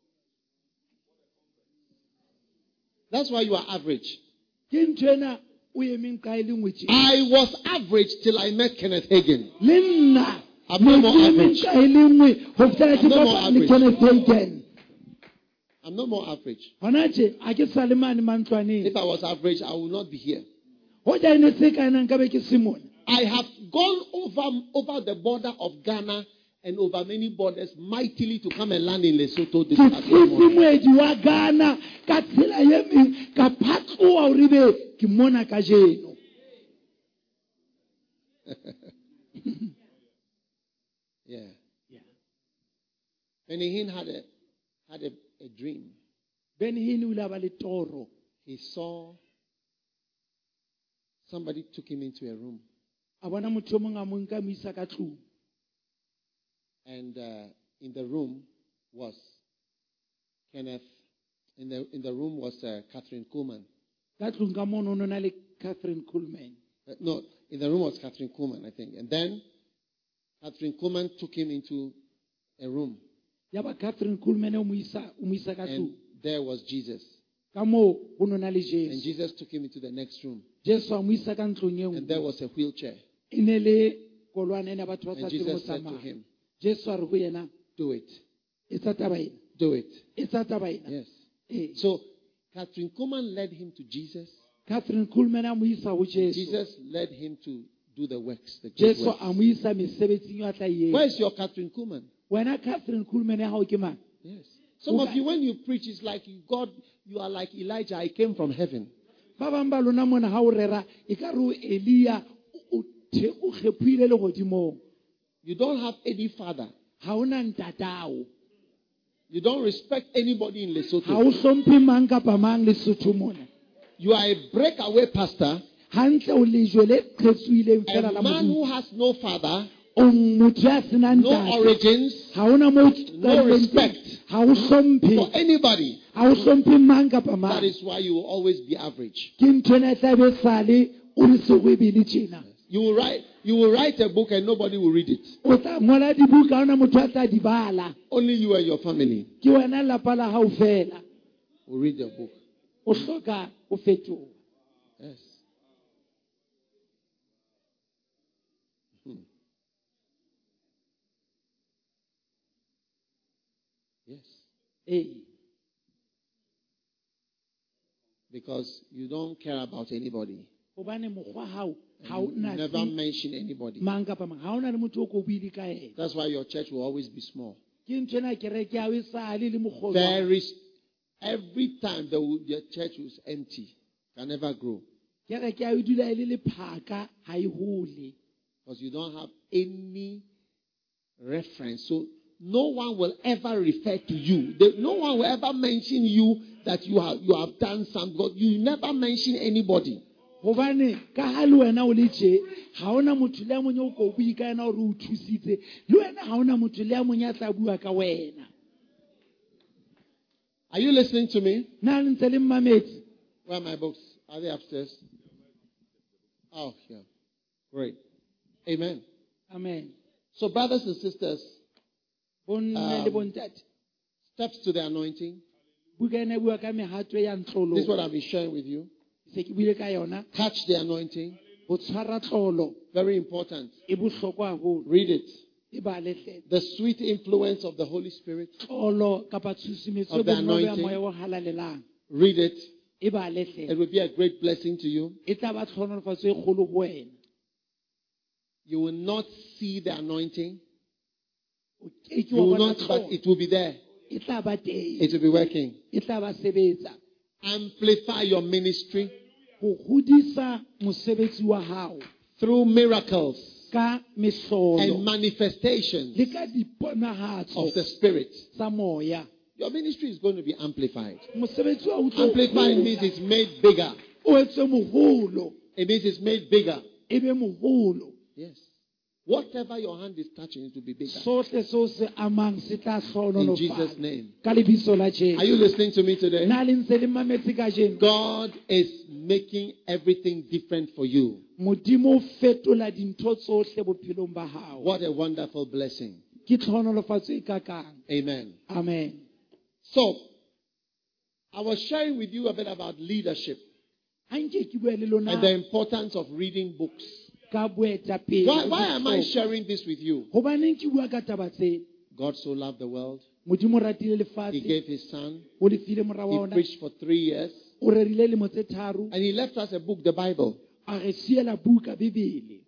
That's why you are average. Ke ntwena o emeng kae le ngwe tje. I was average till I met Kenneth Hagin. Le nna I'm no more ne ke emeng average. kae le ngwe ho fihlela ke I'm no more kopana le average. Kenneth Hagin. I'm no more average. Hona tje a ke sa le mane mantlwaneng. If I was average, I would not be here. Ho ja ene se kae nang ka be ke se mona. I have gone over, over the border of Ghana and over many borders mightily to come and land in Lesotho this Ke afternoon. moedi wa Ghana ka tsela ye meng ka phatloa hore be ke mona ka jeno. Yeah. Yeah. Benny Hinn had a had a, a dream. Benny Hinn o ile a ba le toro. He saw somebody took him into a room, A bona motho o mong a mo nka mo isa ka tlung. and uh, in the room was Kenneth. In the in the room was uh, Catherine Kuhlman. Ka tlung ka mono no na le Catherine Kuhlman. Uh, no, in the room was Catherine Kuhlman, I think. And then Catherine Kuhlman took him into a room, Ya ba Catherine Kuhlman o mo isa o mo isa ka and tlung. there was Jesus. Ka mo ho no na le And Jesu. Jesus took him into the next room, Jesu a mo isa ka ntlong e and there nngwe. was a wheelchair. E ne le kolwana ena batho ba And sa tsebe go Jesus said to tsamaya. him, Jesu a re ho yena, "Do it, e tsa taba ena. do it." E tsa taba ena. Yes. Eh. So Catherine Kuhlman led him to Jesus. Catherine Kuhlman a mo isa ho Jesu. Jesus led him to do the works, the great Jesu works. a mo isa mesebetsing yo a tla e Where etsa. is your Catherine Kuhlman? Wena Catherine Kuhlman ya hao ke mang? Yes. Some of Okay. you, when you preach, it's like you, God, you are like Elijah. I came from heaven. Ba bang ba lona mona ha o rera e ka re o Elia o the- o kgephuile le godimong. You don't have any father. Ha ona ntatao. You don't respect anybody in Ha Lesotho. o hlomphe mang kapa mang Lesotho mona. You are a breakaway pastor, Hantle o lejwe le qetsuileng fela a la man Modimo. who has no father, O motho ya senang no ntate. origins Ha ona mo no tswalleng teng. respect Ha o for hlomphe. anybody. Ha o hlomphe mang kapa That mang. is why you will always be average. Ke nthwena e tla be sale o le sehwebele tjena. You will write, you will write a book and nobody will read it. O tla ngola dibuka ha ona motho a tla di bala. Only you and your family Ke wena lapa la hao fela. will read your book. O hloka o fetoha. Yes. Hmm. Yes. Eh. Because you don't care about anybody. Hobane mokgwa hao ha You o na never mention anybody. mang kapa mang. Ha ona le motho o ko buile ka ena. That's why your church will always be small. Ke nthwena kereke ya hao e sale le mokgolo. Very, s- every time the, the church is empty, can never grow. Kereke ya hao e dula e le lephaka ha e hole. Because you don't have any reference. So no one will ever refer to you. They- no one will ever mention you that you have, you have done something. Because you never mention anybody. Hobane ka ha le wena o le tje ha ona motho le a mong o ko bua ka ena hore o thusitse. Le wena ha ona motho le a mong ya tla bua ka wena. Are you listening to me? Na le ntse le mmametse. Where are my books? Are they upstairs? Oh, yeah. Great. Amen. Amen. So, brothers and sisters, Bonne Um, le bontate. steps to the anointing. Buka ena e bua ka mehato ya ntlolo. This is what I've been sharing with you. Se ke buile ka yona. Catch the anointing. Ho tshwara tlolo Very important. e bohlokwa haholo. Read it. E bale hle. The sweet influence of the Holy Spirit. Tlolo kapa tshusumetso Of the bonolo ya anointing. moya o halalelang. Read it. E bale hle. It will be a great blessing to you. E tla ba tlhonolofatso e kgolo ho wena. You will not see the anointing. O ke ke You wa will bona not, but tlolo. it will be there. E tla ba teng. It will be working. E tla ba sebetsa. Amplify your ministry Ho hodisa mosebetsi wa hao through miracles ka and mehlolo manifestations le ka diponahatso of the Spirit. tsa moya. Your ministry is going to be amplified. Mosebetsi wa o tlo Amplified means it's made bigger. o etse moholo. It means it's made bigger. E be moholo. Yes. Whatever your hand is touching, it will be bigger. Sohle seo se amang se tla In Jesus' hlohonolofatsa. name. Ka lebitso la Are Jesu. you listening to me today? Na le ntse le mametse kajeno. God is making everything different for you. Modimo o fetola dintho tsohle bophelong ba hao. What a wonderful blessing. Ke tlhonolofatso e kakang. Amen. Amen. So, I was sharing with you a bit about leadership. Ha nke ke bua le lona and the importance of reading books. ka boetapele. Why, why am I sharing this with you? Hobaneng ke bua ka taba tse? God so loved the world. Modimo o ratile He lefatshe, gave his son. o le file morwa wa He ona, preached for three years. o rerile lemo tse tharo, And he left us a book, the Bible. a re siela buka Bebele.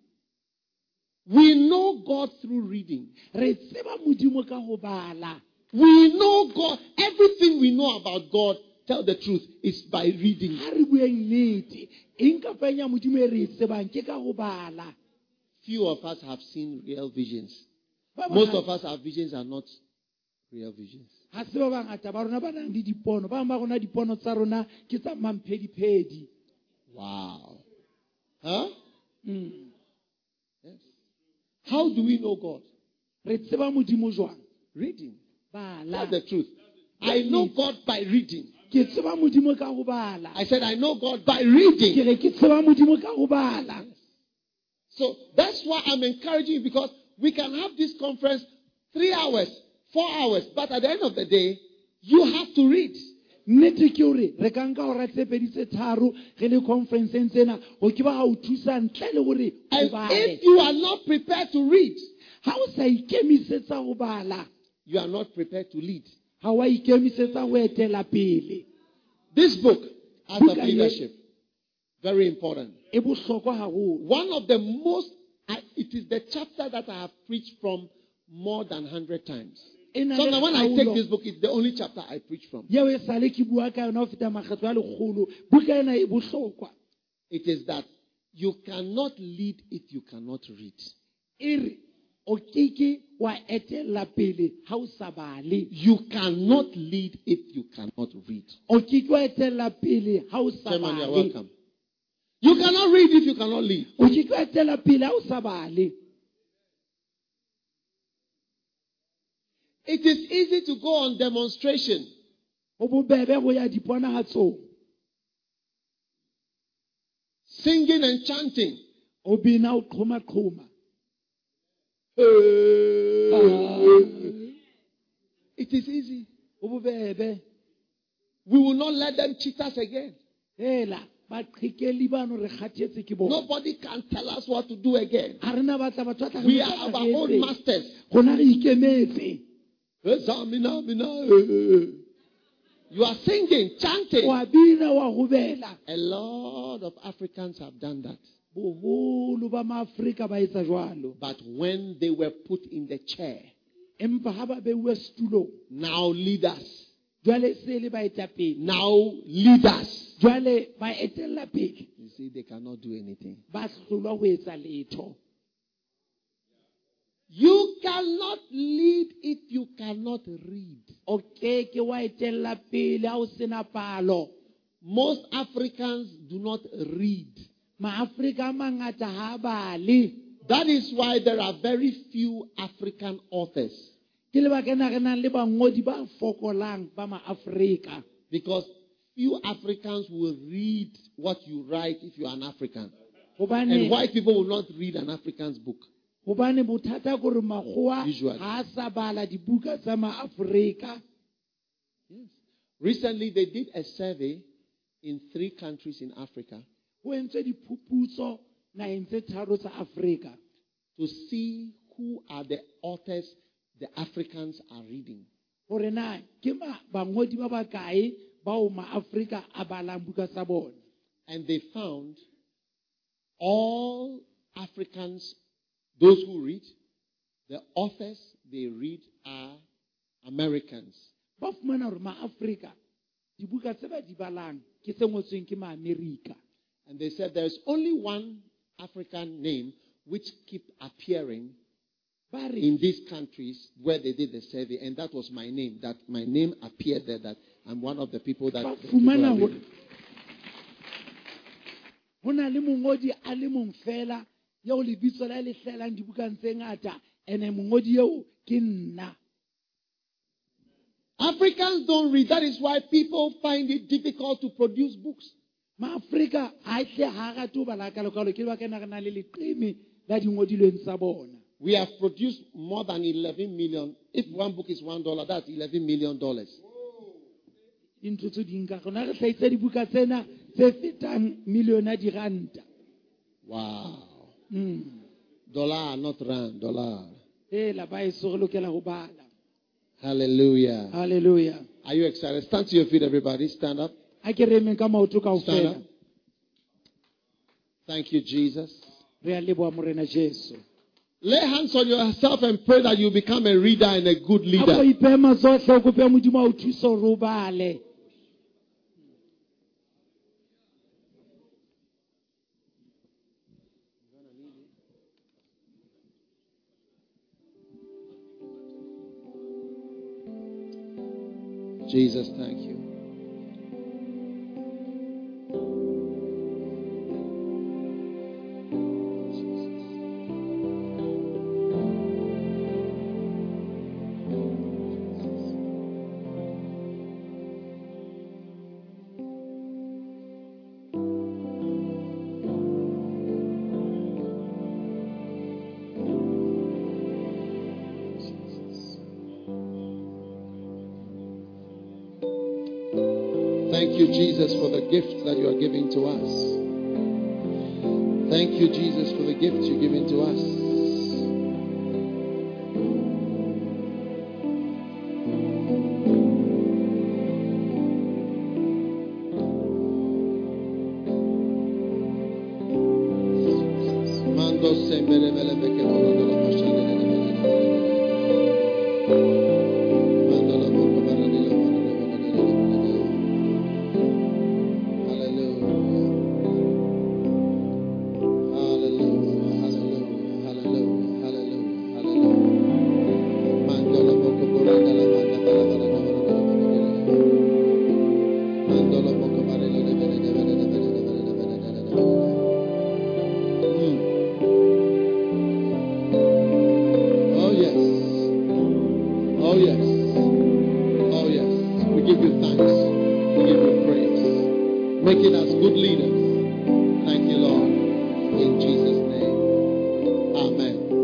We know God through reading. Re tseba Modimo ka ho bala. We know God. Everything we know about God, tell the truth, is by reading. Ha re bueng nnete, eng kapa eng ya Modimo e re e tsebang ke ka ho bala. Few of us have seen real visions. Ba Most bangata- of us, our visions are not real visions. ha se ba bangata ba rona ba nang le dipono, ba bang ba rona dipono tsa rona ke tsa mamphediphedi. Wow. Huh? Mm. Yes. How do we know God? Re tseba Modimo jwang? Reading. Bala. That's the truth. I know God by reading. Ke tseba Modimo ka ho bala. I said, I know God by Ke reading. re ke tseba Modimo ka ho bala. So that's why I'm encouraging you, because we can have this conference three hours, four hours, but at the end of the day, you have to read. Nnete ke hore re ka nka hora tse pedi tse tharo re le conference-eng tsena ho ke ba ha o thusa ntle le hore o And bale. if you are not prepared to read, Ha o sa ikemisetsa ho bala, you are not prepared to lead. ha wa ikemisetsa ho etela pele. This book, Art of Book I Leadership, very important. E bohlokwa haholo. One of the most, I- it is the chapter that I have preached from more than one hundred times. E na So le now when I take kgaolo. this book, it's the only chapter I preach from. Yeo e sale ke bua ka yona ho feta makgetlo a lekgolo. Buka ena e bohlokwa. It is that you cannot lead if you cannot read. E re o keke wa etela pele ha o sa bale. You cannot lead if you cannot read. O keke wa etela pele ha o sa Chairman, you're bale. welcome. You cannot read if you cannot lead. O keke wa etela pele ha o sa bale. It is easy to go on demonstration. Ho bobebe ho ya diponahatsong. Singing and chanting. O bina o qhoma qhoma. It is easy. Ho bobebe. We will not let them cheat us again. Hela ba qhekeli bano re kgathetse ke bona. Nobody can tell us what to do again. Ha rena batla batho ba tla re We botsa are re our own etse. masters. Rona re ikemetse. You are singing, chanting. Wa bina wa hobela. A lot of Africans have done that. Boholo ba maAfrika ba etsa jwalo. But when they were put in the chair, Empa ha ba beuwe setulong, now leaders, jwale se le baetapele, now leaders, jwale ba etella pele, you see, they cannot do anything. ba hlolwa ho etsa letho. You cannot lead if you cannot read. O keke wa etella pele ha o sena palo. Most Africans do not read. MaAfrika a mangata ha bale. That is why there are very few African authors. Ke lebaka na re nang le bangodi ba fokolang ba MaAfrika. Because few Africans will read what you write if you are an African. Hobane And white people will not read an African's book. hobane bothata ke hore makgowa Usually. ha sa bala dibuka tsa MaAfrika. Yes. Recently, they did a survey in three countries in Africa Ho entswe diphuputso naheng tse tharo tsa Afrika to see who are the authors the Africans are reading. hore na ke ma bangodi ba bakae bao MaAfrika a balang buka tsa bona. And they found all Africans, those who read, the authors they read are Americans. Ba fumana hore MaAfrika dibuka tse ba di balang ke tse ngotsweng ke MaAmerika. And they said there's only one African name which keep appearing Ba re in these countries where they did the survey, and that was my name. That my name appeared there, that I'm one of the people that ba the people fumana are hore reading. ho na le mongodi a le mong fela ya o lebitso la le hlelang dibukang tse ngata ene mongodi eo ke nna. Africans don't read. That is why people find it difficult to produce books. MaAfrika ha hle ha rate ho bala ka lekalo ke ba ke na re na le leqeme la dingodilweng tsa bona. We have produced more than eleven million. If one book is one dollar, that's eleven million dollars. Dintho tse ding ka rona re hlahisa dibuka tsena tse fetang milione ya diranta. Wow. Mm. Dollar, not rand, dollar. Eh, la ba e so re lokela ho bala. Hallelujah. Hallelujah. Are you excited? Stand to your feet, everybody. Stand up. A ke re emeng ka maoto Stand up. kaofela. Thank you, Jesus. Re a leboha Morena Jesu. Lay hands on yourself and pray that you become a reader and a good A ko leader. ipeha matsohle o kope Modimo a o thuse hore o bale. Jesus, thank you. Thank you, Jesus, for the gift that you are giving to us. Thank you, Jesus, for the gift you're giving to us. Mando sembele bele beke bolo dola mashale bele bele bele. Mando la boko baradilo baradilo baradilo. Hallelujah. Hallelujah. Hallelujah. Hallelujah. Hallelujah. Hallelujah. Mando la boko borada la manda bala bala bala bala bala. Mando la boko barilo le bele bele bele bele bele bele bele bele. Mm. Oh yes. Oh yes. Oh yes. We give you thanks. We give you praise. Making us good leaders. Thank you, Lord. In Jesus' name. Amen.